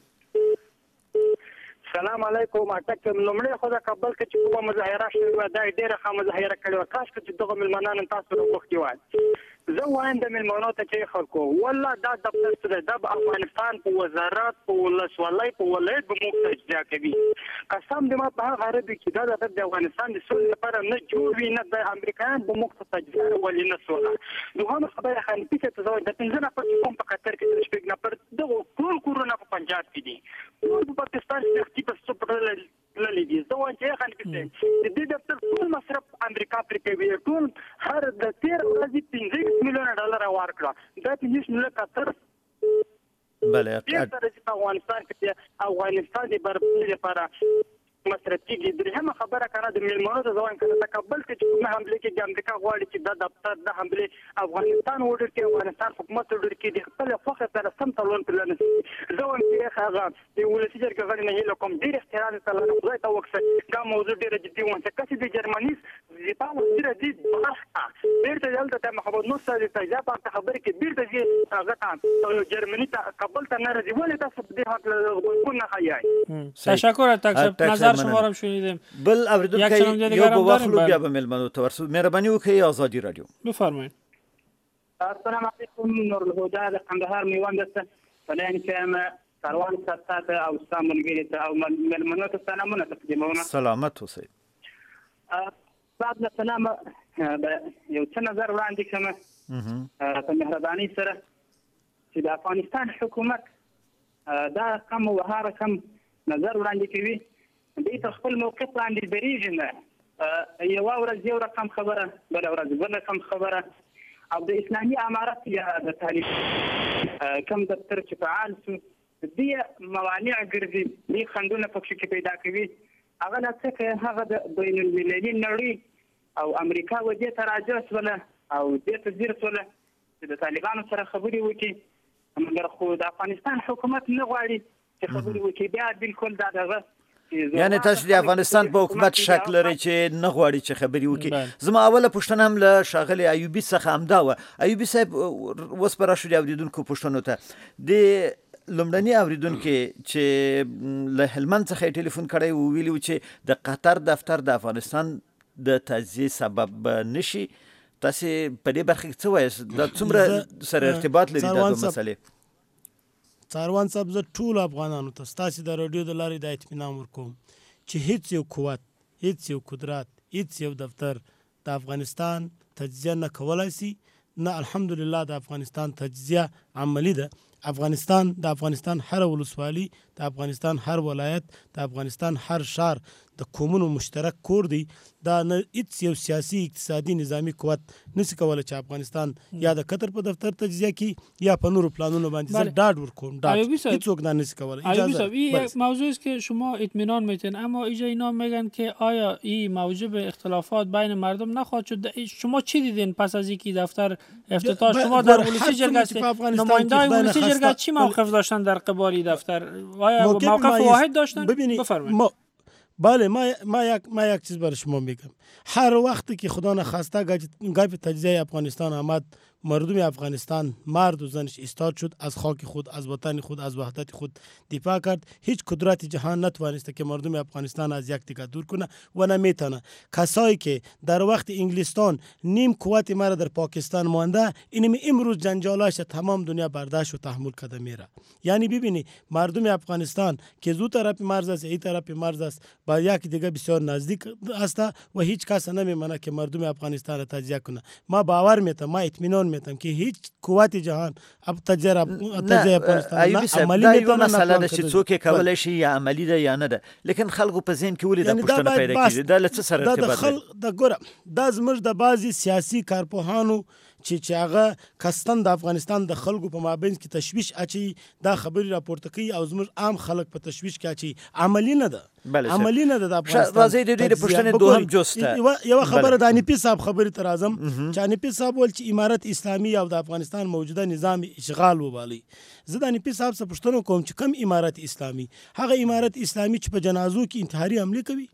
سلام علیکم اټک لومړی خو د کابل کې چې کومه مظاهره شوې وه دا ډېره ښه مظاهره کړې وه کاش چې دغه مېلمانان تاسو راغوښتي وای زه وایم د مېلمنو ته چې خلکو والله دا دفتر څه دی دا به افغانستان په وزارت په ولسوالۍ په ولایت به موږ ته اجرا کوي قسم دې ما په هغه عربي کې دا دفتر د افغانستان د سولې لپاره نه جوړ وي نه د امریکایان به موږ ته تجربه ولې نه سوله دوهمه خبره حنفي صاحب ته زه وایم د 15 نفر چې کوم په قطر کې د شپږ نفر دغه ټول کورونه په پنجاب کې دي ټول په پاکستان کې په تللی دي زه وایم چې خلک د دې دفتر ټول مصرف امریکا پرې کوي ټول هر د 13 ورځې 15 میلیونه ډالر ورکړه دا 15 میلیونه قطر بله په افغانستان کې افغانستان د برابرۍ لپاره مصرف کیږي درېمه خبره کنه د میلمنو د ځوان کنه تقبل کې چې کومه حمله کې د امریکا غواړي چې د دفتر د حمله افغانستان وړر کې افغانستان حکومت وړر کې د خپل خوخه سره سم تلون پلان ځوان کې هغه د ولسی جرګه غړي نه له کوم ډیر احترام سره خدای ته وکړي دا موضوع ډیره جدي وانه چې د جرمني زیاتو ډیره دي بحث بیرته دلته ته محمد نور صاحب ته ځاب خبر کې بیرته چې هغه ته جرمني ته قبول ته نه راځي ولې تاسو د دې حق کو نه خایي تشکر تک نظر شما رو شنیدیم. بل اوریدونکو یو به واخلو بیا به ملمنو ته ورسو. مهرباني وکړئ آزادی رادیو. بفرمایید. السلام علیکم نور الهدى د قندهار میوند ته فلان کوم کاروان ساتات او سامون ګیته او ملمنو ته سلامونه تقدیمونه. سلامت اوسئ. بعد سلام یو څه نظر وړاندې کوم په مهرباني سره چې د افغانستان حکومت دا کم وهاره کم نظر وړاندې کوي دې ته خپل موقف باندې بریږي نه یو ورځ یو رقم خبره بل ورځ بل رقم خبره او د اسلامي امارت یا د تعلیم کم دفتر چې فعال شو دې موانع ګرځي دې خندونه پکې کې پیدا کوي هغه نه څه هغه د بین المللي نړۍ او امریکا ودې ته راځي او دې ته ځیر سره د طالبانو سره خبرې وکړي مګر خو د افغانستان حکومت نه غواړي چې خبرې وکړي بیا بالکل دا دغه یعنی تاسو د افغانستان په حکومت شک لري چې نه غواړي چې خبري وکړي. زما اوله پوښتنه هم له شاغلي ایوبي څخه همدا و. ایوبي صاحب اوس پر راشد اوریدونکو پوښتنو ته د لومړني اوریدونکو چې له هلمند څخه ټلیفون کړی و ویلي چې د قطر دفتر د افغانستان د تجزیه سبب نشي. تاسو په دې برخه کې څه وایي دا څومره سره ارتباط لري دا مسلې؟ څاروان صاحب زه ټول افغانانو ته ستاسو د رادیو د لارې د اطمینان ورکوم چې هیڅ یو قوت هیڅ یو قدرت هیڅ یو دفتر د افغانستان تجزیه نه کولای شي نه الحمدلله د افغانستان تجزیه عملی ده. افغانستان د افغانستان هر ولسوالي د افغانستان هر ولایت د افغانستان هر شهر د قومونو مشترک کور دی. دا نه هیڅ یو سیاسي اقتصادي نظامی قوت نشي کولای چې افغانستان یا د قطر په دفتر تجزیه کی یا په نورو پلانونو باندې زه ډاډ ورکوم ډاډ هیڅوک نه نشي کولای. اجازه این موضوعی است که شما اطمینان میتین اما اینجا اینا میگن که آیا این موجب اختلافات بین مردم نخواهد شد؟ شما چی دیدین پس از اینکه دفتر افتتاح شما در ولسی جرگه نماینده‌های ولسی جرگه چی موقف داشتن در قبال دفتر؟ آیا موقف واحد داشتن؟ بفرمایید. بله ما یک چیز برای شما میگم. هر وقتی که خدا نخواسته گپ تجزیه افغانستان آمد مردم افغانستان مرد و زنش ایستاد شد از خاک خود از وطن خود از وحدت خود دفاع کرد. هیچ قدرت جهان نتوانسته که مردم افغانستان از یک دیگه دور کنه و نمیتونه. کسایی که در وقت انگلستان نیم قوت مرا در پاکستان مانده اینم امروز جنجالاش تمام دنیا برداشت و تحمل کرده میره. یعنی ببینی مردم افغانستان که زو طرف مرز است این طرف مرز است با یک دیگه بسیار نزدیک است و هیچ کس نمیمونه که مردم افغانستان را تجزیه کنه. ما باور میتم ما اطمینان میتم که هیچ قوت جهان اب تجزیه افغانستان نه عملی میتونه مسئله ده چې څوک کولای شي یا عملی ده یا نه ده لیکن خلکو په ذهن کې ولې د پښتنه پیدا کیږي دا لڅ سره ارتباط لري. دا ګوره دا زموږ د بعضی سیاسي کارپوهانو چې هغه کستن د افغانستان د خلکو په مابین کې تشویش اچي دا خبري راپورته کوي او زموږ عام خلک په تشویش کې اچي عملی نه ده. عملی نه ده د افغانستان. راځي د دې پښتنه دوهم جوسته یو خبره د انپی صاحب خبري تر اعظم چې انپی صاحب ول چې امارت اسلامي او د افغانستان موجوده نظام اشغال وبالي. زه د انپی صاحب څخه پوښتنه کوم چې کم امارت اسلامي هغه امارت اسلامي چې په جنازو کې انتحاري حمله کوي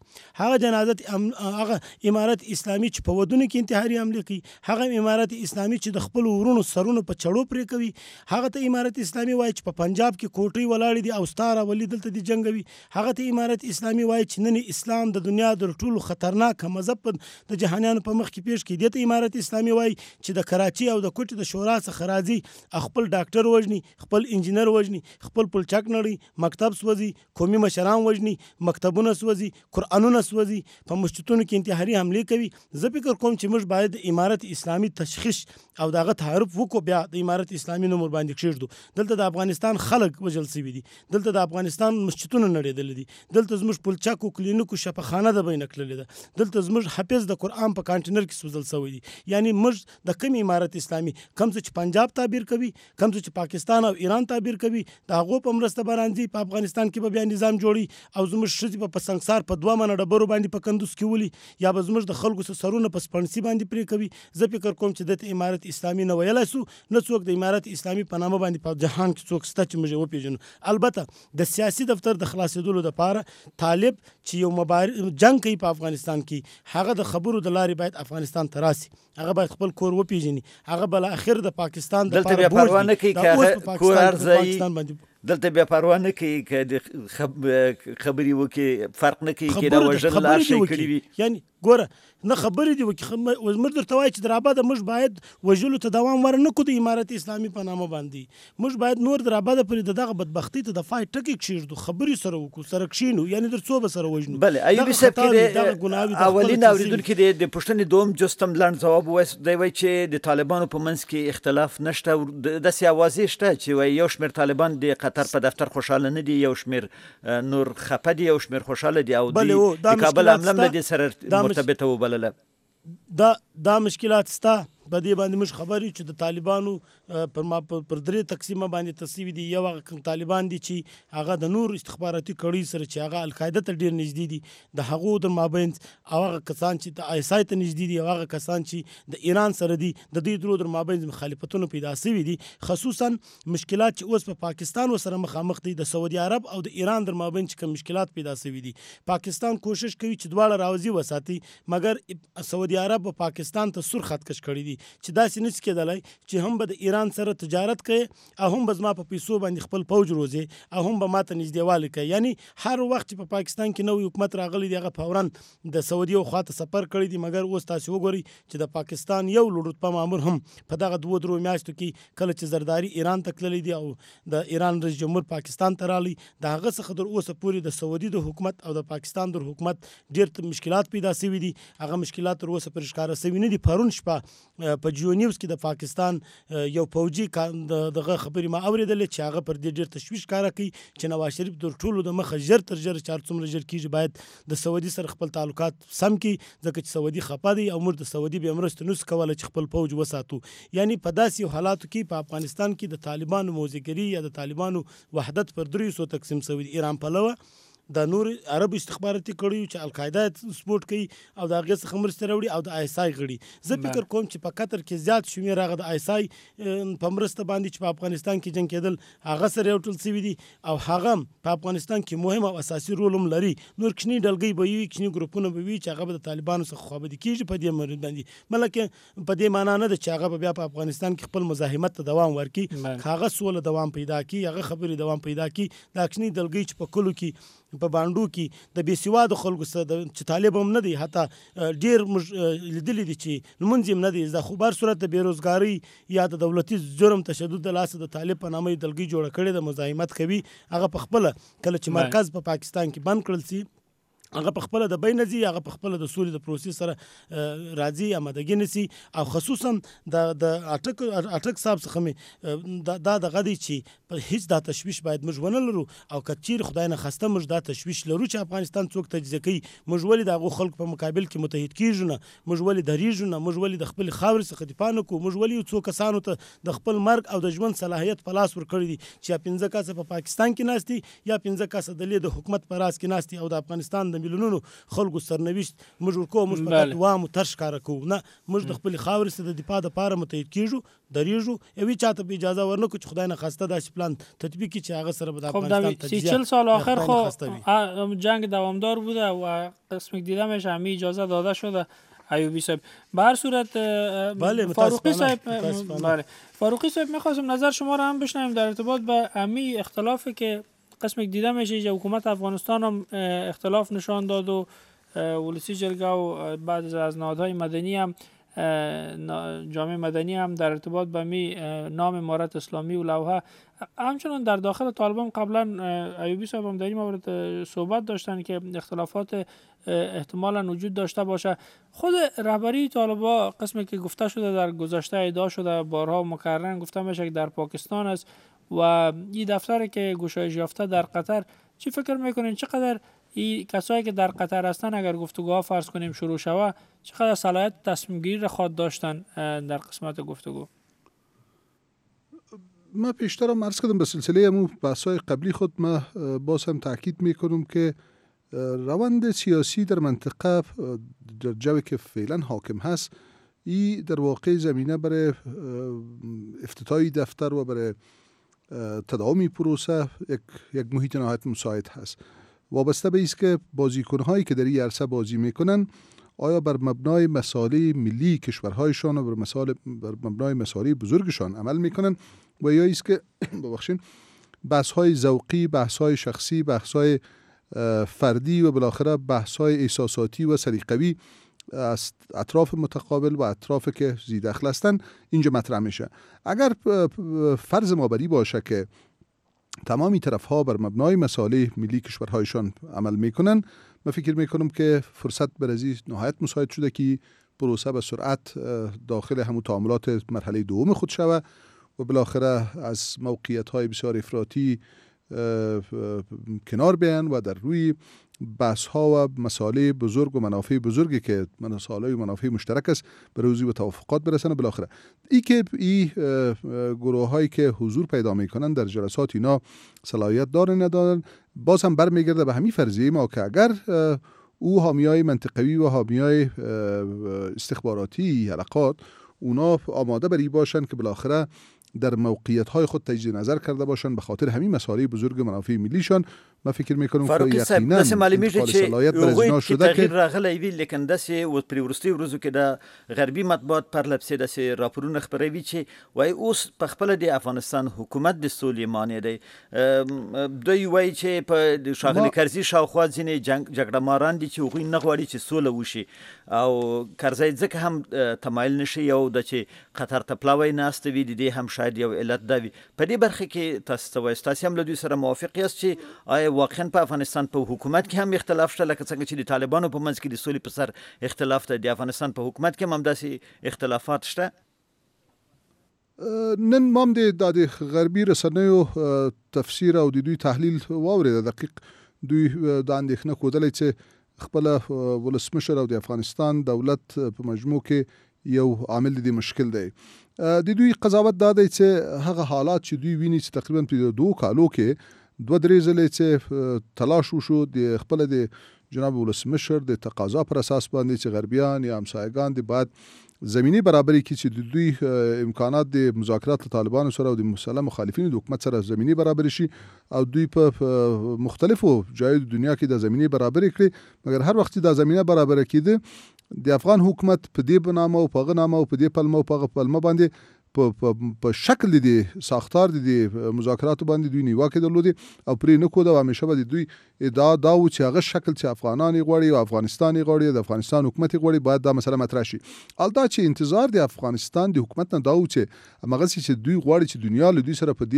هغه امارت اسلامي چې په ودونو کې انتحاري حمله کوي هغه امارت اسلامي چې د خپل ورونو سرونو په چړو پرې کوي هغه ته امارت اسلامي وایي چې په پنجاب کې کوټي ولاړې دي او ستاره ولې دلته دي جنگوي هغه ته امارت اسلامي وایي چې نن اسلام د دنیا د ټولو خطرناک مذهب د جهانیانو په مخ کې پیش کړي. دته امارت اسلامي وایي چې د کراچي او د کوټي د شورا څخه راځي خپل ډاکټر وژني خپل انجینر وژني خپل پلچک نړي مکتب سوځي قومي مشران وژني مکتبونه سوځي قرانونه سوځي په مسجدونو کې انتحاري حمله کوي. زه فکر کوم چې موږ باید امارت اسلامي تشخیص ستایش او دغه تعارف وکړو بیا د امارت اسلامي نوم باندې کښېږدو. دلته د افغانستان خلک وژل شوي دي، دلته د افغانستان مسجدونه نړېدلي دي، دلته زموږ پلچکو کلینیکو شفاخانه د بینه کړلې ده، دلته زموږ حافظ د قرآن په کانټینر کې سوځل شوی دي. یعنی موږ د کوم امارت اسلامي کوم چې پنجاب تعبیر کوي، کوم چې پاکستان او ایران تعبیر کوي، د هغو په مرسته باندې په افغانستان کې به بیا نظام جوړي او زموږ ښځې په سنګسار په 2 منه ډبرو باندې په کندوز کې ولي، یا به زموږ د خلکو سرونه په سپڼسي باندې پرې کوي. زه فکر کوم چې د امارت اسلامي نه ویلای سو نه څوک د امارت اسلامي په نامه باندې په جهان کې څوک شته چې موږ وپېژنو. البته د سیاسي دفتر د خلاصېدلو لپاره طالب چې یو جنگ کوي په افغانستان کې، هغه د خبرو د لارې باید افغانستان ته راسي، هغه باید خپل کور وپېژني، هغه بل اخر د پاکستان د دلته بیا پروا نه کوي که کور ارزي، دلته بیا پروا نه کوي که د خبرې وکړي، فرق نه کوي که دا وژل لا شي کړي وي. یعنی ګوره نه خبرې دي وکړي، موږ درته وایو چې دراباده موږ باید وژلو ته دوام ورنه کړو د امارت اسلامي په نامه باندې. موږ باید نور دراباده پرې دغه بدبختۍ ته د فای ټکي کښېږدو، خبرې سره وکړو، سره کښېنو، یعنی در څو به سره وژنو. بله ایوبي صاحب کې اولین اوریدونکي د پوښتنې دوم جستم لنډ ځواب دی وایي چې د طالبانو په منځ کې اختلاف نشته، داسې اوازې شته چې وایي یو شمېر طالبان د قطر په دفتر خوشحاله نه دي، یو شمېر نور خفه دي، یو شمېر خوشحاله دي، او د کابل حمله هم له دې سره مرتبطه وبلله. دا مشکلات ستا په دې باندې موږ خبر یو چې د طالبانو پر 3 تقسیمه باندې تصویب دي. یو هغه طالبان دي چې هغه د نور استخباراتي کړۍ سره چې هغه القاعده ته ډیر نږدې دي، د هغو د مابین او هغه کسان چې د آیسای ته نږدې دي، او هغه کسان چې د ایران سره دي، د دې درو در مابین مخالفتونه پیدا شوي دي. خصوصا مشکلات چې اوس په پاکستان سره مخامخ دي، د سعودي عرب او د ایران در مابین چې کوم مشکلات پیدا شوي دي، پاکستان کوشش کوي چې دواړه راوځي وساتي، مګر سعودي عرب او پاکستان ته سور خط کش کړی دي چې داسې نشي کېدلی چې هم به د ایران سره تجارت کوي او هم به زما په پیسو باندې خپل پوج روزي او هم به ماته نږدېوالی کوي. یعنی هر وخت چې په پاکستان کې نوی حکومت راغلی دی هغه فورا د سعودي او خواته سفر کړی دی، مګر اوس تاسو وګورئ چې د پاکستان یو لوړرتبه مامور هم په دغه 2 میاشتو کې کله چې زرداری ایران ته تللی دی او د ایران رئیس جمهور پاکستان ته رالی، د هغه څخه در اوسه پورې د سعودي د حکومت او د پاکستان د حکومت ډېر مشکلات پیدا شوي دي. هغه مشکلات تر اوسه پرې ښکاره شوي نه دي. پرون شپه په جیو نیوز کې د پاکستان یو فوجي دغه خبرې ما اورېدلې چې هغه پر دې ډېر تشویش ښکاره کوي چې نواز شریف د ټولو د مخه ژر تر ژره چې څومره ژر کېږي باید د سعودي سره خپل تعلقات سم کړي، ځکه چې سعودي خفه دی او موږ د سعودي بې مرستې نشو کولی چې خپل فوج وساتو. یعنی په داسې حالاتو کې په افغانستان کې د طالبانو موزګري یا د طالبانو وحدت پر 300 تقسیم شوی دی. ایران پلوه د نور عرب استخباراتي کړیو چې القاعده سپورټ کوي او د هغې څخه مرستې راوړي او د آیسای غړي. زه فکر کوم چې په قطر کې زیات شمېر هغه د آیسای په مرسته باندې چې په افغانستان کې جنګ کېدل هغه سره یو ټول شوي دي او هغه په افغانستان کې مهم او اساسي رول هم لري. نور کوچني ډلګۍ به وي، کوچني ګروپونه به وي چې هغه به د طالبانو څخه خوابدي کېږي په دې مورد باندې، بلکې په دې معنا نه ده چې هغه به بیا په افغانستان کې خپل مزاحمت ته دوام ورکړي، هغه سوله دوام پیدا کړي، هغه خبرې دوام پیدا کړي. دا کوچني ډلګۍ چې په کلو کې په باندو کې د بې سوادو خلکو سره چې طالب هم نه دی، حتی ډېر موږ لیدلی دي چې لمونځ هم نه دی، د خو بهر صورت د بېروزګارۍ یا د دولتي جرم تشدد د لاسه د طالب په نامه دلګۍ جوړه کړې ده، مزاحمت کوي. هغه په خپله کله چې مرکز په پاکستان کې بند کړل سي، هغه په خپله د بین ځي، هغه په خپله د سولې د پروسې سره راځي، آمادګي نیسي. او خصوصا د اټک صاحب څخه مې دا دغه دی چې په هیڅ دا تشویش باید موږ ونه لرو، او که چیرې خدای نه خواسته موږ دا تشویش لرو چې افغانستان څوک تجزیه کوي، موږ ولې د هغو خلکو په مقابل کې متحد کېږو نه، موږ ولې درېږو نه، موږ ولې د خپلې خاورې څخه دفاع نه کوو، موږ ولې یو څو کسانو ته د خپل مرګ او د ژوند صلاحیت په لاس ورکړی دی چې یا 15 کسه په پاکستان کې ناست دي یا 15 کسه د حکومت په راس کې ناست دي او د افغانستان د میلیونونو خلکو سرنوشت موږ ورکوو، موږ فقط وام او ترش ښکاره کوو نه، موږ د خپلې خاورې سره د دفاع دپاره متحد کېږو، درېږو، یوې چاته به اجازه ورنکړو چې خدای نه خواسته داسې پلان تطبیق کړي چې هغه سره به د افغانستان تجزیه 40 سال آخر خب جنگ دوامدار بوده و قسم دیدمش همه اجازه داده شده. ایوبی صاحب به هر صورت فاروقی صاحب فاروقی صاحب میخواستم نظر شما رو هم بشنویم در ارتباط به همین اختلافی که قسم دیده میشه که حکومت افغانستان هم اختلاف نشان داد و ولسی جرگه و بعض از نهادهای مدنی هم جامعه مدنی هم در ارتباط به می نام امارت اسلامی و لوحه، همچنان در داخل طالبان قبلا ایوبی صاحب هم در این مورد صحبت داشتن که اختلافات احتمالا وجود داشته باشه. خود رهبری طالبان قسمی که گفته شده در گذشته ادعا شده بارها مکررن گفته میشه که در پاکستان است و این دفتر که گشایش یافته در قطر، چی فکر میکنین چقدر این کسایی که در قطر هستن اگر گفتگوها فرض کنیم شروع شود چقدر صلاحیت تصمیم گیری را خواهد داشتن در قسمت گفتگو؟ ما پیشتر عرض کردم به سلسله همون بحث‌های قبلی خود ما باز هم تاکید میکنم که روند سیاسی در منطقه در جوی که فعلا حاکم هست این در واقع زمینه برای افتتاحی دفتر و برای تداوم پروسه یک محیط نهایت مساعد هست. وابسته به است که بازیکن‌هایی که در این عرصه بازی میکنن آیا بر مبنای مصالح ملی کشورهایشان و بر مبنای مصالح بزرگشان عمل میکنن و یا است که ببخشید بحث‌های ذوقی، بحث‌های شخصی، بحث‌های فردی و بالاخره بحث‌های احساساتی و سلیقه‌ای از اطراف متقابل و اطراف که ذی‌دخل هستند اینجا مطرح میشه. اگر فرض ما بری باشه که تمامی طرف‌ها بر مبنای مصالح ملی کشورهایشان عمل میکنن، من فکر میکنم که فرصت برای نهایت مساعد شده که پروسه به سرعت داخل همون تعاملات مرحله دوم خود شود و بالاخره از موقعیت‌های بسیار افراطی کنار بیان و در روی بحث‌ها و مصالح بزرگ و منافع بزرگی که مصالح و منافع مشترک است به روزی و توافقات برسن. بالاخره ای که این گروه‌هایی که حضور پیدا میکنن در جلسات اینا صلاحیت دارن ندارن، باز هم برمیگرده به همین فرضیه ما که اگر او حامیای منطقوی و حامیای استخباراتی حلقات اونا آماده بری باشن که بالاخره در موقعیت‌های خود تجدید نظر کرده باشن به خاطر همین مسائل بزرگ منافع ملیشان، ما فکر میکنم که یقینا داسې معلومیږي چې هغوی چې تغییر راغلی وي لیکن داسې و پرې وروستیو ورځو کې د غربي مطبوعات پر لپسې داسې راپورونه خپروي چې وایي اوس په خپله د افغانستان حکومت د سولې مانع دی. دوی وایي چې په ښاغلي کرزي شاوخوا ځینې جګړه ماران دي چې هغوی نه غواړي چې سوله وشي او کرزی ځکه هم تمایل نشي یو د چې قطر ته پلاوی ناسته وي د دې هم شاید یو علت دا وي. په دې برخه کې تاسو ته وایي تاسو هم له دوی سره موافق یاست چې آیا واقعا په افغانستان په حکومت کې هم اختلاف شته لکه څنګه چې د طالبانو په منځ کې د سولې په سر اختلاف ته د افغانستان په حکومت کې هم داسې اختلافات شته؟ نن ما هم د غربي رسنیو تفسیر او د دوی تحلیل واورېده. دقیق دوی د اندېښنه ښودلې چې خپله ولسمشر او د افغانستان دولت په مجموع کې یو عامل د مشکل دی. د دوی قضاوت دا دی چې هغه حالات چې دوی ویني چې تقریبا په 2 کالو کې 2-3 ځله چې تلاش وشو د خپل د جناب ولسمشر د تقاضا پر اساس باندې چې غربیان یا همسایگان د بعد زمینی برابری کې چې د دوی امکانات د مذاکرات طالبانو سره او د مسلح مخالفینو د حکومت سره زمینی برابری شي او دوی په مختلفو ځایونو د دنیا کې د زمینی برابری کړي، مګر هر وخت د زمینه برابر کېده د افغان حکومت په دې بنامه او په غنامه او په دې پلمه او په پلمه باندې په شکل د ساختار د مذاکراتو باندې دوی نیوکه درلودي او پرې نه کوده او همیشه به دوی ادعا دا و چې هغه شکل چې افغانان غواړي او افغانستان غواړي د افغانستان حکومت غواړي باید دا مسله مطرح شي. البته چې انتظار د افغانستان د حکومت نه دا و چې هغه چې دوی غواړي چې دنیا له دوی سره په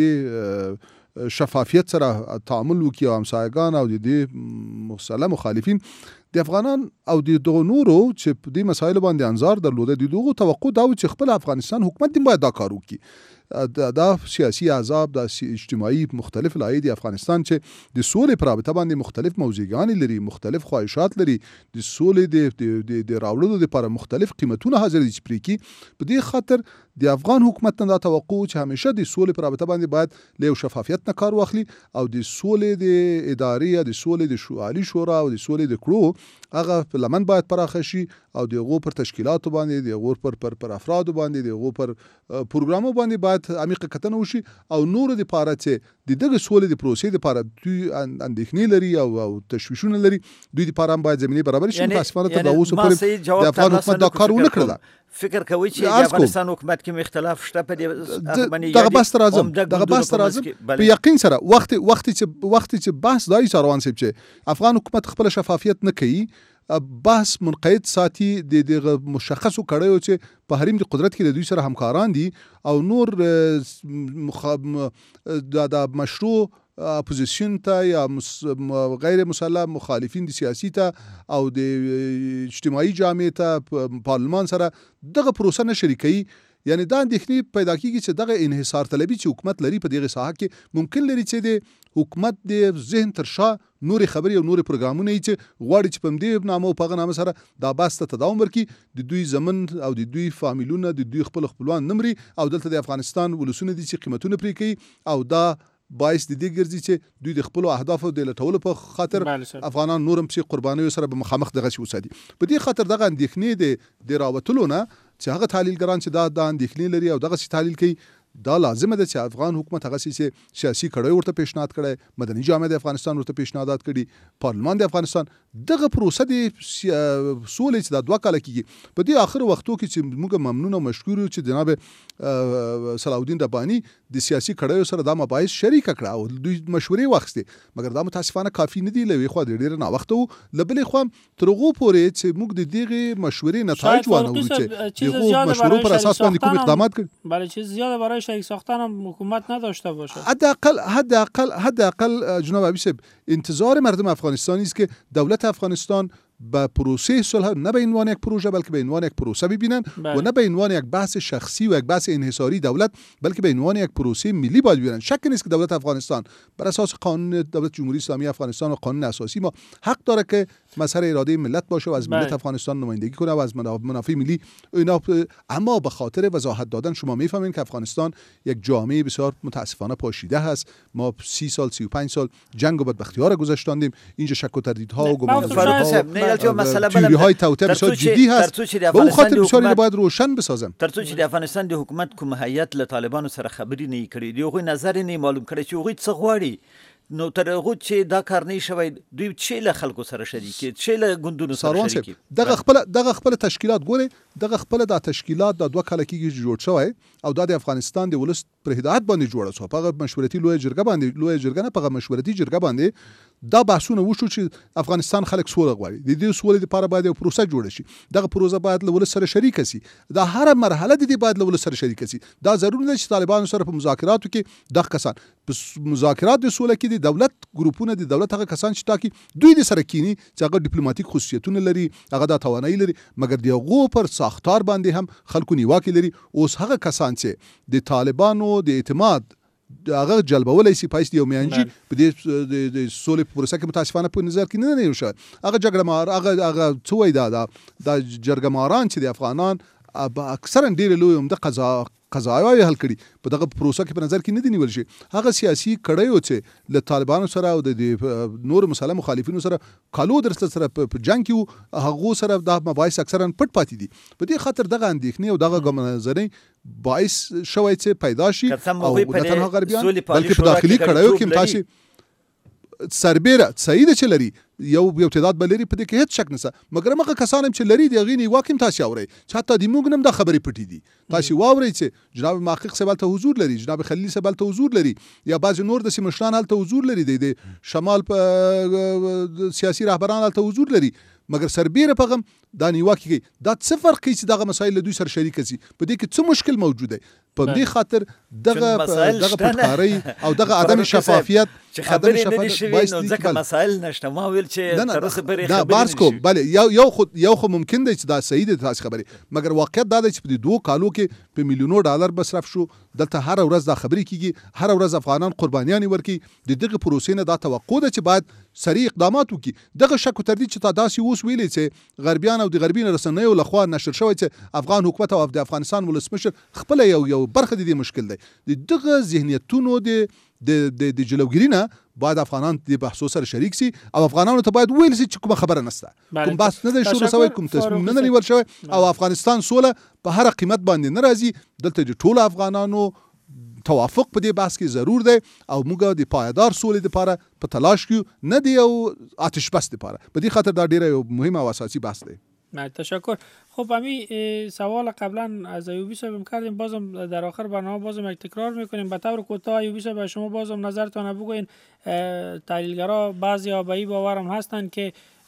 دې شفافیت سره تعامل وکړي او همسایگان او د مسلح مخالفین د افغانان او د دغه نورو چې په دې مسایلو باندې انظار درلوده د دغه توقع دا و چې خپل افغانستان حکومت باید دا کار وکړي. دا سیاسي احزاب د اجتماعي مختلف لایې د افغانستان چې د سولې پر رابطه باندې مختلف موضوعګان لري، مختلف خواهشات لري، د سولې د راوړلو لپاره مختلف قیمتونه حاضر دي چې پرې کې. په دې خاطر د افغان حکومت نه دا توقع چې همیشه د سولې پر رابطه باندې باید له شفافیت نه کار واخلي او د سولې د ادارې د سولې د عالی شورا او د سولې د کړو هغه لمن باید پراخه شي او دغه پر تشکیلاتو باندې دغه پر افرادو باندې دغه پر پروګرامو باندې باید عمیق کتنه وشي او نور د پاره چې دغه سولې د پروسې د پاره دوی اندېښنې لري او تشویشونه لري، دوی د پاره باید زمینه برابر شي. متاسفانه ته دا اوس پورې د افغان حکومت دا کارونه کړل. فکر کوي چې د افغانستان حکومت کې اختلاف شته په دې باندې دغه بحث راځم په یقین سره وخت چې بحث دای روان سي چې افغان حکومت خپل شفافیت نه کوي بحث منقید ساتي د مشخصو کړیو چې په حریم د قدرت کې د دوی سره همکاران دي او نور د مشروع اپوزیشن ته یا غیر مسلح مخالفین د سیاسي ته او د اجتماعي جامعه ته پارلمان سره دغه پروسه نه شریکي. یعنی دا اندېښنې پیدا کیږي چې دغه انحصار طلبي چې حکومت لري په دغه ساحه کې ممکن لري چې د حکومت د ذهن تر شا نور خبري او نور پروګرامونه چې غواړي چې په دې نامه او په نامه سره دا بحث ته تداوم ورکړي د دوی زمن او د دوی فامیلونه د دوی خپلوان نمري او دلته د افغانستان ولسونه دي چې قیمتونه پرې کوي او دا باعث د دې ګرځي چې دوی د خپل اهدافو د لټولو په خاطر افغانان نورم چې قربانیو سره به مخامخ دغه شي وسادي. په دې خاطر دغه اندېښنې د راوتلو نه چې هغه تحلیلګران چې دا اندېښنې لري او دغه شي تحلیل کوي دا لازمه ده چې افغان حکومت هغه سیاسي کړی ورته پیشنهاد کړي، مدني جامعه د افغانستان ورته پیشنهادات کړي، پارلمان د افغانستان دغه پروسه د سولې چې د 2 کال کېږي په دې اخر وختو کې چې موږ ممنون او مشکور یو چې جناب صلاح الدین رباني د سیاسي کړیو سره دا مباحث شریک کړه او دوی مشورې واخیستې، مګر دا متاسفانه کافي نه دی. لوي خو ډېر نه وخت وو لبلې خو تر هغه پورې چې موږ د دغه مشورې نتایج وانه چې دغه مشورو پر اساس باندې کوم اقدامات کړي بله چیز زیاده برای شریک ساختن هم حکومت نداشته باشه. حداقل جناب عبی صاحب انتظار مردم افغانستانی است که دولت افغانستان به پروسه صلح نه به عنوان یک پروژه بلکه به عنوان یک پروسه ببینن و نه به عنوان یک بحث شخصی و یک بحث انحصاری دولت بلکه به عنوان یک پروسه ملی باید ببینن. شک نیست که دولت افغانستان بر اساس قانون دولت جمهوری اسلامی افغانستان و قانون اساسی ما حق داره که مظهر اراده ملت باشه و از ملت افغانستان نمایندگی کنه و از منافع ملی اینا، اما به خاطر وضاحت دادن شما میفهمین که افغانستان یک جامعه بسیار متاسفانه پاشیده هست. ما 30 سال 35 سال جنگ و بدبختی‌ها را گذاشتاندیم، اینجا شک و تردیدها و گمانی‌ها تیوری های توته بسیار جدی هست و اون خاطر بسیاری باید روشن بسازم. ترڅو چې د افغانستان د حکومت کوم هیئت له طالبانو سره خبرې نه کړي دی، هغوی نظر نه معلوم کړي چې هغوی څه غواړي، نو تر هغه چې دا کار نه شوی دوی چې له خلکو سره شریکي چې له ګوندونو سره شریکي دغه خپل تشکیلات ګوري، دغه خپل د تشکیلات د 2 کال کې جوړ شوی او د افغانستان د ولس پر هدایت باندې جوړه شو. په مشورتي لوی جرګه نه په مشورتي جرګه باندې دا بحثونه وشو چې افغانستان خلک سوله غواړي، د دې سولې لپاره باید یو پروسه جوړه شي، دغه پروسه باید له ولس سره شریک شي، دا هر مرحله د دې باید له ولس سره شریک شي. دا ضروري نه چې طالبانو سره په مذاکراتو کې دغه کسان په مذاکرات د سولې کې د دولت ګروپونه د دولت هغه کسان چې تاکي دوی د سره کینی چې هغه ډیپلوماټیک خصوصیتونه لري، هغه د توانایي لري، مګر د هغو پر ساختار باندې هم خلکو نیواکې لري. اوس هغه کسان چې د طالبانو د اعتماد هغه جلبولای شي پایست یو میانجی په دې د سولې پروسه کې متاسفانه په نظر کې نه شو. هغه جګړه مار هغه څوی دا جرګه ماران چې د افغانان اکثرا ډیر لوی هم د قضاوی حل کړي په دغه پروسه کې په نظر کې نه دی نیول شي. هغه سیاسي کړیو چې له طالبانو سره او د نور مسله مخالفینو سره کالو درسته سره په جنگ کې هغه سره د مباحث اکثرا پټ پاتې دي. په دې خاطر دغه اندېښنې او دغه ګمنځنۍ باعث شوی چې پیدا شي او د تنها غربیان بلکې په داخلي کړیو کې تاسو سربیره سعید چې لري یو تعداد بلري په دې کې هیڅ شک نشته، مګر هغه کسان چې لري د غینی واکم تاسو اوري چې حتی د موږ نم د خبرې پټې دي. تاسو واوري چې جناب محقق سبل ته حضور لري، جناب خلیل سبل ته حضور لري، یا بعض نور د سیمشتان حالت حضور لري، د شمال په سیاسي رهبران حالت حضور لري، مګر سربیره په غم دا نیواکي کوي. دا څه فرق کوي چې دغه مسایل دوی سره شریک شي؟ په دې کې څه مشکل موجود دی؟ په دې خاطر دغه پټکاري او دغه عدم شفافیت چې خبرې نه شي نو ځکه مسایل نشته. ما ویل چې تر اوسه پرې خبرې بارس کو بله یو خو ممکن دی چې دا صحیح دی تاسو خبرې، مګر واقعیت دا دی چې په 2 کالو کې په میلیونو ډالر مصرف شو، دلته هر ورځ دا خبرې کیږي، هر ورځ افغانان قربانیان ورکړي. دغه پروسې نه دا توقع ده چې باید سریع اقدامات وکړي. دغه شک او تردید چې تاسو اوس ویلې چې غربیان او د غربي رسنیو لخوا نشر شوی چې افغان حکومت او د افغانستان ولسمشر خپل یو برخه د دې مشکل دی. دغه ذهنیتونو د جلوګیری نه باید افغانان د بحثو سره شریک سي او افغانانو ته باید ویل سي چې کومه خبره نشته، کوم بحث نه دی شروع شوی، کوم تصمیم نه نیول شوی او افغانستان سوله په هر قیمت باندې نه راځي. دلته د ټولو افغانانو توافق په دې بحث کې ضرور دی او موږ د پایدار سولې لپاره په تلاش کې نه دی او آتش بس لپاره. په دې خاطر دا ډیره مهمه او اساسي بحث دی. تشکر. خب همین سوال قبلا از ایوبی صاحب کردیم، بازم در آخر برنامه بازم یک تکرار میکنیم. به طور کوتاه ایوبی صاحب شما بازم نظرتان بگوین. تحلیلگرا بعضی آبایی باورم هستند که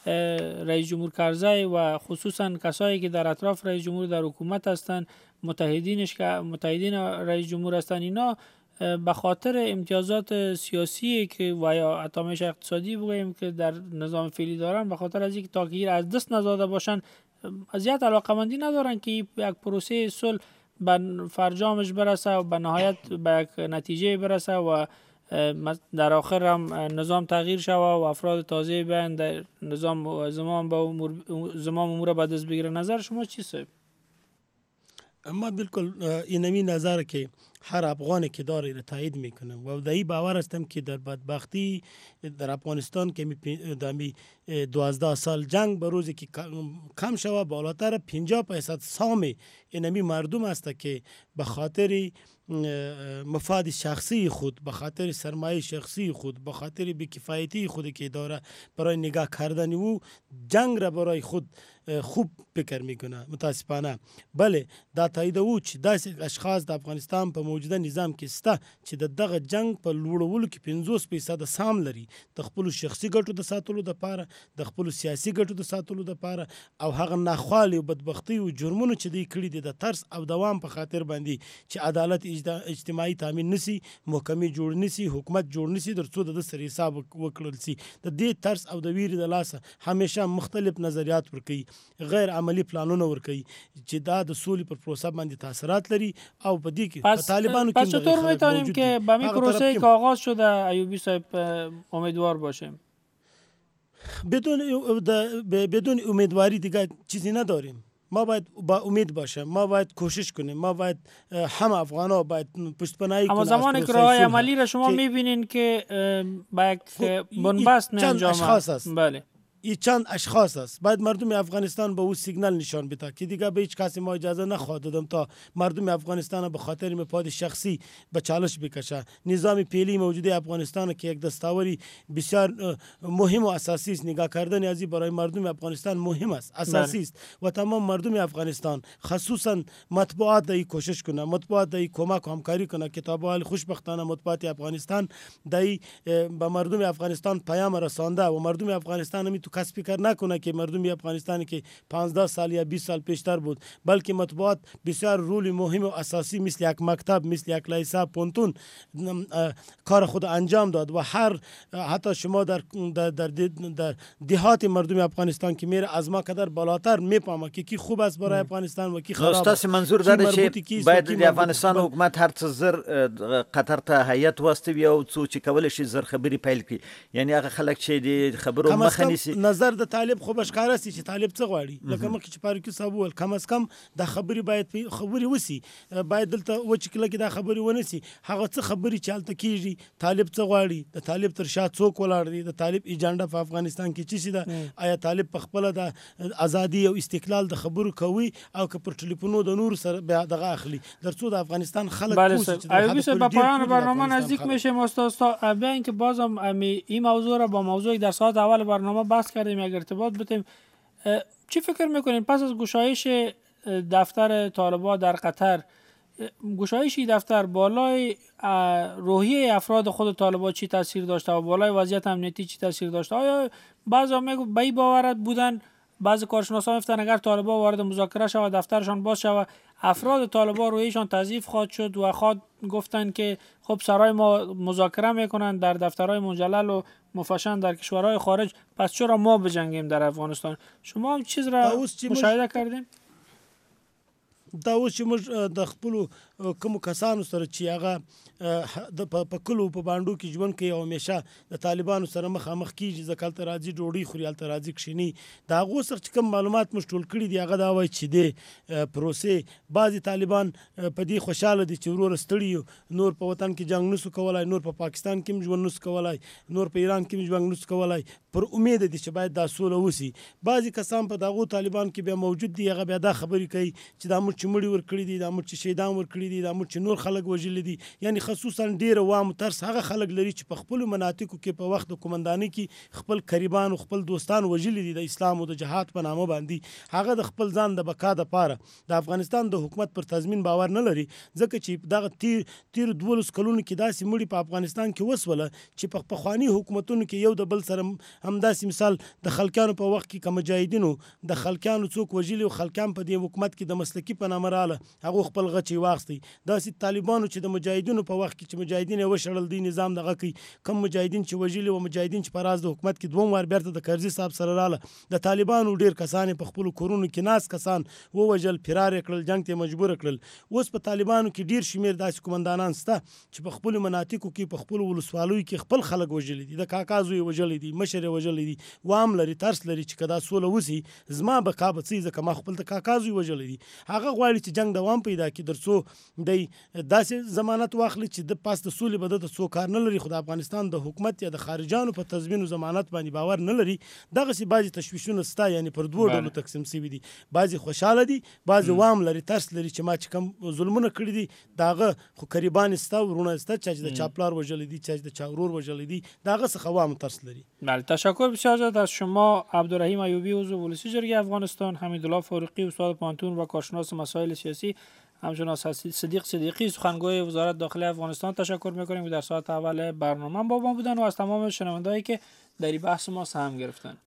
رئیس جمهور کرزی و خصوصا کسایی که در اطراف رئیس جمهور در حکومت هستند، متحدین رئیس جمهور هستند، اینا به خاطر امتیازات سیاسی که و یا حتی میشه اقتصادی بگوییم که در نظام فعلی دارن، به خاطر از اینکه تاکیر از دست نزاده باشن ازیت علاقمندی ندارن که یک پروسه صلح به فرجامش برسه و به نهایت به یک نتیجه برسه و در آخر هم نظام تغییر شوه و افراد تازه بیان در نظام زمام امور به دست بگیره. نظر شما چیست؟ ما بالکل اینمی نظر که هر افغانی که داره را تایید میکنم و در این باور هستم که در بدبختی در افغانستان که می 12 سال جنگ به روزی که کم شوه بالاتر 50% سام اینمی مردم است که به خاطر مفاد شخصی خود، به خاطر سرمایه شخصی خود، به خاطر بی‌کفایتی خود که داره برای نگاه کردن او جنگ را برای خود خوب فکر میکنه. متاسفانه بله دا تایید او چې داسې اشخاص د افغانستان په موجوده نظام کې سته چې د دغه جنگ په لوړولو کې 50% سام لري، د خپل شخصي ګټو د ساتلو لپاره، د خپل سیاسي ګټو د ساتلو لپاره، او هغه ناخوالي او بدبختی او جرمونو چې دوی کړي دي د ترس او دوام په خاطر باندې چې عدالت اجتماعي تامین نسی، محکمې جوړ نسی، حکومت جوړ نسی، ترڅو د سر حساب وکړل سي. د دې ترس او د ویرې د لاسه همیشه مختلف نظریات ورکوي، غیر عملی پلانونه ورکوي چې دا د سولې پر پروسه باندې تاثیرات لري او په دې کې په طالبانو کې پس چطور میتونیم که به این پروسه که آغاز شده ایوبی صاحب امیدوار باشیم؟ بدون امیدواری دیگه چیزی نداریم. ما باید با امید باشیم، ما باید کوشش کنیم، ما باید همه افغان‌ها باید پشتیبانی کنیم. اما زمانی که راه عملی را شما می‌بینین که با یک بنبست می‌انجامد، بله این چند اشخاص است، باید مردم افغانستان به او سیگنال نشان بده که دیگه به هیچ کسی ما اجازه نخواهد دادم تا مردم افغانستان به خاطر مفاد شخصی به چالش بکشه. نظام فعلی موجود افغانستان که یک دستاوری بسیار مهم و اساسی است، نگاه کردن از این برای مردم افغانستان مهم است، اساسی است و تمام مردم افغانستان خصوصا مطبوعات دای کوشش کنه، مطبوعات دای کمک و همکاری کنه. کتاب‌های خوشبختانه مطبوعات افغانستان دای به مردم افغانستان پیام رسانده و مردم افغانستان می کس فکر نکنه که مردم افغانستان که 15 سال یا 20 سال پیشتر بود، بلکه مطبوعات بسیار رول مهم و اساسی مثل یک مکتب، مثل یک لیسه، پونتون کار خود انجام داد و هر حتی شما در دهات مردم افغانستان که میره از ما قدر بالاتر میفهمه که کی خوب است برای افغانستان و کی خراب است. منظور داره چې باید د افغانستان حکومت هر څه زر قطر ته هیئت واستوي او څو چې کول شي زر خبري پیل کړي، یعنی هغه خلک چې د خبرو مخه نیسي. نظر د طالب خو بشکاره سي چې طالب څه غواړي، لکه مخکې چې فاروقي صاحب وویل کم از کم دا خبرې باید خبرې وسی، باید دلته وچ کله کې دا خبرې ونسی. هغه څه خبرې چې هلته کېږي، طالب څه غواړي، د طالب تر شا څوک ولاړ دي، د طالب ایجنډا په افغانستان کې څه شي ده، آیا طالب په خپله د ازادي او استقلال د خبرو کوي او که پر ټلیفونو د نور سره بیا دغه اخلي ترڅو د افغانستان خلک ایوبی صاحب به پایان برنامه نزدیک میشیم. استاد بیا اینکه بازم این موضوع را با موضوعی در ساعت اول برنامه بحث کردیم، اگر ارتباط بتیم، چی فکر میکنین پس از گشایش دفتر طالبان در قطر، گشایشی دفتر بالای روحیه افراد خود طالبان چی تاثیر داشته و بالای وضعیت امنیتی چی تاثیر داشته؟ آیا بعضی میگن به این باورت بودن، بعضی کارشناسان گفتن اگر طالبان وارد مذاکره شود، دفترشان باز شود، افراد طالبان رویشان تضعیف خواهد شد و خواهد گفتن که خب سرای ما مذاکره میکنن در دفترهای مجلل و مفشن در کشورهای خارج، پس چرا ما بجنگیم در افغانستان؟ شما هم چیز را مشاهده کردیم؟ دا اوس چې موږ د خپلو کومو کسانو سره چې هغه په کلو په باندو کې ژوند کوي او همیشه د طالبانو سره مخامخ کېږي، ځکه هلته راځي ډوډۍ خوري، هلته راځي کښېني، د هغو څخه چې کوم معلومات موږ ټول کړي دي هغه دا وایي چې دې پروسې بعضې طالبان په دې خوشحاله دي چې وروره ستړي یو، نور په وطن کې جنګ نسو کولی، نور په پاکستان کې هم ژوند نسو کولی، نور په ایران کې هم ژوند نسو کولی، پر امید دي چې باید دا سوله وسي. بعضې کسان په دغو طالبان کې بیا موجود دي، هغه بیا دا خبرې کوي چې دا موږ چې چې مړي ورکړي دي، دا مړ چې شهیدان ورکړي دي، دا مړ چې نور خلک وژلي دي، یعنی خصوصا ډیر عوام ترس هغه خلک لري چې په خپل مناطقو کې په وخت د کومندانۍ کې خپل قریبان او خپل دوستان وژلي دي د اسلام او د جهاد په نامه باندې. هغه د خپل ځان د بقا لپاره د افغانستان د حکومت پر تضمین باور نه لري، ځکه چې دغه تیر 12 کلونو کې داسې مړي په افغانستان کې وسوله چې په پخواني حکومتونو کې یو د بل سره همداسې مثال د خلکانو په وخت کې مجاهدینو د خلکانو څوک وژلي او خلکان په دې حکومت کې د مسلکی په نامه رااله هغه خپل غچي واخستي. داسې طالبانو چې د مجاهدینو په وخت کې چې مجاهدین یې وشړل دی نظام دغه کوي، کم مجاهدین چې وژلي او مجاهدین چې په راز د حکومت کې دوم وار بیرته د کرزي صاحب سره رااله د طالبانو ډیر کسان په خپل کورونو کې ناس کسان ووجل فرار کړل، جنگ ته مجبور کړل. اوس په طالبانو کې ډیر شمیر داسې کومندانان سته چې په خپل مناطقو کې په خپل ولسوالیو کې خپل خلک وژلي دي، د کاکازو یې وژلي دي، مشر یې وژلي دي، وام لري ترس لري چې کدا سوله وسی زما بقا به څه ځکه ما خپل د کاکازو یې وژلي دي. هغه غواړي چې جنگ دوام پیدا کړي درڅو د داسې ضمانت واخلي چې د پاس د سولې بده د څو کار نه لري، خو د افغانستان د حکومت یا د خارجانو په تضمین او ضمانت باندې باور نه لري. دغه سي بعضی تشویشونه ستا یعنی پر دوه ډولو تقسیم شوي دي، بعضی خوشاله دي، بعضی وام لري ترس لري چې ما چې کوم ظلمونه کړی دي داغه خو قریبان ستا ورونه ستا چې د چاپلار وژلي دي، چې د چاورور وژلي دي، داغه څخه وام ترس لري. بله، تشکر بسیار زیاد از شما عبدالرحیم ایوبی عضو پلیس جرگه افغانستان، حمیدالله فاروقی استاد پانتون و کارشناس مسائل سیاسی، همچنین صدیق صدیقی سخنگوی وزارت داخله افغانستان تشکر میکنیم که در ساعت اول برنامه با ما بودن و از تمام شنوندهایی که در این بحث ما سهم گرفتن.